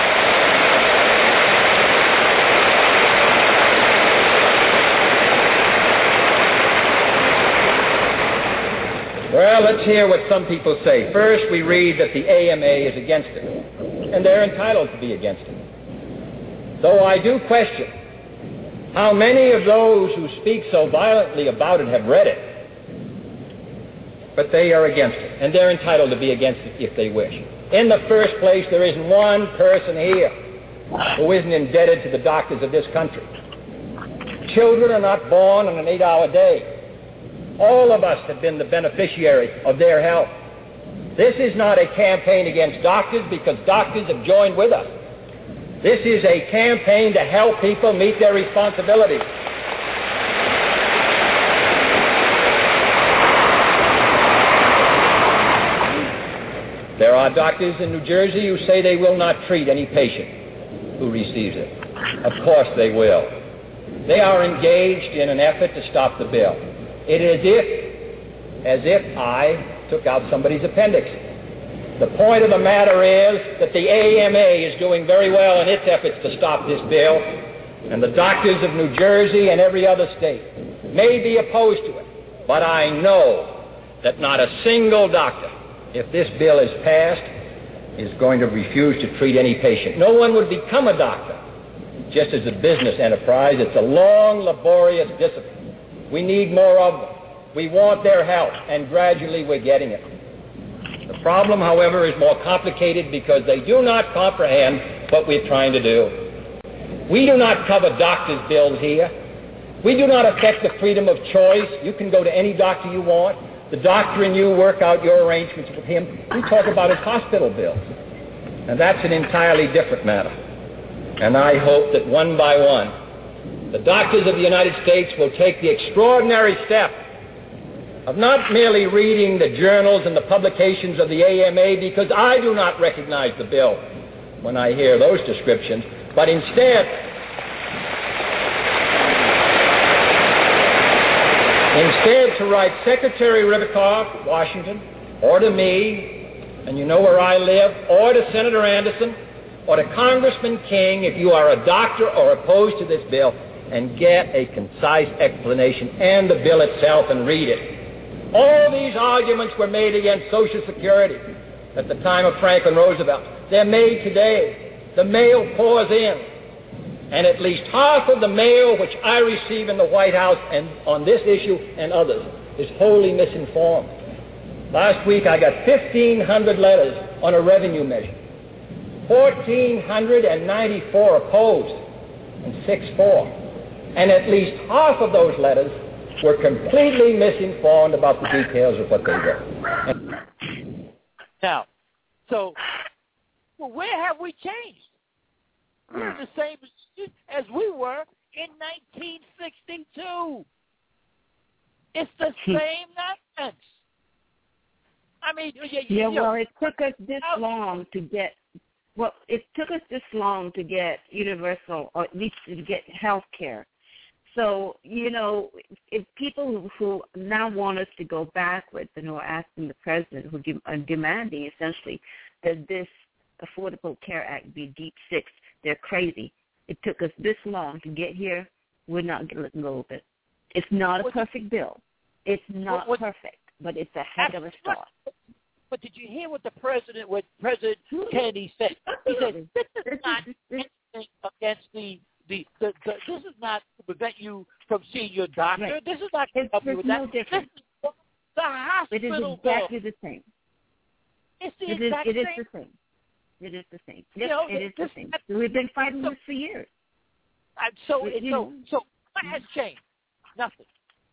Well, let's hear what some people say. First, we read that the A M A is against it, and they're entitled to be against it. Though I do question how many of those who speak so violently about it have read it. But they are against it, and they're entitled to be against it if they wish. In the first place, there isn't one person here who isn't indebted to the doctors of this country. Children are not born on an eight-hour day. All of us have been the beneficiary of their help. This is not a campaign against doctors because doctors have joined with us. This is a campaign to help people meet their responsibilities. There are doctors in New Jersey who say they will not treat any patient who receives it. Of course they will. They are engaged in an effort to stop the bill. It is if, as if I took out somebody's appendix. The point of the matter is that the A M A is doing very well in its efforts to stop this bill, and the doctors of New Jersey and every other state may be opposed to it. But I know that not a single doctor, if this bill is passed, is going to refuse to treat any patient. No one would become a doctor. Just as a business enterprise, it's a long, laborious discipline. We need more of them. We want their help, and gradually we're getting it. The problem, however, is more complicated because they do not comprehend what we're trying to do. We do not cover doctors' bills here. We do not affect the freedom of choice. You can go to any doctor you want. The doctor and you work out your arrangements with him. We talk about his hospital bills. And that's an entirely different matter. And I hope that one by one, the doctors of the United States will take the extraordinary step of not merely reading the journals and the publications of the A M A, because I do not recognize the bill when I hear those descriptions, but instead, instead to write Secretary Ribicoff, Washington, or to me, and you know where I live, or to Senator Anderson, or to Congressman King, if you are a doctor or opposed to this bill, and get a concise explanation and the bill itself and read it. All these arguments were made against Social Security at the time of Franklin Roosevelt. They're made today. The mail pours in. And at least half of the mail which I receive in the White House and on this issue and others is wholly misinformed. Last week I got fifteen hundred letters on a revenue measure. one thousand four hundred ninety-four opposed and six for. And at least half of those letters were completely misinformed about the details of what they were. Now, so well, where have we changed? We're in the same position as we were in nineteen sixty-two. It's the same nonsense. I mean, you, you, yeah. you know, Well, it took us this long to get. Well, it took us this long to get universal, or at least to get health care. So, you know, if people who now want us to go backwards and who are asking the president, who de- are demanding essentially that this Affordable Care Act be deep six, they're crazy. It took us this long to get here. We're not going to let go of it. It's not a perfect bill. It's not what, what, perfect, but it's a heck of a start. But did you hear what the president, what President Kennedy said? He said, this is not anything against the The, the, the, this is not to prevent you from seeing your doctor. Right. This is not to help you with no that. Difference. This is the hospital It is exactly bill. the same. It's the it exact is, it same. is the same. It is the same. You Yes, know, it is this, the same. We've been fighting so, this for years. And so, It, it, you so, know. so what has changed? Nothing.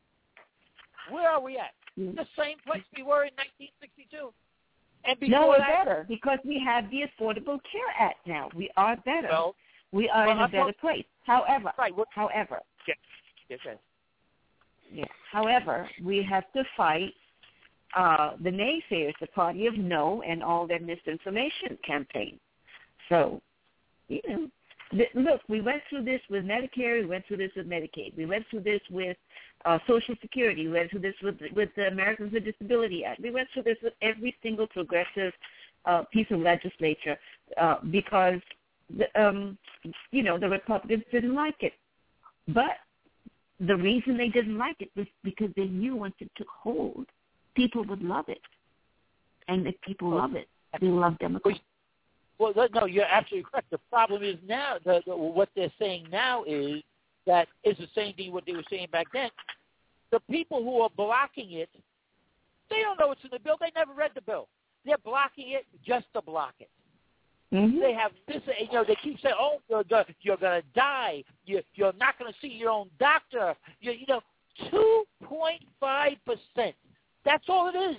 Where are we at? Mm. The same place we were in nineteen sixty-two. And before no, we're that, better because we have the Affordable Care Act now. We are better. Well, we are well, in a I'm better talk- place. However, right, what, however, yes, yes, yes. yeah. However, we have to fight uh, the naysayers, the party of no, and all their misinformation campaign. So, you know, th- look, we went through this with Medicare. We went through this with Medicaid. We went through this with uh, Social Security. We went through this with with the Americans with Disability Act. We went through this with every single progressive uh, piece of legislature uh, because, the, um, you know, the Republicans didn't like it. But the reason they didn't like it was because they knew once it took hold, people would love it. And if people love it, they love Democrats. Well, no, you're absolutely correct. The problem is now, the, the, what they're saying now is that it's the same thing what they were saying back then. The people who are blocking it, they don't know what's in the bill. They never read the bill. They're blocking it just to block it. Mm-hmm. They have this, you know, they keep saying, oh, you're, you're going to die. You, you're not going to see your own doctor. You, you know, two point five percent. That's all it is.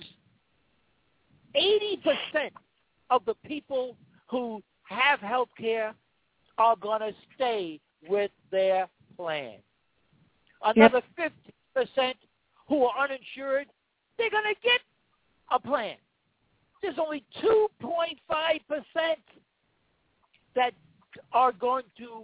eighty percent of the people who have health care are going to stay with their plan. Another yep. fifty percent who are uninsured, they're going to get a plan. There's only two point five percent that are going to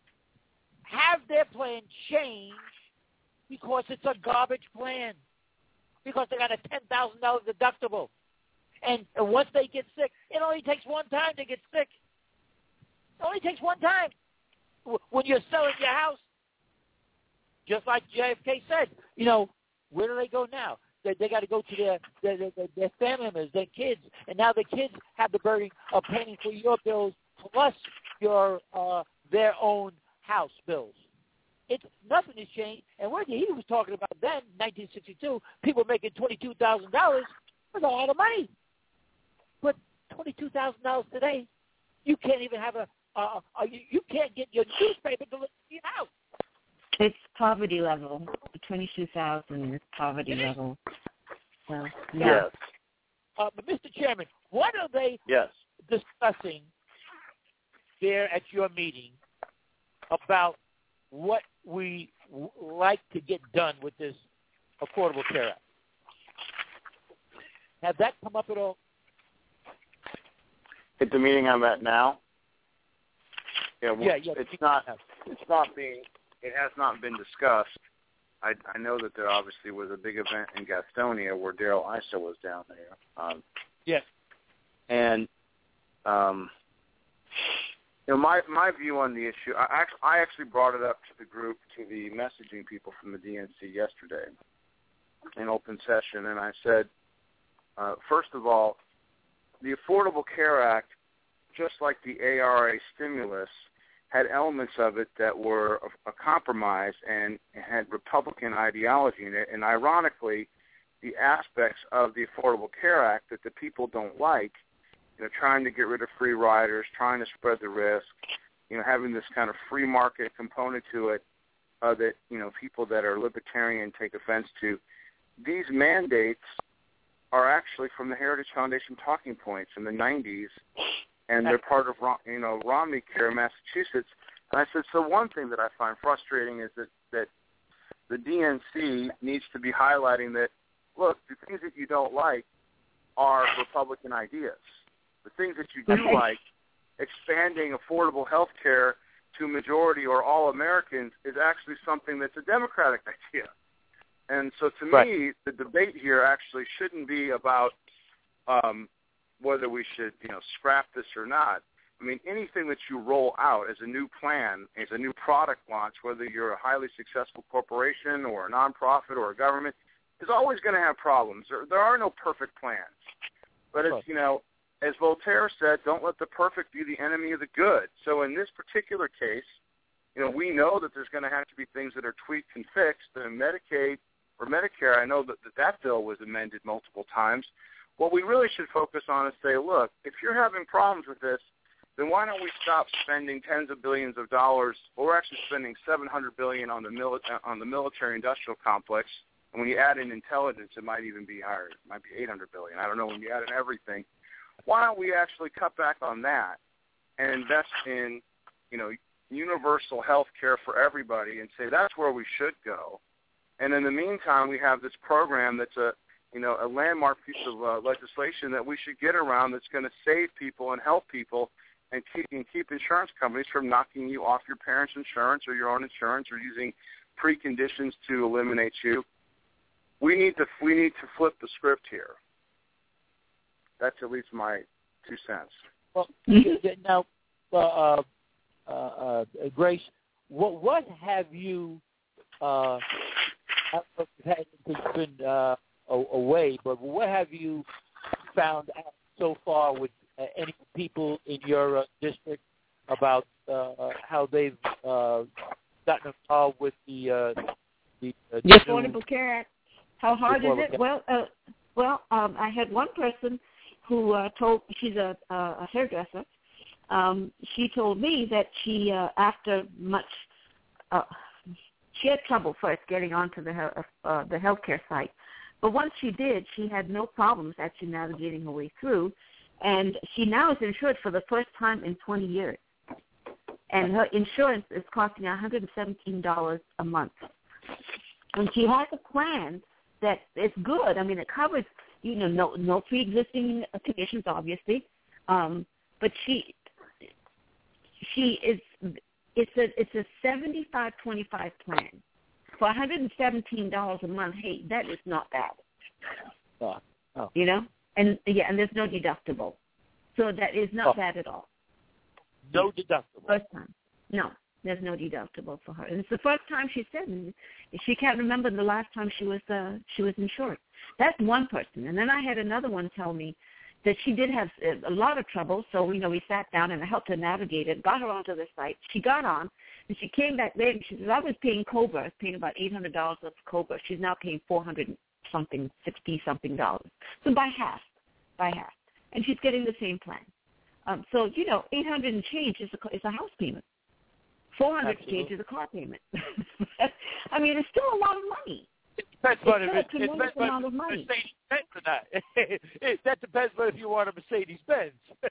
have their plan change because it's a garbage plan, because they got a ten thousand dollars deductible. And, and once they get sick, it only takes one time to get sick. It only takes one time. When you're selling your house, just like J F K said, you know, where do they go now? They, they got to go to their, their, their, their family members, their kids, and now the kids have the burden of paying for your bills plus your uh, their own house bills. It's nothing has changed. And what he was talking about then, nineteen sixty-two, people making twenty-two thousand dollars was a lot of money. But twenty-two thousand dollars today, you can't even have a, uh, a you, you can't get your newspaper delivered to your house. It's poverty level. twenty-two thousand is poverty it level. So, yeah. Yes. Uh, but Mister Chairman, what are they yes. discussing there at your meeting about what we w- like to get done with this Affordable Care Act? Has that come up at all? At the meeting I'm at now? Yeah, well, yeah, yeah. It's not. It's not being. It has not been discussed. I, I know that there obviously was a big event in Gastonia where Darrell Issa was down there. Um, yes. And um, you know, my my view on the issue. I actually, I actually brought it up to the group, to the messaging people from the D N C yesterday in open session, and I said, uh, first of all, the Affordable Care Act, just like the A R A stimulus, had elements of it that were a, a compromise and had Republican ideology in it. And ironically, the aspects of the Affordable Care Act that the people don't like, you know, trying to get rid of free riders, trying to spread the risk, you know, having this kind of free market component to it uh, that, you know, people that are libertarian take offense to, these mandates are actually from the Heritage Foundation talking points in the nineties and they're part of, you know, Romney Care in Massachusetts. And I said, so one thing that I find frustrating is that, that the D N C needs to be highlighting that, look, the things that you don't like are Republican ideas. The things that you do like, expanding affordable health care to majority or all Americans, is actually something that's a Democratic idea. And so to right. me, the debate here actually shouldn't be about um, whether we should, you know, scrap this or not. I mean, anything that you roll out as a new plan, as a new product launch, whether you're a highly successful corporation or a nonprofit or a government, is always going to have problems. There, there are no perfect plans. But it's, you know, as Voltaire said, don't let the perfect be the enemy of the good. So in this particular case, you know, we know that there's going to have to be things that are tweaked and fixed. And Medicaid or Medicare, I know that that, that bill was amended multiple times. What we really should focus on is say, look, if you're having problems with this, then why don't we stop spending tens of billions of dollars? Well, we're actually spending seven hundred billion dollars on the mili- on the military-industrial complex. And when you add in intelligence, it might even be higher. It might be eight hundred billion dollars. I don't know. When you add in everything, why don't we actually cut back on that and invest in, you know, universal health care for everybody and say that's where we should go. And in the meantime, we have this program that's a, you know, a landmark piece of uh, legislation that we should get around that's going to save people and help people and keep, and keep insurance companies from knocking you off your parents' insurance or your own insurance or using preconditions to eliminate you. We need to we need to flip the script here. That's at least my two cents. Well, now, uh, uh, uh, uh, Grace, what what have you? Uh, it's been uh, away, but what have you found out so far with uh, any people in your uh, district about uh, how they've uh, gotten involved with the uh, the, uh, the Affordable Care Act? How hard is it? Care. Well, uh, well, um, I had one person who uh, told, she's a, a hairdresser. Um, she told me that she, uh, after much, uh, she had trouble first getting onto the uh, the healthcare site, but once she did, she had no problems actually navigating her way through, and she now is insured for the first time in twenty years, and her insurance is costing one hundred seventeen dollars a month, and she has a plan that is good. I mean, it covers, you know, no no pre-existing conditions, obviously, um, but she she is. It's a it's a seventy-five twenty-five plan for one hundred seventeen dollars a month. Hey, that is not bad. Oh, oh. You know, and yeah, and there's no deductible, so that is not oh. bad at all. No deductible. First time, no, there's no deductible for her, and it's the first time she said, and she can't remember the last time she was uh, she was insured. That's one person, and then I had another one tell me that she did have a lot of trouble, so, you know, we sat down and I helped her navigate it, got her onto the site. She got on, and she came back later, and she said, I was paying COBRA. I was paying about eight hundred dollars of COBRA. She's now paying four hundred something, sixty-something dollars. So by half, by half. And she's getting the same plan. Um, so, you know, eight hundred and change is a, is a house payment. four hundred and change is a car payment. I mean, it's still a lot of money. It depends on if it's it, it depends on if Mercedes Benz or not. it, that depends on if you want a Mercedes Benz.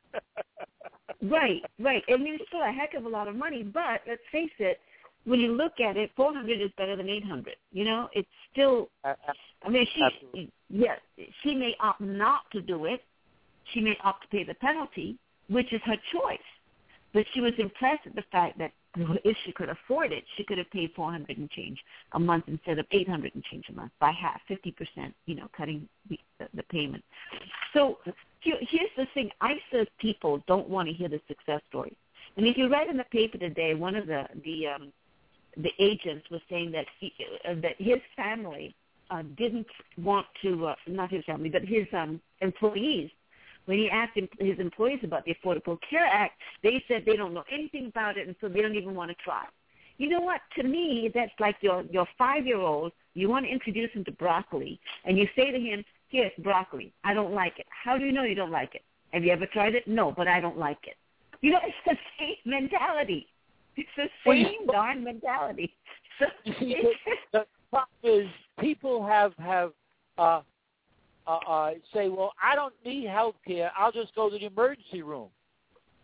Right, right. I mean, it's still a heck of a lot of money, but let's face it, when you look at it, four hundred is better than eight hundred. You know, it's still. I mean, she, Absolutely. yes, she may opt not to do it. She may opt to pay the penalty, which is her choice. But she was impressed at the fact that if she could afford it, she could have paid four hundred and change a month instead of eight hundred and change a month, by half, fifty percent, you know, cutting the, the, the payment. So here, here's the thing. I said people don't want to hear the success story. And if you read in the paper today, one of the the, um, the agents was saying that he, uh, that his family uh, didn't want to, uh, not his family, but his um, employees, when he asked his employees about the Affordable Care Act, they said they don't know anything about it, and so they don't even want to try. You know what? To me, that's like your, your five-year-old, you want to introduce him to broccoli, and you say to him, here's broccoli. I don't like it. How do you know you don't like it? Have you ever tried it? No, but I don't like it. You know, it's the same mentality. It's the same darn mentality. So you see, the, the problem is people have, have uh, Uh, uh, say, well, I don't need health care. I'll just go to the emergency room.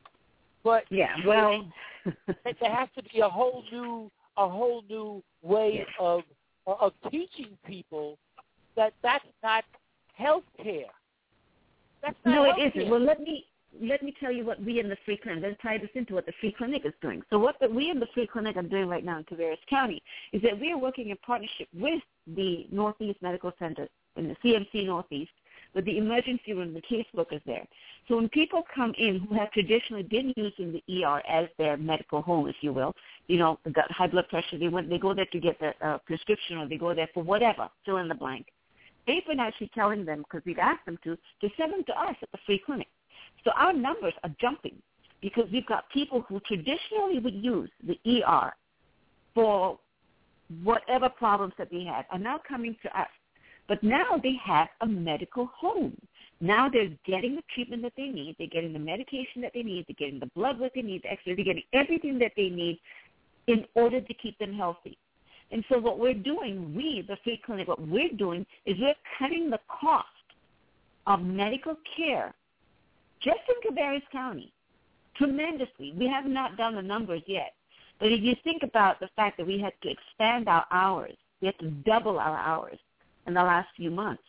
But yeah, well, there has to be a whole new a whole new way of of teaching people that that's not health care. That's not no, health it care. isn't. Well, let me let me tell you what we in the free clinic. Let's tie this into what the free clinic is doing. So what the, we in the free clinic are doing right now in Tavares County is that we are working in partnership with the Northeast Medical Center in the C M C Northeast, with the emergency room, the caseworkers there. So when people come in who have traditionally been using the E R as their medical home, if you will, you know, they got high blood pressure, they went, they go there to get the uh, prescription, or they go there for whatever, fill in the blank. They've been actually telling them, because we've asked them to, to send them to us at the free clinic. So our numbers are jumping because we've got people who traditionally would use the E R for whatever problems that they had are now coming to us. But now they have a medical home. Now they're getting the treatment that they need. They're getting the medication that they need. They're getting the blood work they need, the X-ray. They're getting everything that they need in order to keep them healthy. And so what we're doing, we, the free clinic, what we're doing is we're cutting the cost of medical care just in Tavares County tremendously. We have not done the numbers yet. But if you think about the fact that we had to expand our hours, we had to double our hours in the last few months,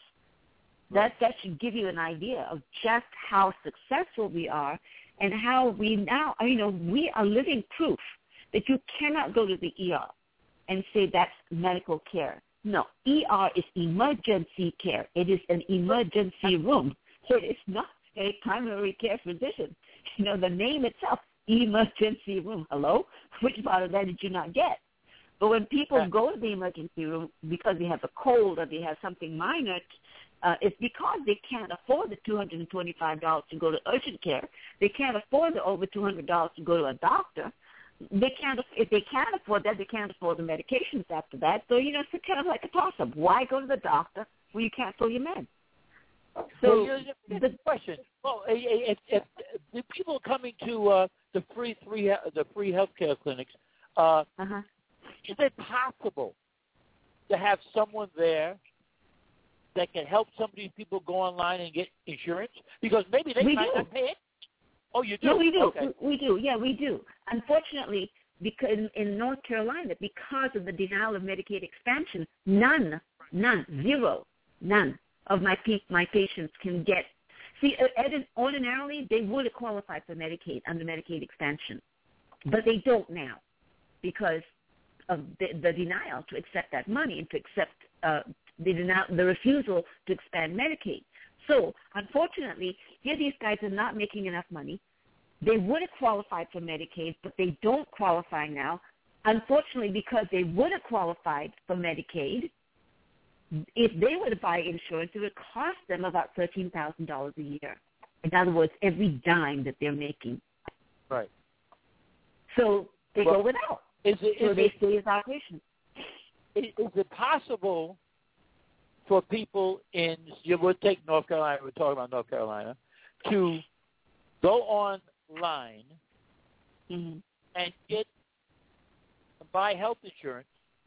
that, that should give you an idea of just how successful we are and how we now, you know, we are living proof that you cannot go to the E R and say that's medical care. No, E R is emergency care. It is an emergency room. It is not a primary care physician. You know, the name itself, emergency room. Hello? Which part of that did you not get? But when people go to the emergency room because they have a cold or they have something minor, uh, it's because they can't afford the two hundred twenty-five dollars to go to urgent care. They can't afford the over two hundred dollars to go to a doctor. They can't, if they can't afford that, they can't afford the medications after that. So, you know, it's kind of like a toss-up. Why go to the doctor when you can't fill your meds? So well, the question: well, if, if, if the people coming to uh, the free free the free healthcare clinics, uh, uh-huh. is it possible to have someone there that can help some of these people go online and get insurance? Because maybe they we might do. not pay it. Oh, you do? No, we do. Okay. We, we do. Yeah, we do. Unfortunately, because in, in North Carolina, because of the denial of Medicaid expansion, none, none, zero, none of my my patients can get. See, ordinarily they would have qualified for Medicaid under Medicaid expansion, but they don't now because of the, the denial to accept that money and to accept uh, the denial, the refusal to expand Medicaid. So, unfortunately, here these guys are not making enough money. They would have qualified for Medicaid, but they don't qualify now. Unfortunately, because they would have qualified for Medicaid, if they were to buy insurance, it would cost them about thirteen thousand dollars a year. In other words, every dime that they're making. Right. So they well, go without. Is it, so is they it, stay as outpatients. Is, is it possible for people in, you would take North Carolina, we're talking about North Carolina, to go online mm-hmm. and get, buy health insurance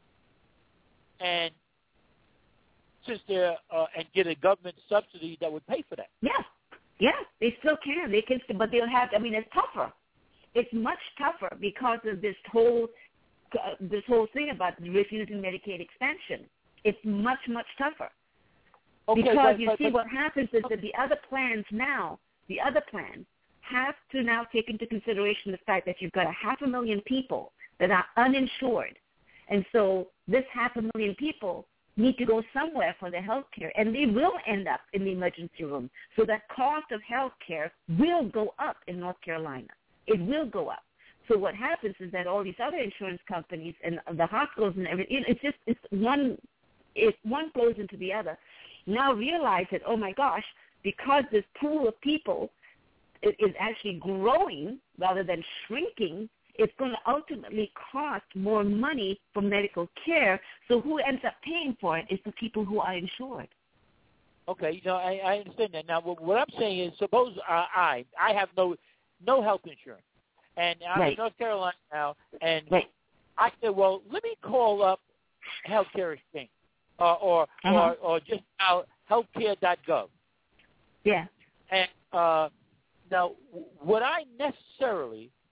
and since they're, uh, and get a government subsidy that would pay for that? Yeah, yeah, they still can. They can, but they'll have, I mean, it's tougher. It's much tougher because of this whole, uh, this whole thing about refusing Medicaid expansion. It's much, much tougher. Okay, because but, you but, see but, what happens is that the other plans now, the other plans have to now take into consideration the fact that you've got a half a million people that are uninsured. And so this half a million people need to go somewhere for their health care, and they will end up in the emergency room. So the cost of health care will go up in North Carolina. It will go up. So what happens is that all these other insurance companies and the hospitals and everything, it's just it's one, it one flows into the other. Now realize that, oh my gosh, because this pool of people is actually growing rather than shrinking, it's going to ultimately cost more money for medical care. So who ends up paying for it is the people who are insured. Okay, you know, I, I understand that. Now, what, what I'm saying is, suppose uh, I I have no no health insurance, and I'm right. in North Carolina now, and right. I said, well, let me call up Healthcare Exchange uh, or uh-huh. or or just uh, healthcare dot gov. Yeah. And uh, now, would I necessarily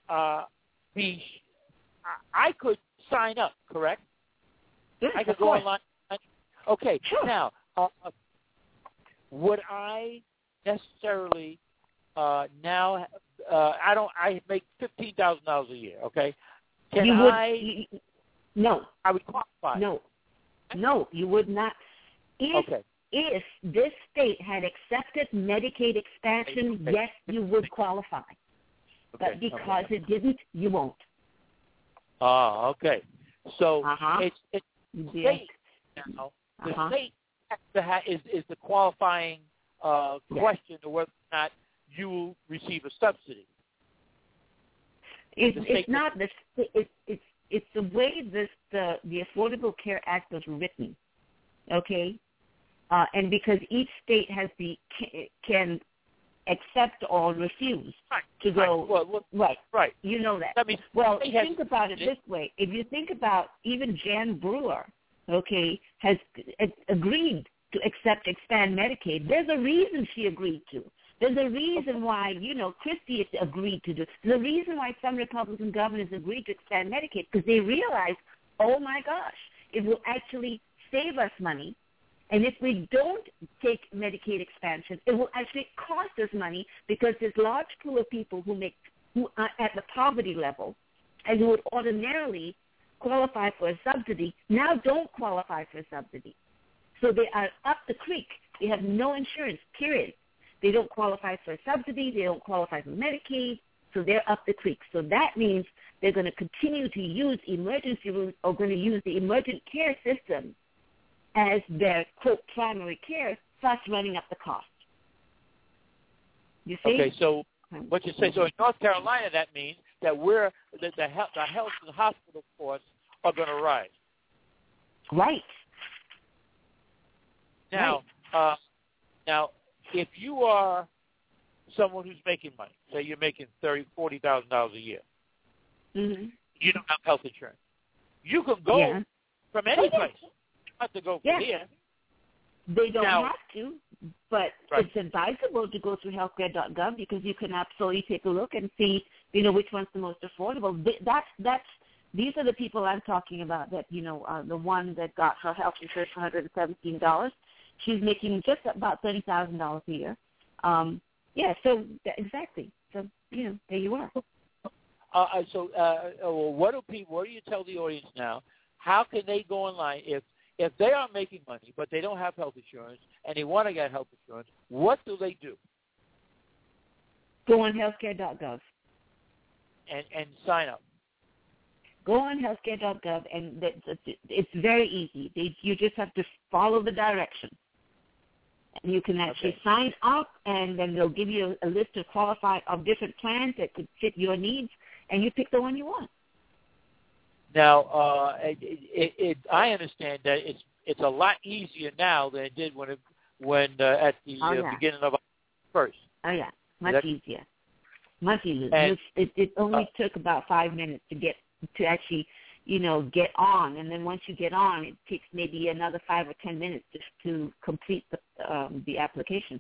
uh, be, I could sign up, correct? Yes, I could of go course. online. Okay, sure. now, uh, would I necessarily uh, now, uh, I don't, I make fifteen thousand dollars a year, okay? Can you would, I? You, no. I would qualify. No. No, you would not. If, okay. If this state had accepted Medicaid expansion, okay. yes, you would qualify. Okay. But because okay. it didn't, you won't. Ah, okay. So uh-huh. it's it's the state now. The uh-huh. state has to ha- is is the qualifying uh, yes. question of whether or not you will receive a subsidy. It's, it's not the it's it's it's the way this the the Affordable Care Act was written, okay, uh, and because each state has the can accept or refuse right. to go right. Well, well, right right. You know that. that means well, has, think about it this way: if you think about even Jan Brewer, okay, has agreed to accept expand Medicaid. There's a reason she agreed to. There's a reason why, you know, Christie agreed to do. There's a reason why some Republican governors agreed to expand Medicaid, because they realized, oh, my gosh, it will actually save us money. And if we don't take Medicaid expansion, it will actually cost us money, because this large pool of people who make who are at the poverty level and who would ordinarily qualify for a subsidy now don't qualify for a subsidy. So they are up the creek. They have no insurance, period. They don't qualify for a subsidy. They don't qualify for Medicaid, so they're up the creek. So that means they're going to continue to use emergency rooms or going to use the emergent care system as their, quote, primary care, thus running up the cost. You see? Okay, so what you say, so in North Carolina, that means that we're, the, the, health, the health and the hospital costs are going to rise. Right. Now, right. Uh, now, if you are someone who's making money, say you're making thirty, forty thousand dollars a year, mm-hmm. you don't have health insurance. You can go yeah. from any place. You don't have to go from yeah. here. They don't now, have to, but right. it's advisable to go through healthcare dot gov, because you can absolutely take a look and see, you know, which one's the most affordable. That's that's these are the people I'm talking about. That you know, uh, the one that got her health insurance for one hundred seventeen dollars. She's making just about thirty thousand dollars a year. Um, yeah, so exactly. So you know, there you are. Uh, so, uh, well, what do people? What do you tell the audience now? How can they go online if if they are making money but they don't have health insurance and they want to get health insurance? What do they do? Go on healthcare dot gov and and sign up. Go on healthcare dot gov, and it's very easy. They, you just have to follow the directions. And you can actually okay. sign up, and then they'll give you a list of qualified of different plans that could fit your needs, and you pick the one you want. Now, uh, it, it, it, I understand that it's it's a lot easier now than it did when it, when uh, at the oh, uh, yeah. beginning of first. Oh yeah, much that, easier, much easier. And, it, it only uh, took about five minutes to get to actually, you know, get on, and then once you get on, it takes maybe another five or ten minutes just to complete the um, the application.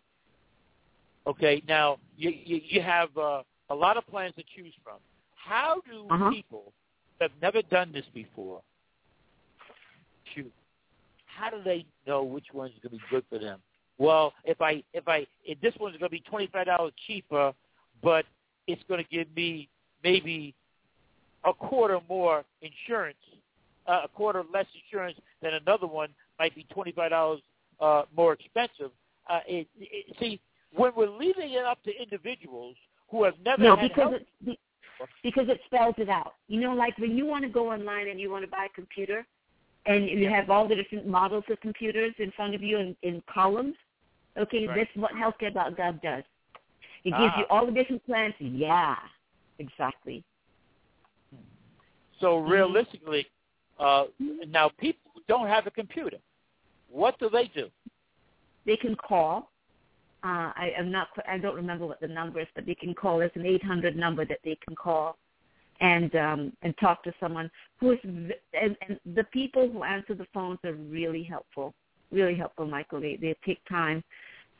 Okay, now you you, you have uh, a lot of plans to choose from. How do uh-huh. people that have never done this before choose? How do they know which one's going to be good for them? Well, if I if I if this one's going to be twenty-five dollars cheaper, but it's going to give me maybe a quarter more insurance, uh, a quarter less insurance than another one might be twenty-five dollars uh, more expensive. Uh, it, it, see, when we're leaving it up to individuals who have never no, had because health, it, because it spells it out. You know, like when you want to go online and you want to buy a computer, and you have all the different models of computers in front of you in, in columns. Okay, right. That's what healthcare dot gov does. It gives ah. you all the different plans. Yeah, exactly. So realistically, uh, now people who don't have a computer, what do they do? They can call. Uh, I am not. I don't remember what the number is, but they can call. There's an eight hundred number that they can call, and um, and talk to someone who is. And, and the people who answer the phones are really helpful. Really helpful, Michael. They they take time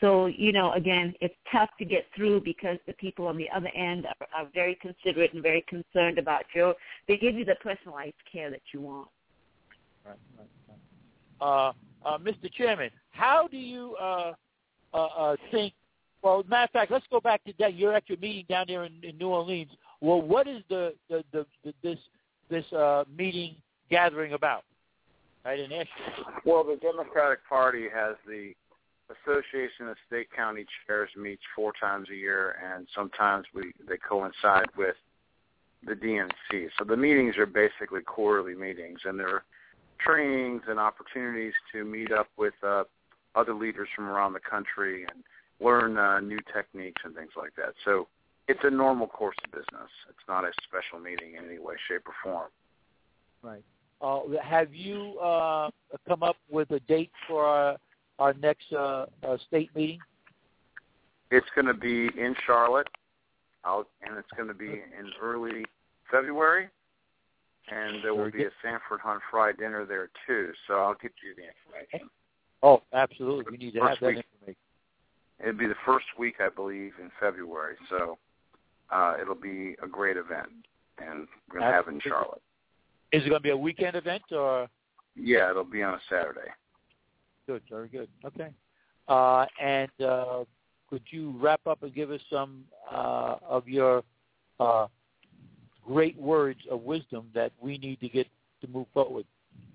So, you know, again, it's tough to get through because the people on the other end are, are very considerate and very concerned about you. They give you the personalized care that you want. Right, right, right. Uh, uh, Mister Chairman, how do you uh, uh, uh, think, well, matter of fact, let's go back to that. You're at your meeting down there in, in New Orleans. Well, what is the, the, the, the this this uh, meeting gathering about? I didn't ask you. Well, the Democratic Party has the Association of State County Chairs meets four times a year, and sometimes we they coincide with the D N C. So the meetings are basically quarterly meetings, and there are trainings and opportunities to meet up with uh, other leaders from around the country and learn uh, new techniques and things like that. So it's a normal course of business. It's not a special meeting in any way, shape, or form. Right. Uh, have you uh, come up with a date for our, our next uh, uh, state meeting? It's going to be in Charlotte, I'll, and it's going to be in early February, and there will be a Sanford Hunt Fry dinner there, too, so I'll get you the information. Oh, absolutely. We need to have that week. information. It'll be the first week, I believe, in February, so uh, it'll be a great event, and we're going to have it in Charlotte. Is it going to be a weekend event, or? Yeah, it'll be on a Saturday. Good, very good. Okay. Uh, and uh, could you wrap up and give us some uh, of your uh, great words of wisdom that we need to get to move forward?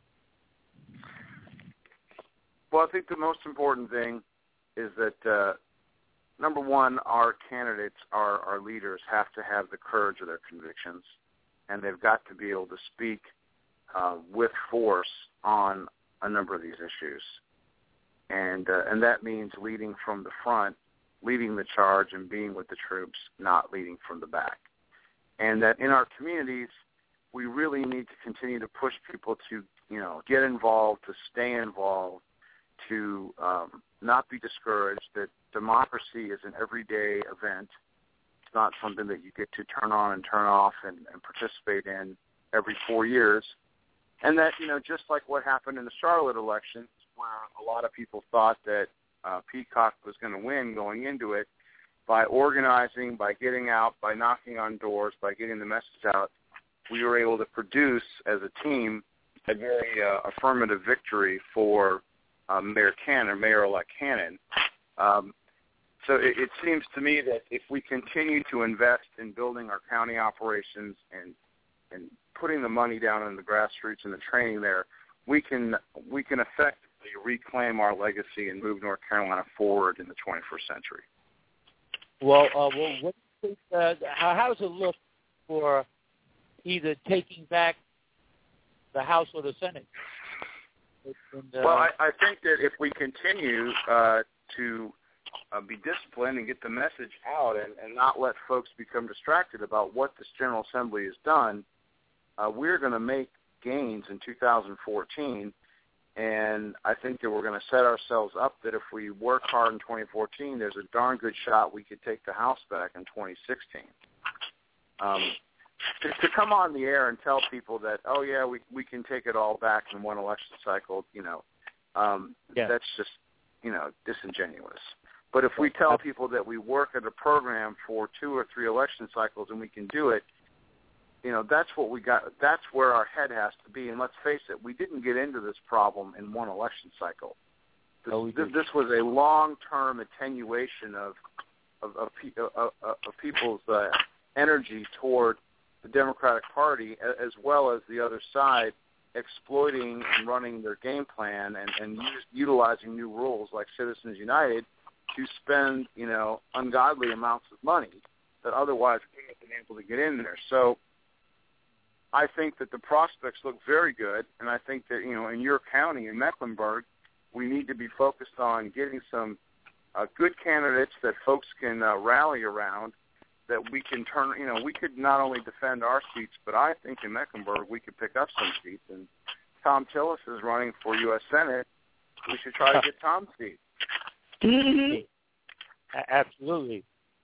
Well, I think the most important thing is that, uh, number one, our candidates, our, our leaders, have to have the courage of their convictions, and they've got to be able to speak uh, with force on a number of these issues. And uh, and that means leading from the front, leading the charge, and being with the troops, not leading from the back. And that in our communities, we really need to continue to push people to, you know, get involved, to stay involved, to um, not be discouraged, that democracy is an everyday event. It's not something that you get to turn on and turn off and, and participate in every four years. And that, you know, just like what happened in the Charlotte elections, where a lot of people thought that uh, Peacock was going to win going into it, by organizing, by getting out, by knocking on doors, by getting the message out, we were able to produce as a team a very uh, affirmative victory for uh, Mayor Cannon, Mayor-elect Cannon. Um, so it, it seems to me that if we continue to invest in building our county operations and and putting the money down in the grassroots and the training there, we can we can effectively reclaim our legacy and move North Carolina forward in the twenty-first century. Well, uh, well, what do you think, uh, how, how does it look for either taking back the House or the Senate? And, uh, well, I, I think that if we continue uh, to uh, be disciplined and get the message out and, and not let folks become distracted about what this General Assembly has done, uh, we're going to make gains in two thousand fourteen. And I think that we're going to set ourselves up that if we work hard in twenty fourteen, there's a darn good shot we could take the House back in twenty sixteen. Um, to, to come on the air and tell people that, oh, yeah, we we can take it all back in one election cycle, you know, um, yeah. that's just, you know, disingenuous. But if we tell people that we work at a program for two or three election cycles and we can do it, you know, that's what we got. That's where our head has to be. And let's face it, we didn't get into this problem in one election cycle. This, oh, this, this was a long-term attenuation of of, of, of, of people's uh, energy toward the Democratic Party, as well as the other side exploiting and running their game plan and, and use, utilizing new rules like Citizens United to spend, you know, ungodly amounts of money that otherwise wouldn't have been able to get in there. So I think that the prospects look very good, and I think that, you know, in your county, in Mecklenburg, we need to be focused on getting some uh, good candidates that folks can uh, rally around, that we can turn, you know, we could not only defend our seats, but I think in Mecklenburg we could pick up some seats. And Tom Tillis is running for U S Senate. We should try to get Tom's seat. Mm-hmm. Absolutely.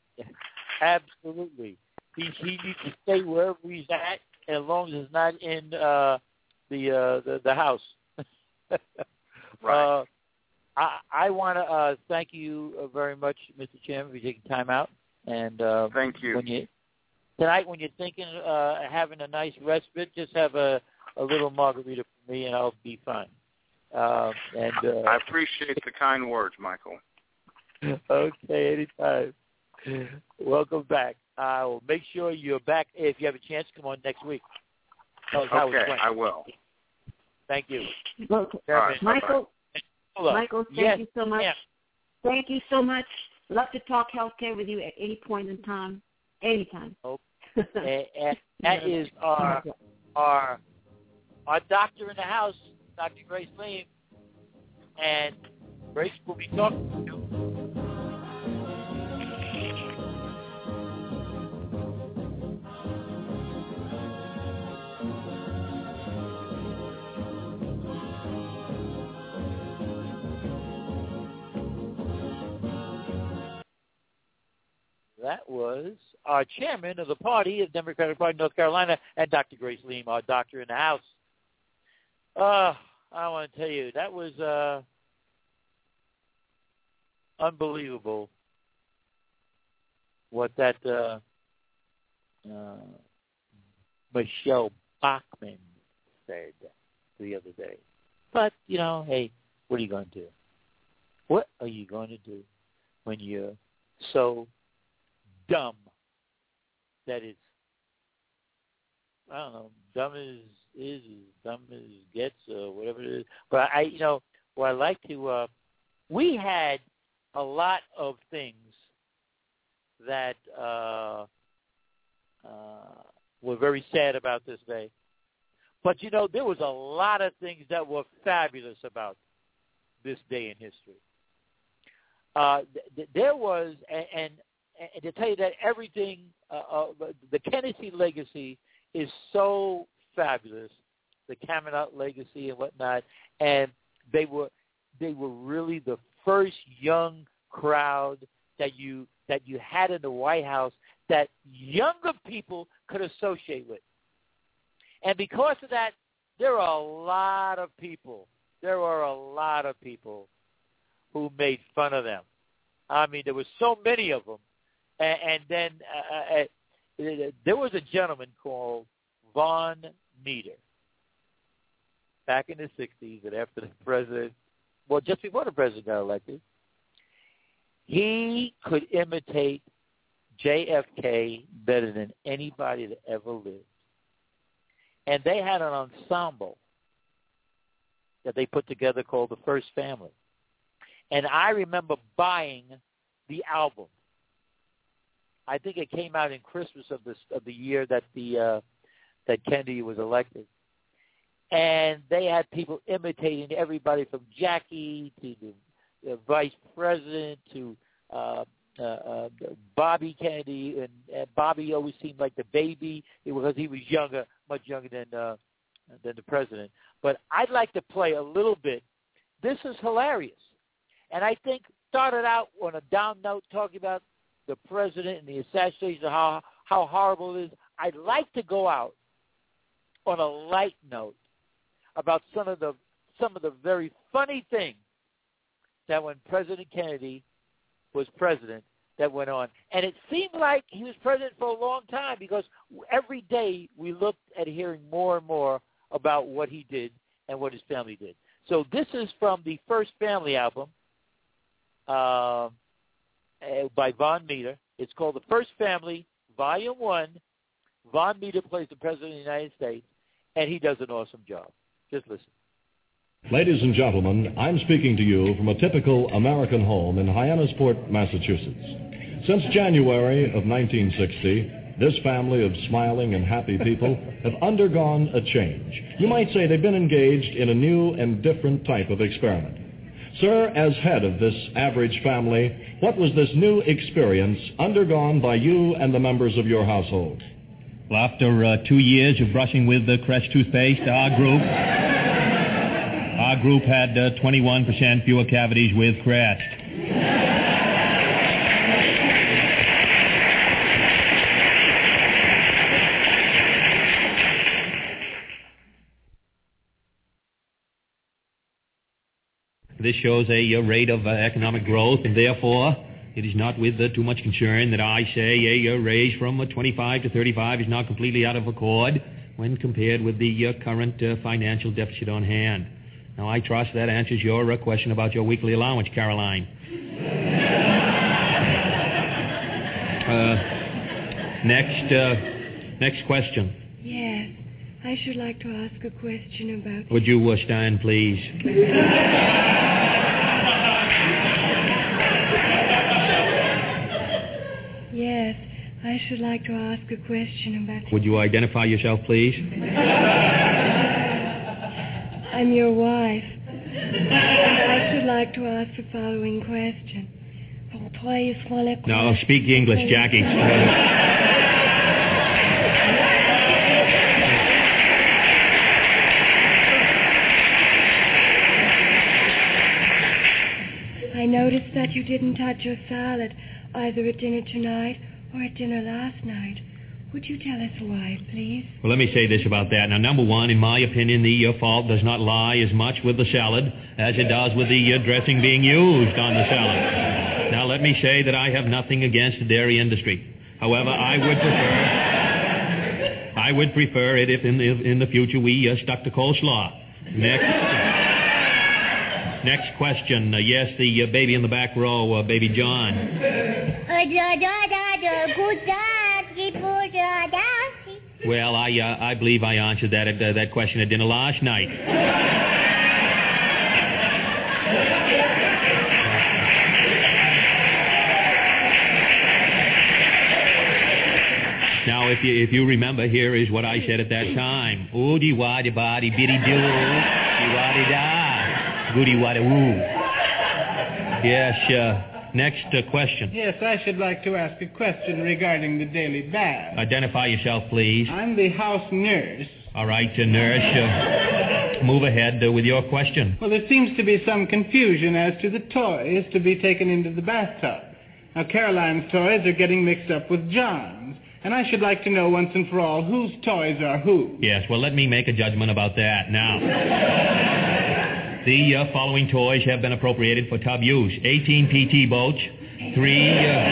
Absolutely. He, he needs to stay wherever he's at, as long as it's not in uh, the, uh, the the house. Right. Uh, I, I want to uh, thank you uh, very much, Mister Chairman, for taking time out. And uh, thank you. When you tonight, when you're thinking uh, having a nice respite, just have a, a little margarita for me, and I'll be fine. Uh, and uh, I appreciate the kind words, Michael. Okay, anytime. Welcome back. I will make sure you're back. If you have a chance, come on next week. Tell us how Okay, it went. I will. Thank you. Okay. Right, Michael, Hello. Michael, thank Yes, you so much. ma'am. Thank you so much. Love to talk healthcare with you at any point in time, anytime. Oh, and, and that is our our our doctor in the house, Doctor Grace Leem, and Grace will be talking to you. That was our chairman of the party, of the Democratic Party of North Carolina, and Doctor Grace Leem, our doctor in the house. Uh, I want to tell you, that was uh, unbelievable what that uh, uh, Michelle Bachmann said the other day. But, you know, hey, what are you going to do? What are you going to do when you're so dumb that it's, I don't know, dumb as is as dumb as gets or whatever it is. But I, you know, what I like to, uh, we had a lot of things that uh, uh, were very sad about this day. But, you know, there was a lot of things that were fabulous about this day in history. Uh, th- there was, and, and And to tell you that everything, uh, uh, the Kennedy legacy is so fabulous, the Kavanaugh legacy and whatnot, and they were they were really the first young crowd that you that you had in the White House that younger people could associate with. And because of that, there are a lot of people, there are a lot of people who made fun of them. I mean, there were so many of them. And, and then uh, uh, there was a gentleman called Von Meter back in the sixties, and after the president, well, just before the president got elected, he could imitate J F K better than anybody that ever lived. And they had an ensemble that they put together called the First Family. And I remember buying the album. I think it came out in Christmas of this of the year that the uh, that Kennedy was elected, and they had people imitating everybody from Jackie to the, the vice president to uh, uh, uh, Bobby Kennedy, and, and Bobby always seemed like the baby because he was younger, much younger than uh, than the president. But I'd like to play a little bit. This is hilarious, and I think started out on a down note talking about the president and the assassination, how how horrible it is. I'd like to go out on a light note about some of the some of the very funny things that when President Kennedy was president that went on. And it seemed like he was president for a long time because every day we looked at hearing more and more about what he did and what his family did. So this is from the First Family album. Uh, Uh, by Von Meter. It's called The First Family, Volume one. Von Meter plays the President of the United States, and he does an awesome job. Just listen. Ladies and gentlemen, I'm speaking to you from a typical American home in Hyannisport, Massachusetts. Since January of nineteen sixty, this family of smiling and happy people have undergone a change. You might say they've been engaged in a new and different type of experiment. Sir, as head of this average family, what was this new experience undergone by you and the members of your household? Well, after uh, two years of brushing with the Crest toothpaste, our group our group had uh, twenty-one percent fewer cavities with Crest. This shows a, a rate of uh, economic growth, and therefore it is not with uh, too much concern that I say a, a raise from uh, twenty-five to thirty-five is not completely out of accord when compared with the uh, current uh, financial deficit on hand. Now, I trust that answers your uh, question about your weekly allowance, Caroline. Uh, next, uh, next question. Yes, I should like to ask a question about... Would you uh, stand, please? Yes, I should like to ask a question about... Would you identify yourself, please? I'm your wife. I should like to ask the following question. No, speak English, Jackie. I noticed that you didn't touch your salad either at dinner tonight or at dinner last night. Would you tell us why, please? Well, let me say this about that. Now, number one, in my opinion, the uh, fault does not lie as much with the salad as it does with the uh, dressing being used on the salad. Now, let me say that I have nothing against the dairy industry. However, I would prefer, I would prefer it if in the, in the future we uh, stuck to coleslaw. Next, next question. Uh, yes, the uh, baby in the back row, uh, baby John. Well, I uh, I believe I answered that at, uh, that question at dinner last night. Now, if you if you remember, here is what I said at that time. Oodie waddy body biddy doo, dee waddy da, goody waddy woo. Yes. Uh, Next uh, question. Yes, I should like to ask a question regarding the Daily Bath. Identify yourself, please. I'm the house nurse. All right, uh, nurse. Uh, move ahead uh, with your question. Well, there seems to be some confusion as to the toys to be taken into the bathtub. Now, Caroline's toys are getting mixed up with John's. And I should like to know once and for all whose toys are who. Yes, well, let me make a judgment about that. Now... The uh, following toys have been appropriated for tub use. eighteen P T boats, three,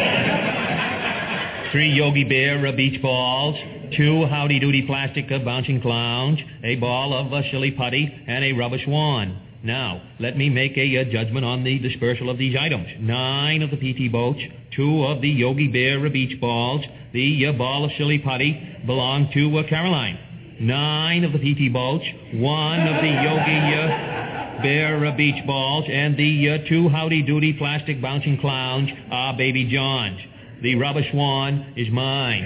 uh, three Yogi Bear uh, beach balls, two Howdy Doody plastic uh, bouncing clowns, a ball of uh, silly putty, and a rubber swan. Now, let me make a uh, judgment on the dispersal of these items. Nine of the P T boats, two of the Yogi Bear uh, beach balls, the uh, ball of silly putty belong to uh, Caroline. Nine of the P T boats, one of the Yogi... Uh, Bear uh, beach balls, and the uh, two Howdy Doody plastic bouncing clowns are Baby John's. The rubber swan is mine.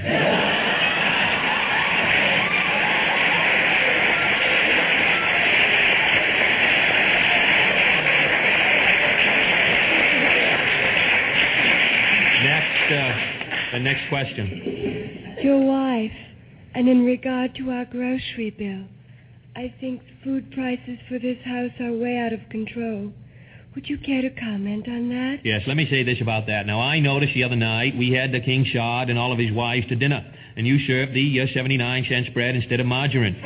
Next, uh, the next question. Your wife, and in regard to our grocery bill, I think food prices for this house are way out of control. Would you care to comment on that? Yes, let me say this about that. Now, I noticed the other night we had the King Shad and all of his wives to dinner, and you served the uh, seventy-nine cent spread instead of margarine.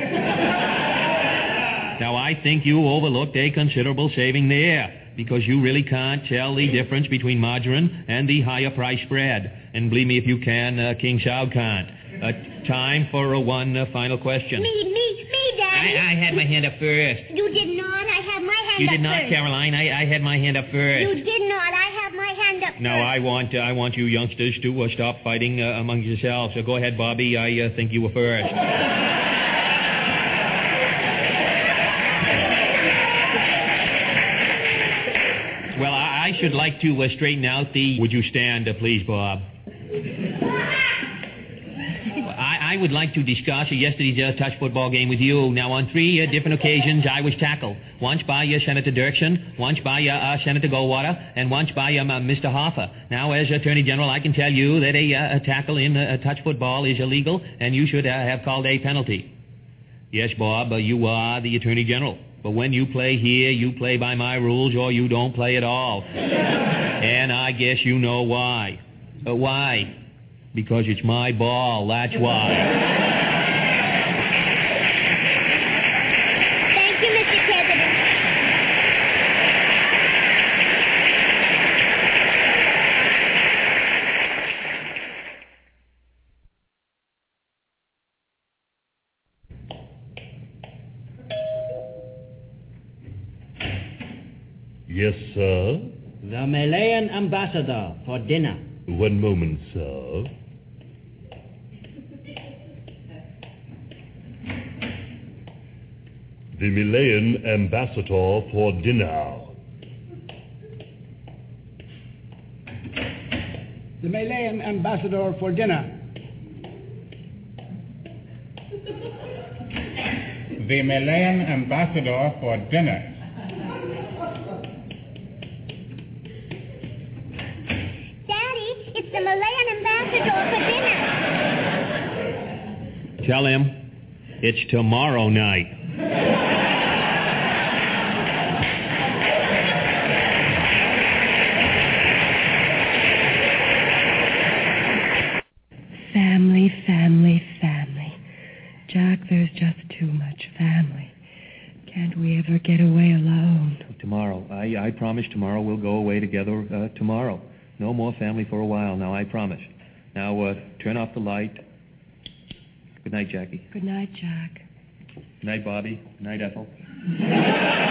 Now, I think you overlooked a considerable saving there, because you really can't tell the difference between margarine and the higher price spread. And believe me, if you can, uh, King Shad can't. Uh, time for uh, one uh, final question. Me, me, me, Daddy. I, I had my hand up first. You did not. I have my hand You up did not, first. Caroline. I, I had my hand up first. You did not. I have my hand up No, first. I want uh, I want you youngsters to uh, stop fighting uh, among yourselves. So go ahead, Bobby. I uh, think you were first. Well, I, I should like to uh, straighten out the... Would you stand, uh, please, Bob? I, I would like to discuss uh, yesterday's uh, touch football game with you. Now, on three uh, different occasions, I was tackled. Once by uh, Senator Dirksen, once by uh, uh, Senator Goldwater, and once by um, uh, Mister Hoffa. Now, as Attorney General, I can tell you that a, uh, a tackle in uh, touch football is illegal, and you should uh, have called a penalty. Yes, Bob, uh, you are the Attorney General. But when you play here, you play by my rules, or you don't play at all. And I guess you know why. Uh, why? Because it's my ball, that's why. Thank you, Mister President. Yes, sir? The Malayan ambassador for dinner. One moment, sir. The Malayan ambassador for dinner. The Malayan ambassador for dinner. The Malayan ambassador for dinner. Daddy, it's the Malayan ambassador for dinner. Tell him it's tomorrow night. Family, family, family. Jack, there's just too much family. Can't we ever get away alone? Tomorrow. I, I promise tomorrow we'll go away together uh, tomorrow. No more family for a while now, I promise. Now, uh, turn off the light. Good night, Jackie. Good night, Jack. Good night, Bobby. Good night, Ethel. Good night,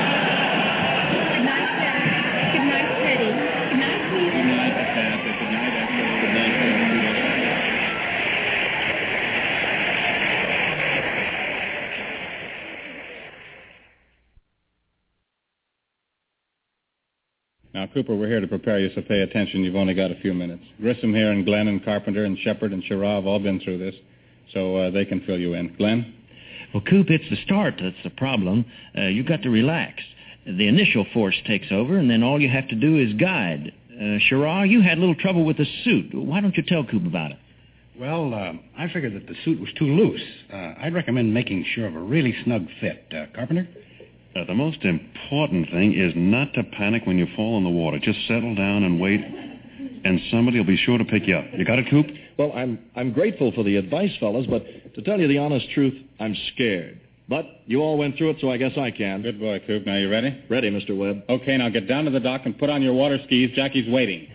Jack. Good night, Freddie. Good night, sweetie. Good night, Santa. Good night, Ethel. Good night, Freddie. Now, Cooper, we're here to prepare you, so pay attention. You've only got a few minutes. Grissom here and Glenn and Carpenter and Shepard and Sherrod have all been through this, so uh, they can fill you in. Glenn? Well, Coop, it's the start that's the problem. Uh, you've got to relax. The initial force takes over, and then all you have to do is guide. Uh, Sherrod, you had a little trouble with the suit. Why don't you tell Coop about it? Well, uh, I figured that the suit was too loose. Uh, I'd recommend making sure of a really snug fit. Uh, Carpenter? Uh, the most important thing is not to panic when you fall in the water. Just settle down and wait, and somebody will be sure to pick you up. You got it, Coop? Well, I'm I'm grateful for the advice, fellas, but to tell you the honest truth, I'm scared. But you all went through it, so I guess I can. Good boy, Coop. Now, you ready? Ready, Mister Webb. Okay, now get down to the dock and put on your water skis. Jackie's waiting.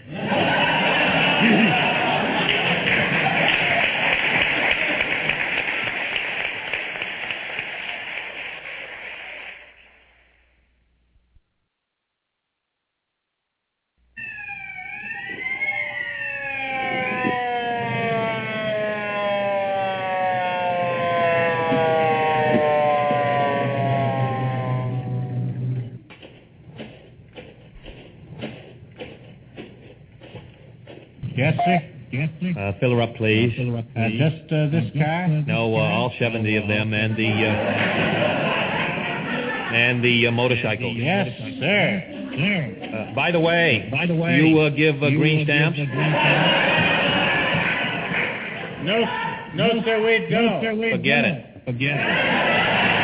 Yes, sir. Yes, sir. Uh, fill her up, please. Uh, fill her up, please. Uh, just uh, this car? No, uh, all seventy of them, and the uh, and the uh, motorcycle. Yes, sir. Sir. Uh, by the way, by the way, you uh, give uh, you green stamps. Green stamps? No, no, sir, we don't. No, sir, we Forget don't. it. Forget it.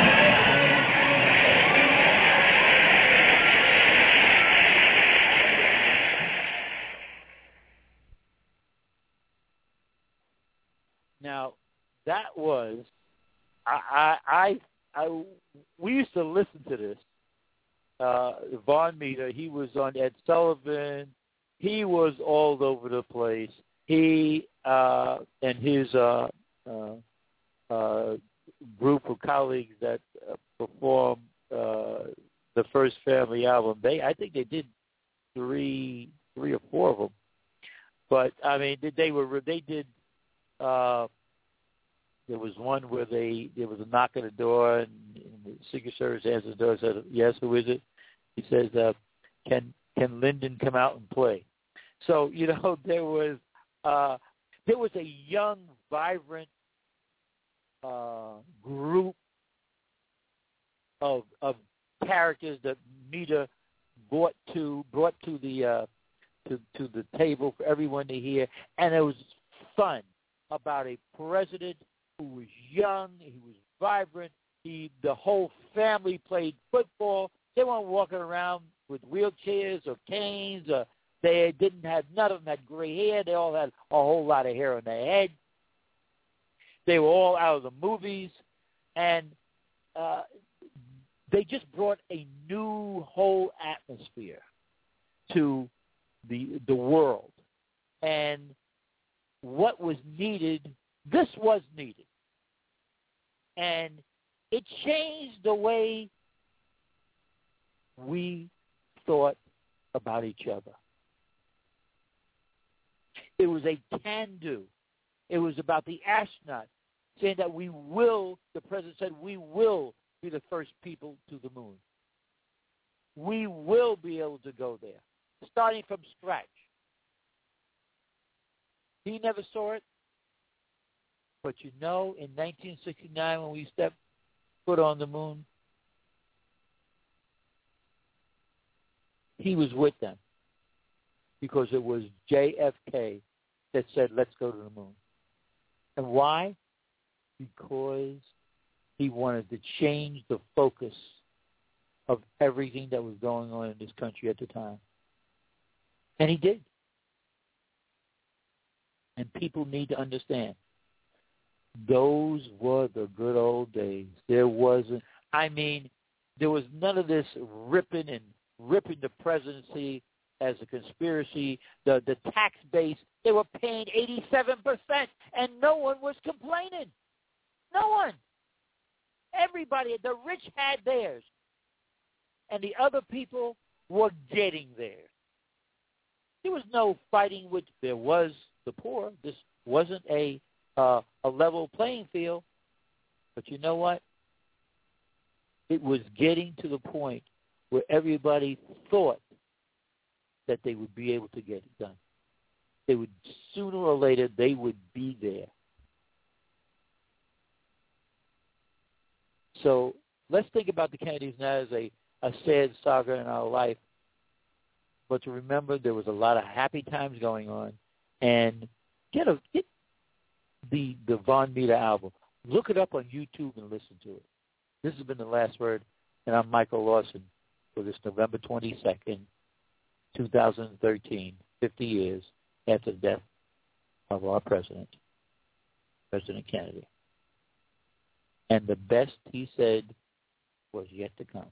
Now, that was, I, I, I, I, we used to listen to this. Uh, Von Meter, he was on Ed Sullivan. He was all over the place. He uh, and his uh, uh, uh, group of colleagues that uh, performed uh, the first Family album, they, I think they did three, three or four of them. But I mean, they were, they did. Uh, there was one where they there was a knock at the door, and, and the Secret Service answers the door and said, "Yes, who is it?" He says, uh, "Can can Lyndon come out and play?" So you know there was uh, there was a young, vibrant uh, group of of characters that Meter brought to brought to the uh, to to the table for everyone to hear, and it was fun. About a president who was young, he was vibrant, he the whole family played football. They weren't walking around with wheelchairs or canes, or they didn't have, none of them had gray hair. They all had a whole lot of hair on their head. They were all out of the movies, and uh, they just brought a new whole atmosphere to the the world. And what was needed, this was needed. And it changed the way we thought about each other. It was a can-do. It was about the astronaut saying that we will, the president said, we will be the first people to the moon. We will be able to go there, starting from scratch. He never saw it. But you know, in nineteen sixty-nine, when we stepped foot on the moon, he was with them because it was J F K that said, let's go to the moon. And why? Because he wanted to change the focus of everything that was going on in this country at the time. And he did. And people need to understand, those were the good old days. There wasn't, I mean, there was none of this ripping and ripping the presidency as a conspiracy. The the tax base, they were paying eighty-seven percent, and no one was complaining. No one. Everybody, the rich had theirs, and the other people were getting theirs. There was no fighting with, there was the poor. This wasn't a uh, a level playing field. But you know what? It was getting to the point where everybody thought that they would be able to get it done. They would, sooner or later, they would be there. So let's think about the Kennedys not as a, a sad saga in our life, but to remember there was a lot of happy times going on. And get a get the the Von Meter album. Look it up on YouTube and listen to it. This has been The Last Word, and I'm Michael Lawson for this November twenty-second, twenty thirteen, fifty years after the death of our president, President Kennedy. And the best he said was yet to come.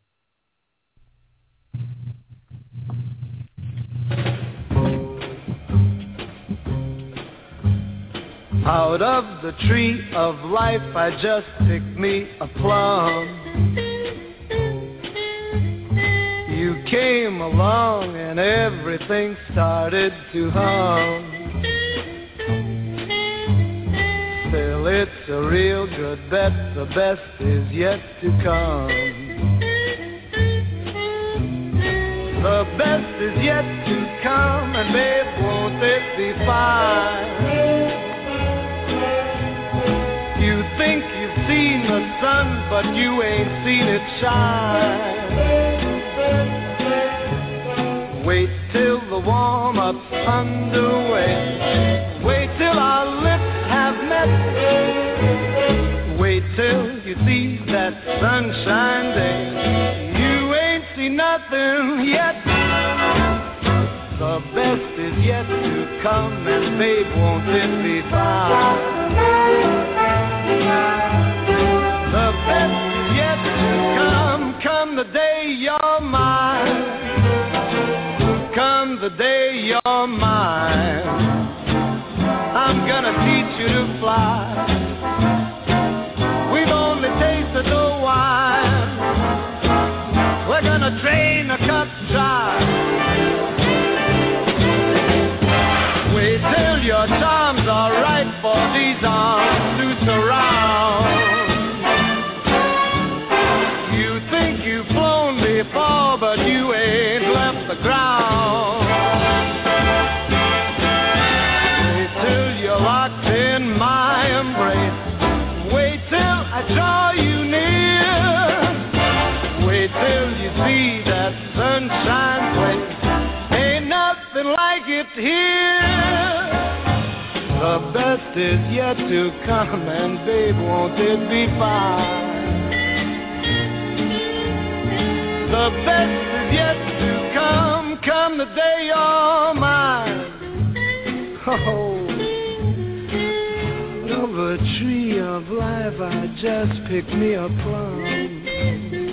Out of the tree of life I just picked me a plum. You came along and everything started to hum. Still it's a real good bet, the best is yet to come. The best is yet to come, and babe, won't it be fine? You think you've seen the sun, but you ain't seen it shine. Wait till the warm-up's underway. Wait till our lips have met. Wait till you see that sunshine day. You ain't seen nothing yet. The best is yet to come, and babe, won't it be fine? The best is yet to come, come the day you're mine. Come the day you're mine. I'm gonna teach you to fly. We've only tasted the wine. We're gonna drain the cup dry. Wait till your charms are right for these arms to surround. You think you've flown before, but you ain't left the ground. Wait till you're locked in my embrace. Wait till I draw you near. Wait till you see that sunshine place. Ain't nothing like it here. The best is yet to come, and babe, won't it be fine? The best is yet to come, come the day you're mine. Oh, out of a tree of life I just picked me a plum.